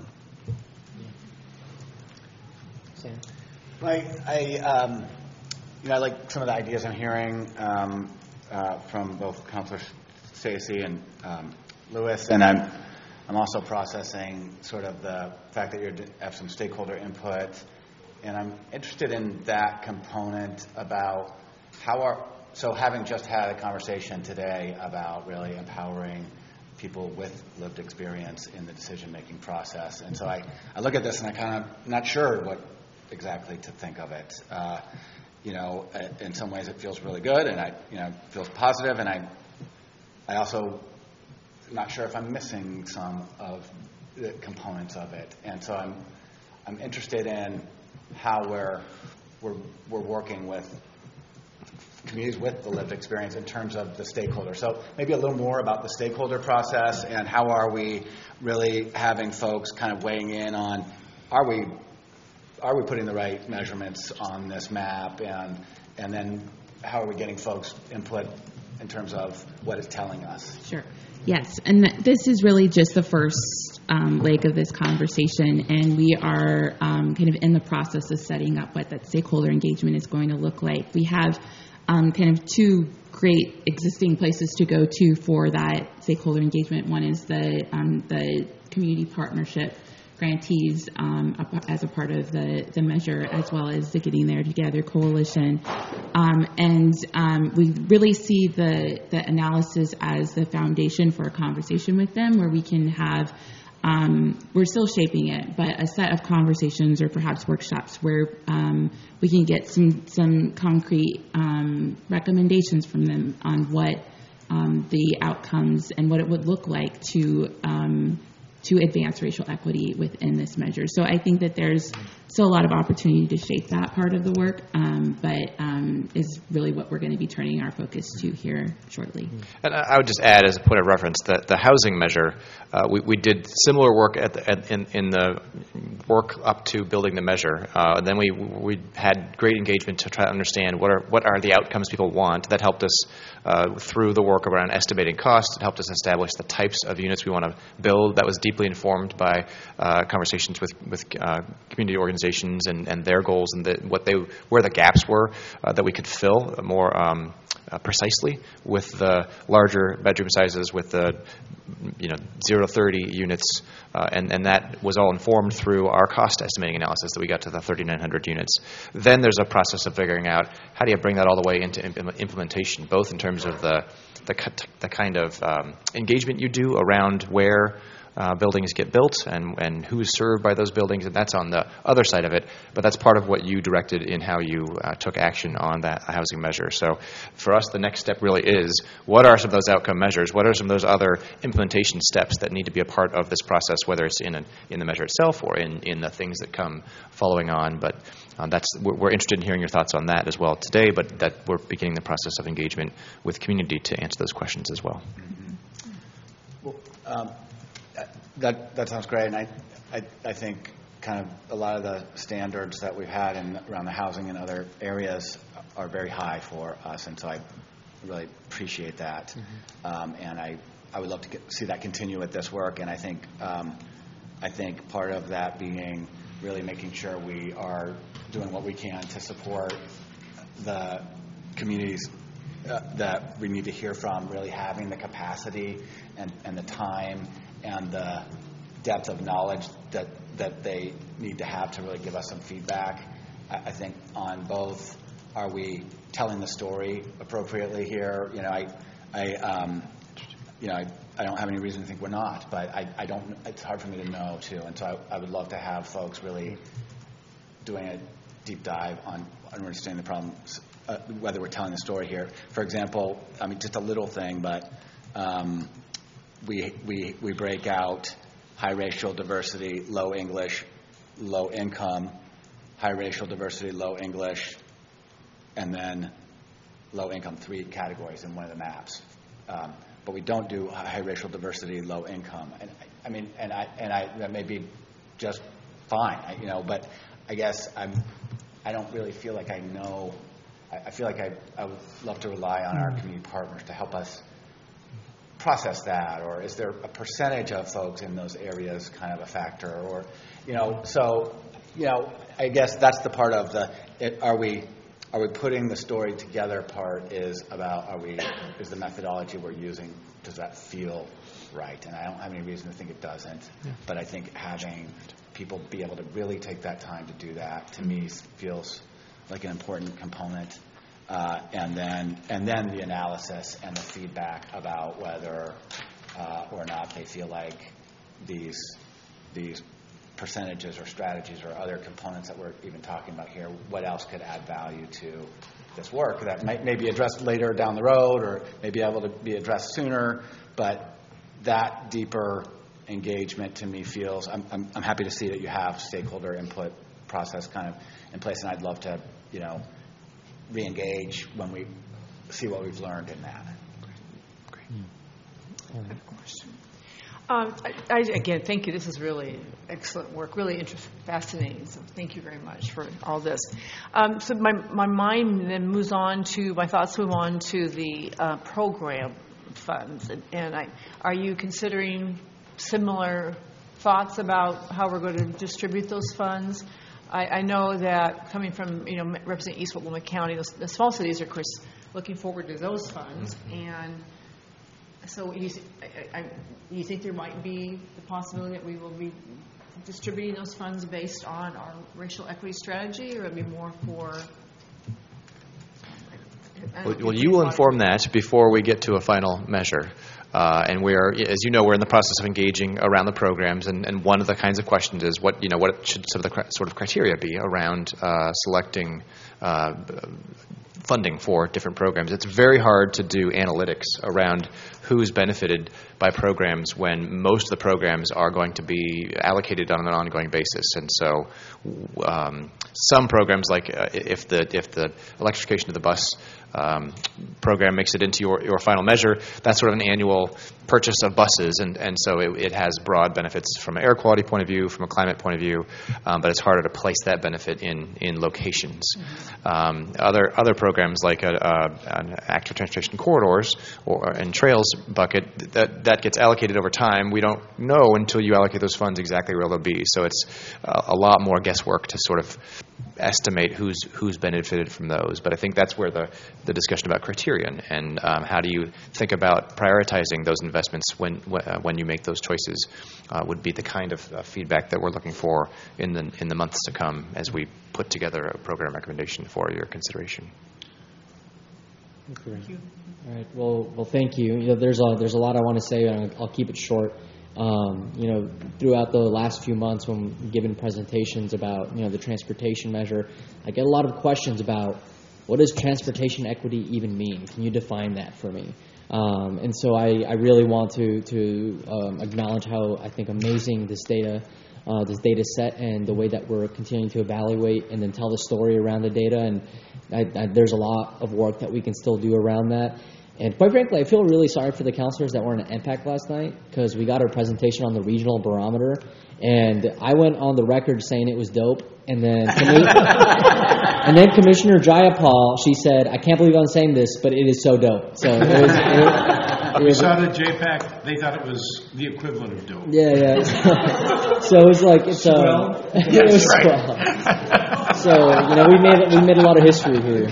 Sam? I like some of the ideas I'm hearing from both Councilor Stacey and Lewis, and I'm also processing sort of the fact that you have some stakeholder input, and I'm interested in that component about having just had a conversation today about really empowering people with lived experience in the decision-making process, and so I look at this and I kind of not sure what exactly to think of it. In some ways it feels really good, and it feels positive, and I also not sure if I'm missing some of the components of it, and so I'm interested in how we're working with communities with the lived experience in terms of the stakeholders. So maybe a little more about the stakeholder process and how are we really having folks kind of weighing in on are we putting the right measurements on this map, and then how are we getting folks' input in terms of what it's telling us? Sure. Yes, and this is really just the first leg of this conversation, and we are kind of in the process of setting up what that stakeholder engagement is going to look like. We have kind of two great existing places to go to for that stakeholder engagement. One is the community partnership grantees as a part of the measure, as well as the Getting There Together coalition. We really see the analysis as the foundation for a conversation with them, where we can have, we're still shaping it, but a set of conversations or perhaps workshops where we can get some concrete recommendations from them on what the outcomes and what it would look like to advance racial equity within this measure. So I think that there's still a lot of opportunity to shape that part of the work, but is really what we're going to be turning our focus to here shortly. And I would just add, as a point of reference, that the housing measure, we did similar work in the work up to building the measure. Then we had great engagement to try to understand what are the outcomes people want. That helped us through the work around estimating costs. It helped us establish the types of units we want to build. That was deeply informed by conversations with community organizations and their goals and where the gaps were that we could fill more precisely with the larger bedroom sizes, with the 0 to 30 units, and that was all informed through our cost estimating analysis that we got to the 3,900 units. Then there's a process of figuring out how do you bring that all the way into implementation, both in terms of the kind of engagement you do around where buildings get built and who's served by those buildings, and that's on the other side of it. But that's part of what you directed in how you took action on that housing measure. So for us, the next step really is, what are some of those outcome measures? What are some of those other implementation steps that need to be a part of this process, whether it's in the measure itself or in the things that come following on? But we're interested in hearing your thoughts on that as well today, but that we're beginning the process of engagement with community to answer those questions as well. Well, that sounds great, and I think kind of a lot of the standards that we've had around the housing and other areas are very high for us, and so I really appreciate that. And I would love to see that continue with this work, and I think part of that being really making sure we are doing what we can to support the communities that we need to hear from, really having the capacity and the time and the depth of knowledge that they need to have to really give us some feedback. I think on both, are we telling the story appropriately here? I don't have any reason to think we're not, but I don't. It's hard for me to know too, and so I would love to have folks really doing a deep dive on understanding the problems, whether we're telling the story here. For example, just a little thing, but we break out high racial diversity, low English, low income, high racial diversity, low English, and then low income, 3 categories in one of the maps. But we don't do high racial diversity, low income. And that may be just fine, but I guess I don't really feel like I know. I feel like I would love to rely on our community partners to help us process that, or is there a percentage of folks in those areas kind of a factor, or I guess that's the part of are we putting the story together part is about is the methodology we're using, does that feel right? And I don't have any reason to think it doesn't, but I think having people be able to really take that time to do that, to me, feels like an important component. And then the analysis and the feedback about whether or not they feel like these percentages or strategies or other components that we're even talking about here, what else could add value to this work that may be addressed later down the road or may be able to be addressed sooner. But that deeper engagement to me feels, I'm happy to see that you have stakeholder input process kind of in place, and I'd love to re-engage when we see what we've learned in that. Great. I have a question. Again, thank you. This is really excellent work, really fascinating. So thank you very much for all this. So my mind then moves on to, my thoughts move on to the program funds. And are you considering similar thoughts about how we're going to distribute those funds? I know that coming from, representing East Multnomah County, the small cities are, of course, looking forward to those funds. And so you think there might be the possibility that we will be distributing those funds based on our racial equity strategy, or it'll be more for... Well, you will inform that before we get to a final measure. And we're, as you know, we're in the process of engaging around the programs, and one of the kinds of questions is what should some of the sort of criteria be around selecting funding for different programs. It's very hard to do analytics around who's benefited by programs when most of the programs are going to be allocated on an ongoing basis. And so some programs, like if the electrification of the bus program makes it into your final measure, that's sort of an annual purchase of buses, and so it has broad benefits from an air quality point of view, from a climate point of view, but it's harder to place that benefit in locations. Other programs like an active transportation corridors and trails bucket, that gets allocated over time. We don't know until you allocate those funds exactly where they'll be, so it's a lot more guesswork to sort of estimate who's benefited from those. But I think that's where the discussion about criterion and how do you think about prioritizing those investments when you make those choices would be the kind of feedback that we're looking for in the months to come as we put together a program recommendation for your consideration. Thank you. All right. Well, thank you. There's a lot I want to say, and I'll keep it short. Throughout the last few months when given presentations about, the transportation measure, I get a lot of questions about what does transportation equity even mean? Can you define that for me? And so I really want to acknowledge how I think amazing this data set and the way that we're continuing to evaluate and then tell the story around the data. And there's a lot of work that we can still do around that. And quite frankly, I feel really sorry for the counselors that weren't at MPAC last night because we got our presentation on the regional barometer, and I went on the record saying it was dope, and then Commissioner Jayapal, she said, "I can't believe I'm saying this, but it is so dope." So we saw the JPAC; they thought it was the equivalent of dope. Yeah. So it was like it was swell. So we made a lot of history here.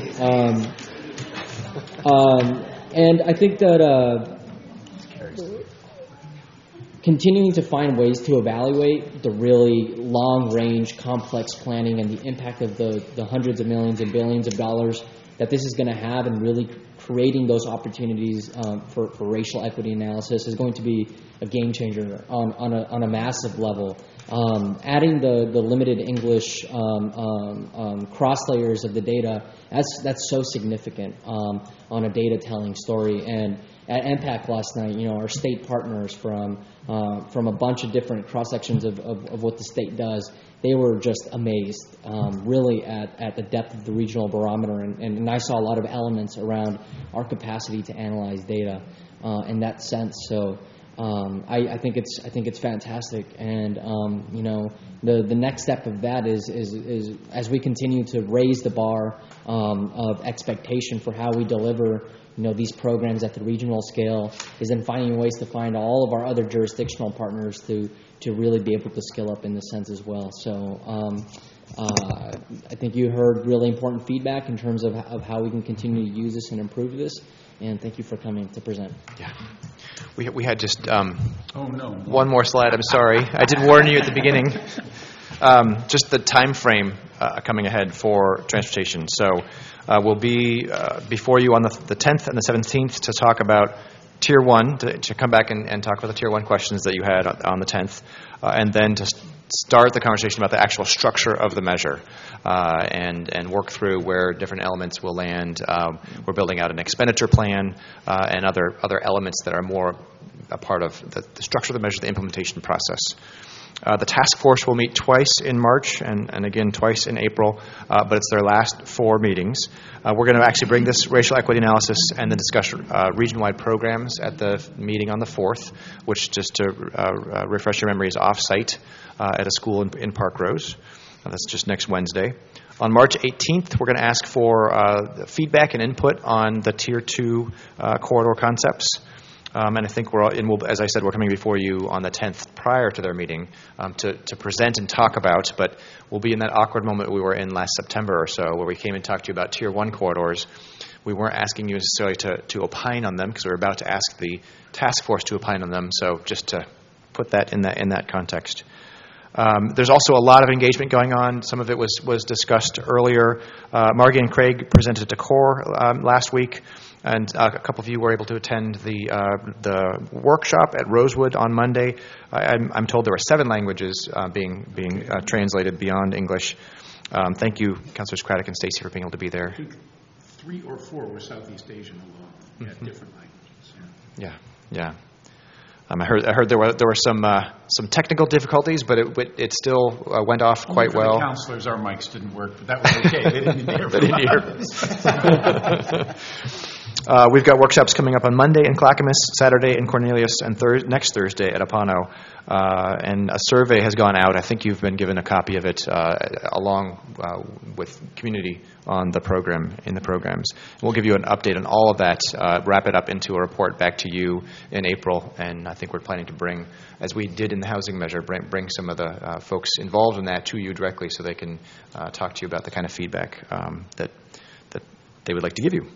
And I think that continuing to find ways to evaluate the really long-range, complex planning and the impact of the hundreds of millions and billions of dollars that this is going to have, and really creating those opportunities for racial equity analysis is going to be a game changer on a massive level. Adding the limited English cross layers of the data, that's so significant on a data telling story. And at MPAC last night, our state partners from a bunch of different cross sections of what the state does, they were just amazed, really at the depth of the regional barometer, and I saw a lot of elements around our capacity to analyze data in that sense. So. I think it's fantastic, and the next step of that is as we continue to raise the bar of expectation for how we deliver these programs at the regional scale, is then finding ways to find all of our other jurisdictional partners to really be able to scale up in this sense as well. So I think you heard really important feedback in terms of how we can continue to use this and improve this. And thank you for coming to present. Yeah. We had just one more slide. I'm sorry. I did warn you at the beginning. Just the time frame coming ahead for transportation. So we'll be before you on the 10th and the 17th to talk about Tier 1, to come back and talk about the Tier 1 questions that you had on the 10th, and then to start the conversation about the actual structure of the measure and work through where different elements will land. We're building out an expenditure plan and other elements that are more a part of the structure of the measure, the implementation process. The task force will meet twice in March and again twice in April, but it's their last 4 meetings. We're going to actually bring this racial equity analysis and then discuss region-wide programs at the meeting on the 4th, which, just to refresh your memory, is off-site at a school in Park Rose. That's just next Wednesday. On March 18th, we're going to ask for feedback and input on the Tier 2 corridor concepts. And I think as I said, we're coming before you on the 10th prior to their meeting to present and talk about, but we'll be in that awkward moment we were in last September or so, where we came and talked to you about Tier 1 corridors. We weren't asking you necessarily to opine on them, because we were about to ask the task force to opine on them, so just to put that in that context. There's also a lot of engagement going on. Some of it was discussed earlier. Margie and Craig presented to CORE last week, and a couple of you were able to attend the workshop at Rosewood on Monday. I'm told there were 7 languages being translated beyond English. Thank you, Councilors Craddock and Stacey, for being able to be there. I think 3 or 4 were Southeast Asian alone, at different languages. Yeah. I heard there were some technical difficulties, but it still went off quite for well. The counselors, our mics didn't work, but that was okay. They didn't hear. We've got workshops coming up on Monday in Clackamas, Saturday in Cornelius, and next Thursday at Apano. And a survey has gone out. I think you've been given a copy of it along with community on the program, in the programs. And we'll give you an update on all of that, wrap it up into a report back to you in April. And I think we're planning to bring, as we did in the housing measure, bring some of the folks involved in that to you directly so they can talk to you about the kind of feedback that they would like to give you.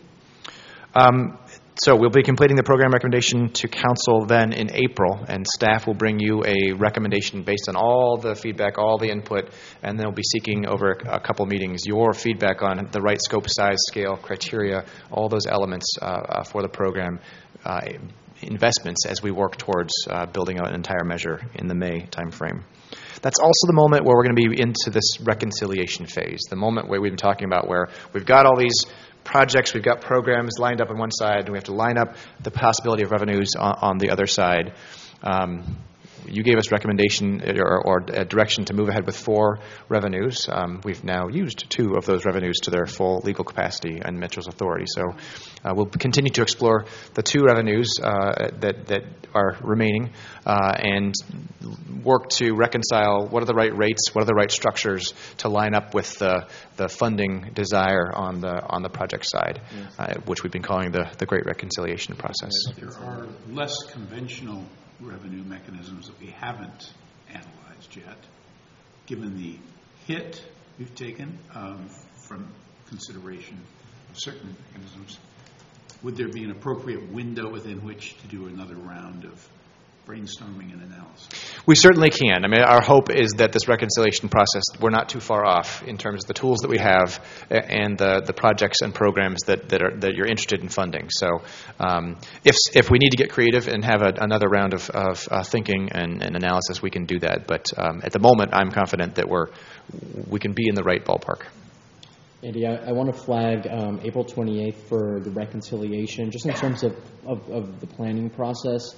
So we'll be completing the program recommendation to council then in April, and staff will bring you a recommendation based on all the feedback, all the input, and they'll be seeking over a couple meetings your feedback on the right scope, size, scale, criteria, all those elements for the program investments as we work towards building out an entire measure in the May timeframe. That's also the moment where we're going to be into this reconciliation phase, the moment where we've been talking about where we've got all these projects, we've got programs lined up on one side, and we have to line up the possibility of revenues on the other side. You gave us recommendation or a direction to move ahead with 4 revenues. We've now used 2 of those revenues to their full legal capacity and Metro's authority. So we'll continue to explore the 2 revenues that are remaining and work to reconcile what are the right rates, what are the right structures to line up with the funding desire on the project side, which we've been calling the Great Reconciliation Process. There are less conventional revenue mechanisms that we haven't analyzed yet. Given the hit we've taken from consideration of certain mechanisms, would there be an appropriate window within which to do another round of brainstorming and analysis? We certainly can. I mean, our hope is that this reconciliation process, we're not too far off in terms of the tools that we have and the projects and programs that you're interested in funding. So if we need to get creative and have another round of thinking and analysis, we can do that. But at the moment, I'm confident that we can be in the right ballpark. Andy, I want to flag April 28th for the reconciliation, just in terms of the planning process.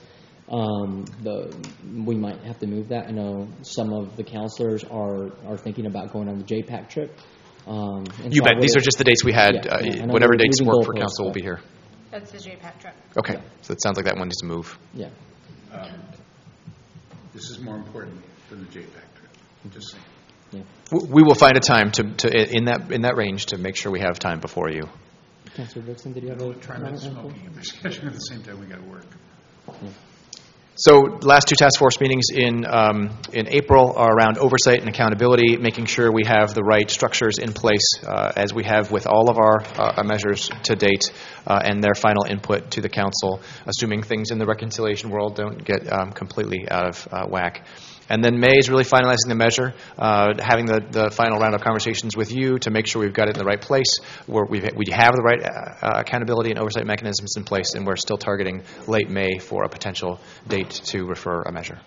We might have to move that. I know some of the counselors are thinking about going on the JPAC trip. You bet. These are just the dates we had. Whatever dates work for council will be here. That's the JPAC trip. Okay. So it sounds like that one needs to move. Yeah. This is more important than the JPAC trip. I'm just saying. Yeah. We will find a time to in that range to make sure we have time before you. Councilor Dixon, did you have a try not smoking and discussion at the same time we got to work. Yeah. So last 2 task force meetings in April are around oversight and accountability, making sure we have the right structures in place as we have with all of our measures to date and their final input to the council, assuming things in the reconciliation world don't get completely out of whack. And then May is really finalizing the measure, having the final round of conversations with you to make sure we've got it in the right place, where we have the right accountability and oversight mechanisms in place, and we're still targeting late May for a potential date to refer a measure.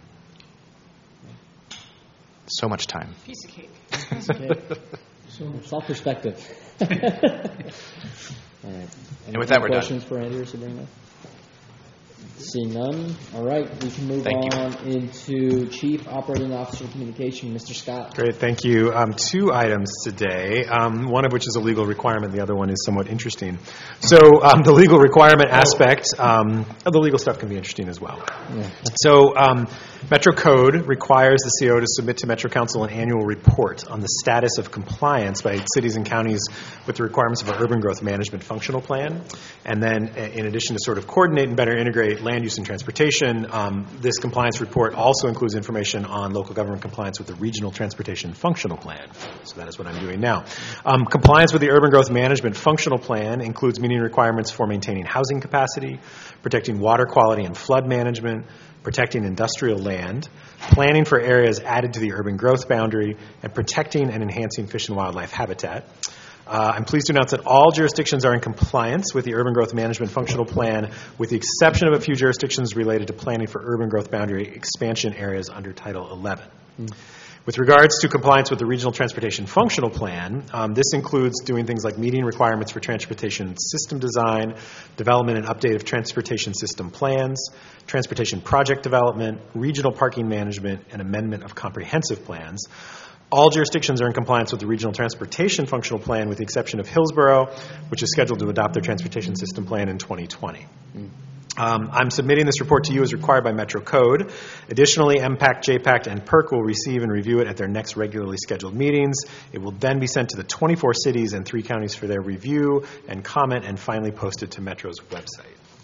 So much time. Piece of cake. It's all perspective. All right. And with that, we're done. Questions for Andy or Sabrina? Seeing none. All right, we can move on into Chief Operating Officer Communication, Mr. Scott. Great, thank you. 2 items today, one of which is a legal requirement, the other one is somewhat interesting. So the legal requirement aspect, the legal stuff can be interesting as well. Yeah. So Metro Code requires the CO to submit to Metro Council an annual report on the status of compliance by cities and counties with the requirements of our urban growth management functional plan. And then in addition to sort of coordinate and better integrate land use and transportation, this compliance report also includes information on local government compliance with the regional transportation functional plan. So that is what I'm doing now. Compliance with the urban growth management functional plan includes meeting requirements for maintaining housing capacity, protecting water quality and flood management, protecting industrial land, planning for areas added to the urban growth boundary, and protecting and enhancing fish and wildlife habitat. I'm pleased to announce that all jurisdictions are in compliance with the Urban Growth Management Functional Plan, with the exception of a few jurisdictions related to planning for urban growth boundary expansion areas under Title 11. With regards to compliance with the Regional Transportation Functional Plan, this includes doing things like meeting requirements for transportation system design, development and update of transportation system plans, transportation project development, regional parking management, and amendment of comprehensive plans. All jurisdictions are in compliance with the Regional Transportation Functional Plan, with the exception of Hillsborough, which is scheduled to adopt their transportation system plan in 2020. I'm submitting this report to you as required by Metro Code. Additionally, MPAC, JPAC, and PERC will receive and review it at their next regularly scheduled meetings. It will then be sent to the 24 cities and 3 counties for their review and comment, and finally posted to Metro's website.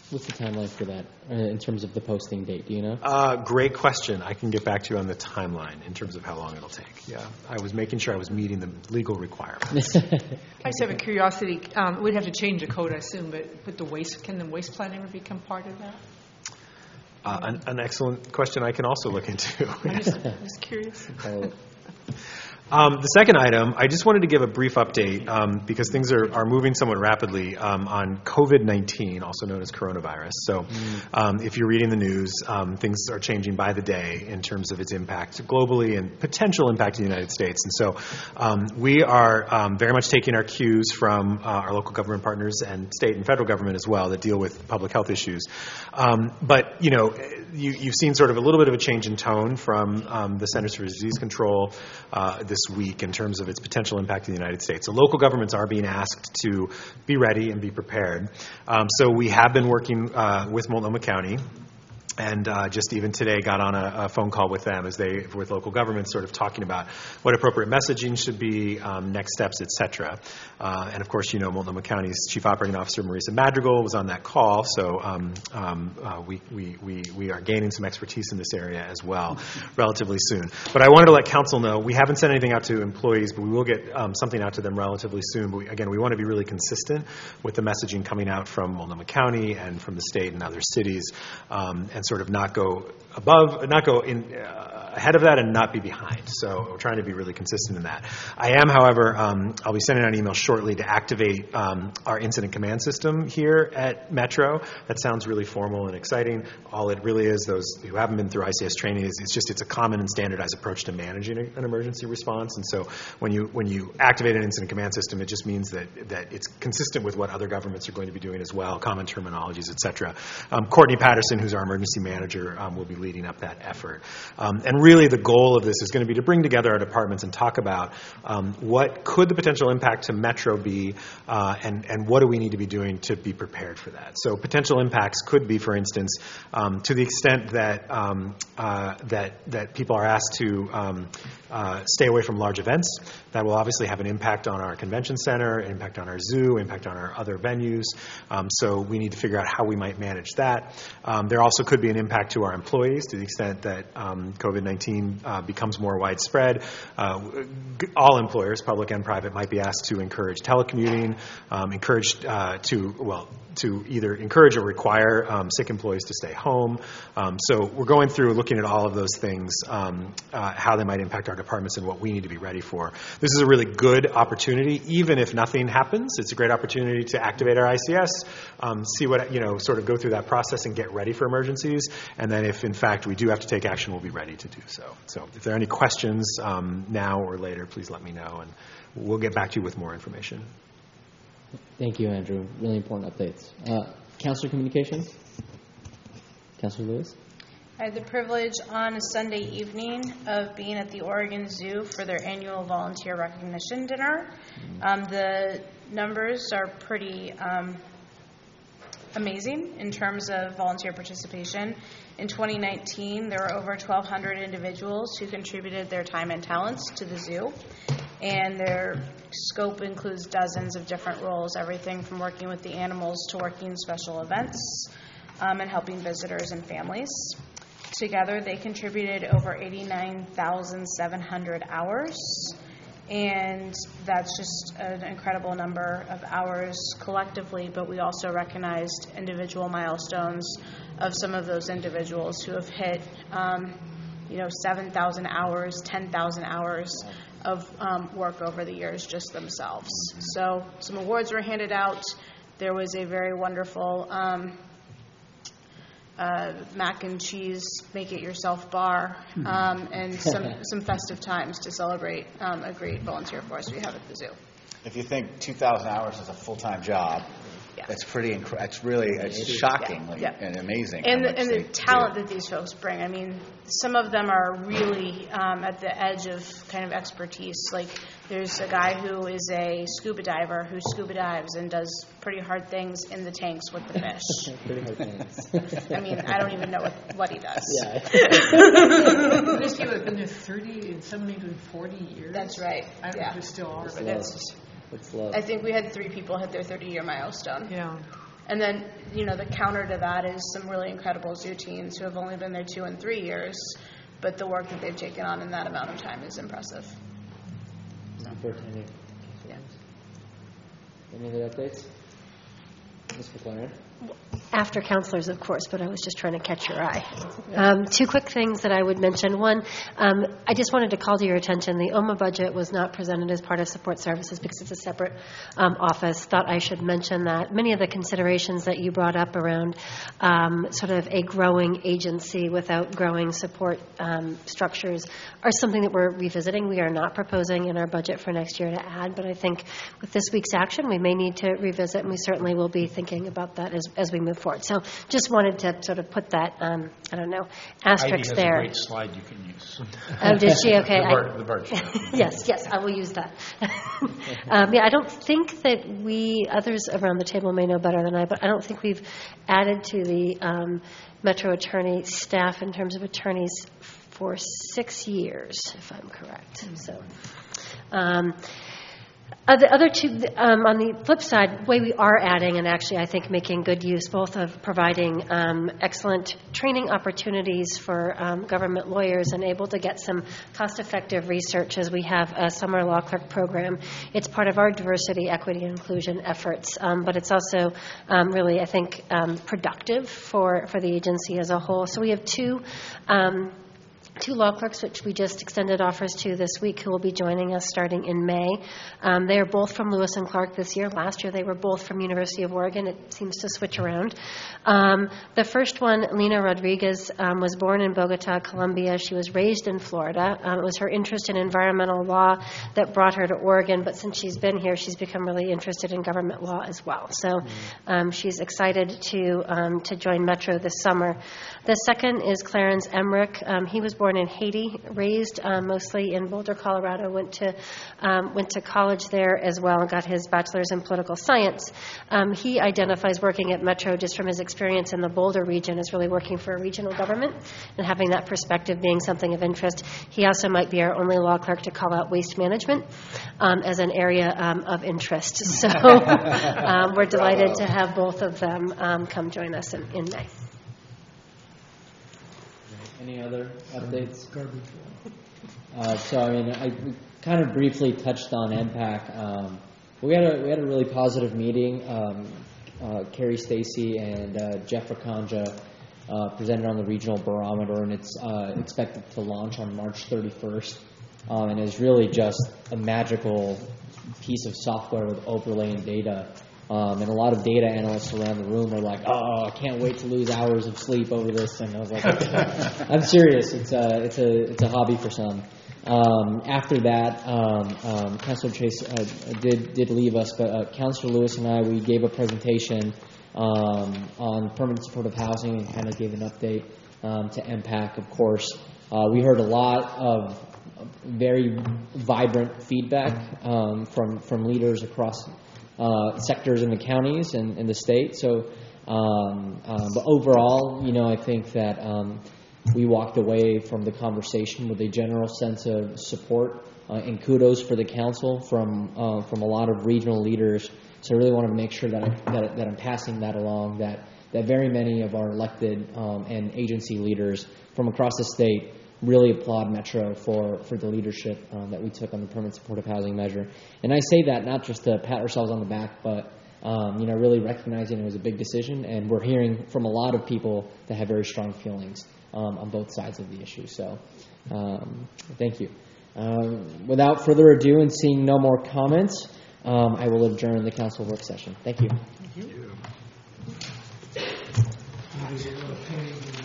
What's the timeline for that in terms of the posting date? Do you know? Great question. I can get back to you on the timeline in terms of how long it'll take. Yeah, I was making sure I was meeting the legal requirements. I just have a curiosity. We'd have to change the code, I assume, but can the waste plan ever become part of that? An excellent question I can also look into. I'm just curious. The second item, I just wanted to give a brief update because things are moving somewhat rapidly on COVID-19, also known as coronavirus. So if you're reading the news, things are changing by the day in terms of its impact globally and potential impact in the United States. And so we are very much taking our cues from our local government partners and state and federal government as well that deal with public health issues. But, you've seen sort of a little bit of a change in tone from the Centers for Disease Control this week in terms of its potential impact in the United States. So local governments are being asked to be ready and be prepared. So we have been working with Multnomah County. And just even today got on a phone call with them with local governments sort of talking about what appropriate messaging should be, next steps, et cetera. And of course, Multnomah County's Chief Operating Officer, Marisa Madrigal, was on that call. So we are gaining some expertise in this area as well relatively soon. But I wanted to let council know, we haven't sent anything out to employees, but we will get something out to them relatively soon. But again, we want to be really consistent with the messaging coming out from Multnomah County and from the state and other cities, and sort of not go ahead of that and not be behind. So we're trying to be really consistent in that. I am, however, I'll be sending out an email shortly to activate our incident command system here at Metro. That sounds really formal and exciting. All it really is, those who haven't been through ICS training, it's a common and standardized approach to managing an emergency response. And so when you activate an incident command system, it just means that it's consistent with what other governments are going to be doing as well, common terminologies, et cetera. Courtney Patterson, who's our emergency manager, will be leading up that effort. And really the goal of this is going to be to bring together our departments and talk about what could the potential impact to Metro be, and what do we need to be doing to be prepared for that. So potential impacts could be, for instance, to the extent that that people are asked to stay away from large events. That will obviously have an impact on our convention center, impact on our zoo, impact on our other venues. So we need to figure out how we might manage that. There also could be an impact to our employees to the extent that COVID-19 becomes more widespread. All employers, public and private, might be asked to encourage telecommuting, to either encourage or require sick employees to stay home. So we're going through looking at all of those things, how they might impact our departments and what we need to be ready for. This is a really good opportunity, even if nothing happens. It's a great opportunity to activate our ICS, see what, sort of go through that process and get ready for emergencies. And then if, in fact, we do have to take action, we'll be ready to do so. So if there are any questions now or later, please let me know, and we'll get back to you with more information. Thank you, Andrew. Really important updates. Councilor Communications? Councilor Lewis? I had the privilege on a Sunday evening of being at the Oregon Zoo for their annual volunteer recognition dinner. The numbers are pretty amazing in terms of volunteer participation. In 2019, there were over 1,200 individuals who contributed their time and talents to the zoo, and their scope includes dozens of different roles, everything from working with the animals to working special events and helping visitors and families. Together, they contributed over 89,700 hours, and that's just an incredible number of hours collectively, but we also recognized individual milestones of some of those individuals who have hit 7,000 hours, 10,000 hours of work over the years just themselves. So some awards were handed out. There was a very wonderful mac and cheese make-it-yourself bar, and some festive times to celebrate a great volunteer force we have at the zoo. If you think 2,000 hours is a full-time job, it's pretty it's shockingly and amazing. And the talent that these folks bring. I mean, some of them are really at the edge of kind of expertise. Like there's a guy who is a scuba diver who scuba dives and does pretty hard things in the tanks with the fish. Pretty hard things. I mean, I don't even know what he does. Yeah. There's people that have been there 30 and some even 40 years. That's right. I don't know if they still are, but I think we had 3 people hit their 30-year milestone. Yeah. And then, the counter to that is some really incredible zoo teens who have only been there 2 and 3 years, but the work that they've taken on in that amount of time is impressive. For attending. Yeah. Any other updates? Ms. McLaren? After counselors, of course, but I was just trying to catch your eye. 2 quick things that I would mention. One, I just wanted to call to your attention, the OMA budget was not presented as part of support services because it's a separate office. Thought I should mention that. Many of the considerations that you brought up around sort of a growing agency without growing support structures are something that we're revisiting. We are not proposing in our budget for next year to add, but I think with this week's action, we may need to revisit, and we certainly will be thinking about that as we move forward. So just wanted to sort of put that, asterisk there. Heidi has a great slide you can use. Oh, did she? Okay. The bar chart. Yes, I will use that. I don't think that others around the table may know better than I, but I don't think we've added to the Metro Attorney staff in terms of attorneys for 6 years, if I'm correct. So. The other two, on the flip side, the way we are adding and actually I think making good use both of providing excellent training opportunities for government lawyers and able to get some cost-effective research as we have a summer law clerk program. It's part of our diversity, equity, and inclusion efforts, but it's also really, I think, productive for the agency as a whole. So we have two law clerks, which we just extended offers to this week, who will be joining us starting in May. They are both from Lewis and Clark this year. Last year, they were both from University of Oregon. It seems to switch around. The first one, Lena Rodriguez, was born in Bogota, Colombia. She was raised in Florida. It was her interest in environmental law that brought her to Oregon, but since she's been here, she's become really interested in government law as well. So she's excited to join Metro this summer. The second is Clarence Emmerich. He was born in Haiti, raised mostly in Boulder, Colorado, went to college there as well and got his bachelor's in political science. He identifies working at Metro just from his experience in the Boulder region as really working for a regional government and having that perspective being something of interest. He also might be our only law clerk to call out waste management as an area of interest. So we're delighted to have both of them come join us in May. Any other updates? We kind of briefly touched on MPAC. We had a really positive meeting. Carrie Stacy and Jeff Rakanja presented on the regional barometer, and it's expected to launch on March 31st. And it's really just a magical piece of software with overlaying data. And a lot of data analysts around the room are like, "Oh, I can't wait to lose hours of sleep over this." And I was like, "I'm serious. It's a hobby for some." After that, Councilor Chase did leave us, but Councilor Lewis and we gave a presentation on permanent supportive housing and kind of gave an update to MPAC. Of course, we heard a lot of very vibrant feedback from leaders across sectors in the counties and in the state. So, but overall, I think that we walked away from the conversation with a general sense of support and kudos for the council from a lot of regional leaders. So I really wanted to make sure that I'm passing that along. That very many of our elected and agency leaders from across the state really applaud Metro for the leadership that we took on the permanent supportive housing measure. And I say that not just to pat ourselves on the back, but really recognizing it was a big decision, and we're hearing from a lot of people that have very strong feelings on both sides of the issue. So thank you. Without further ado and seeing no more comments, I will adjourn the council work session. Thank you. Thank you.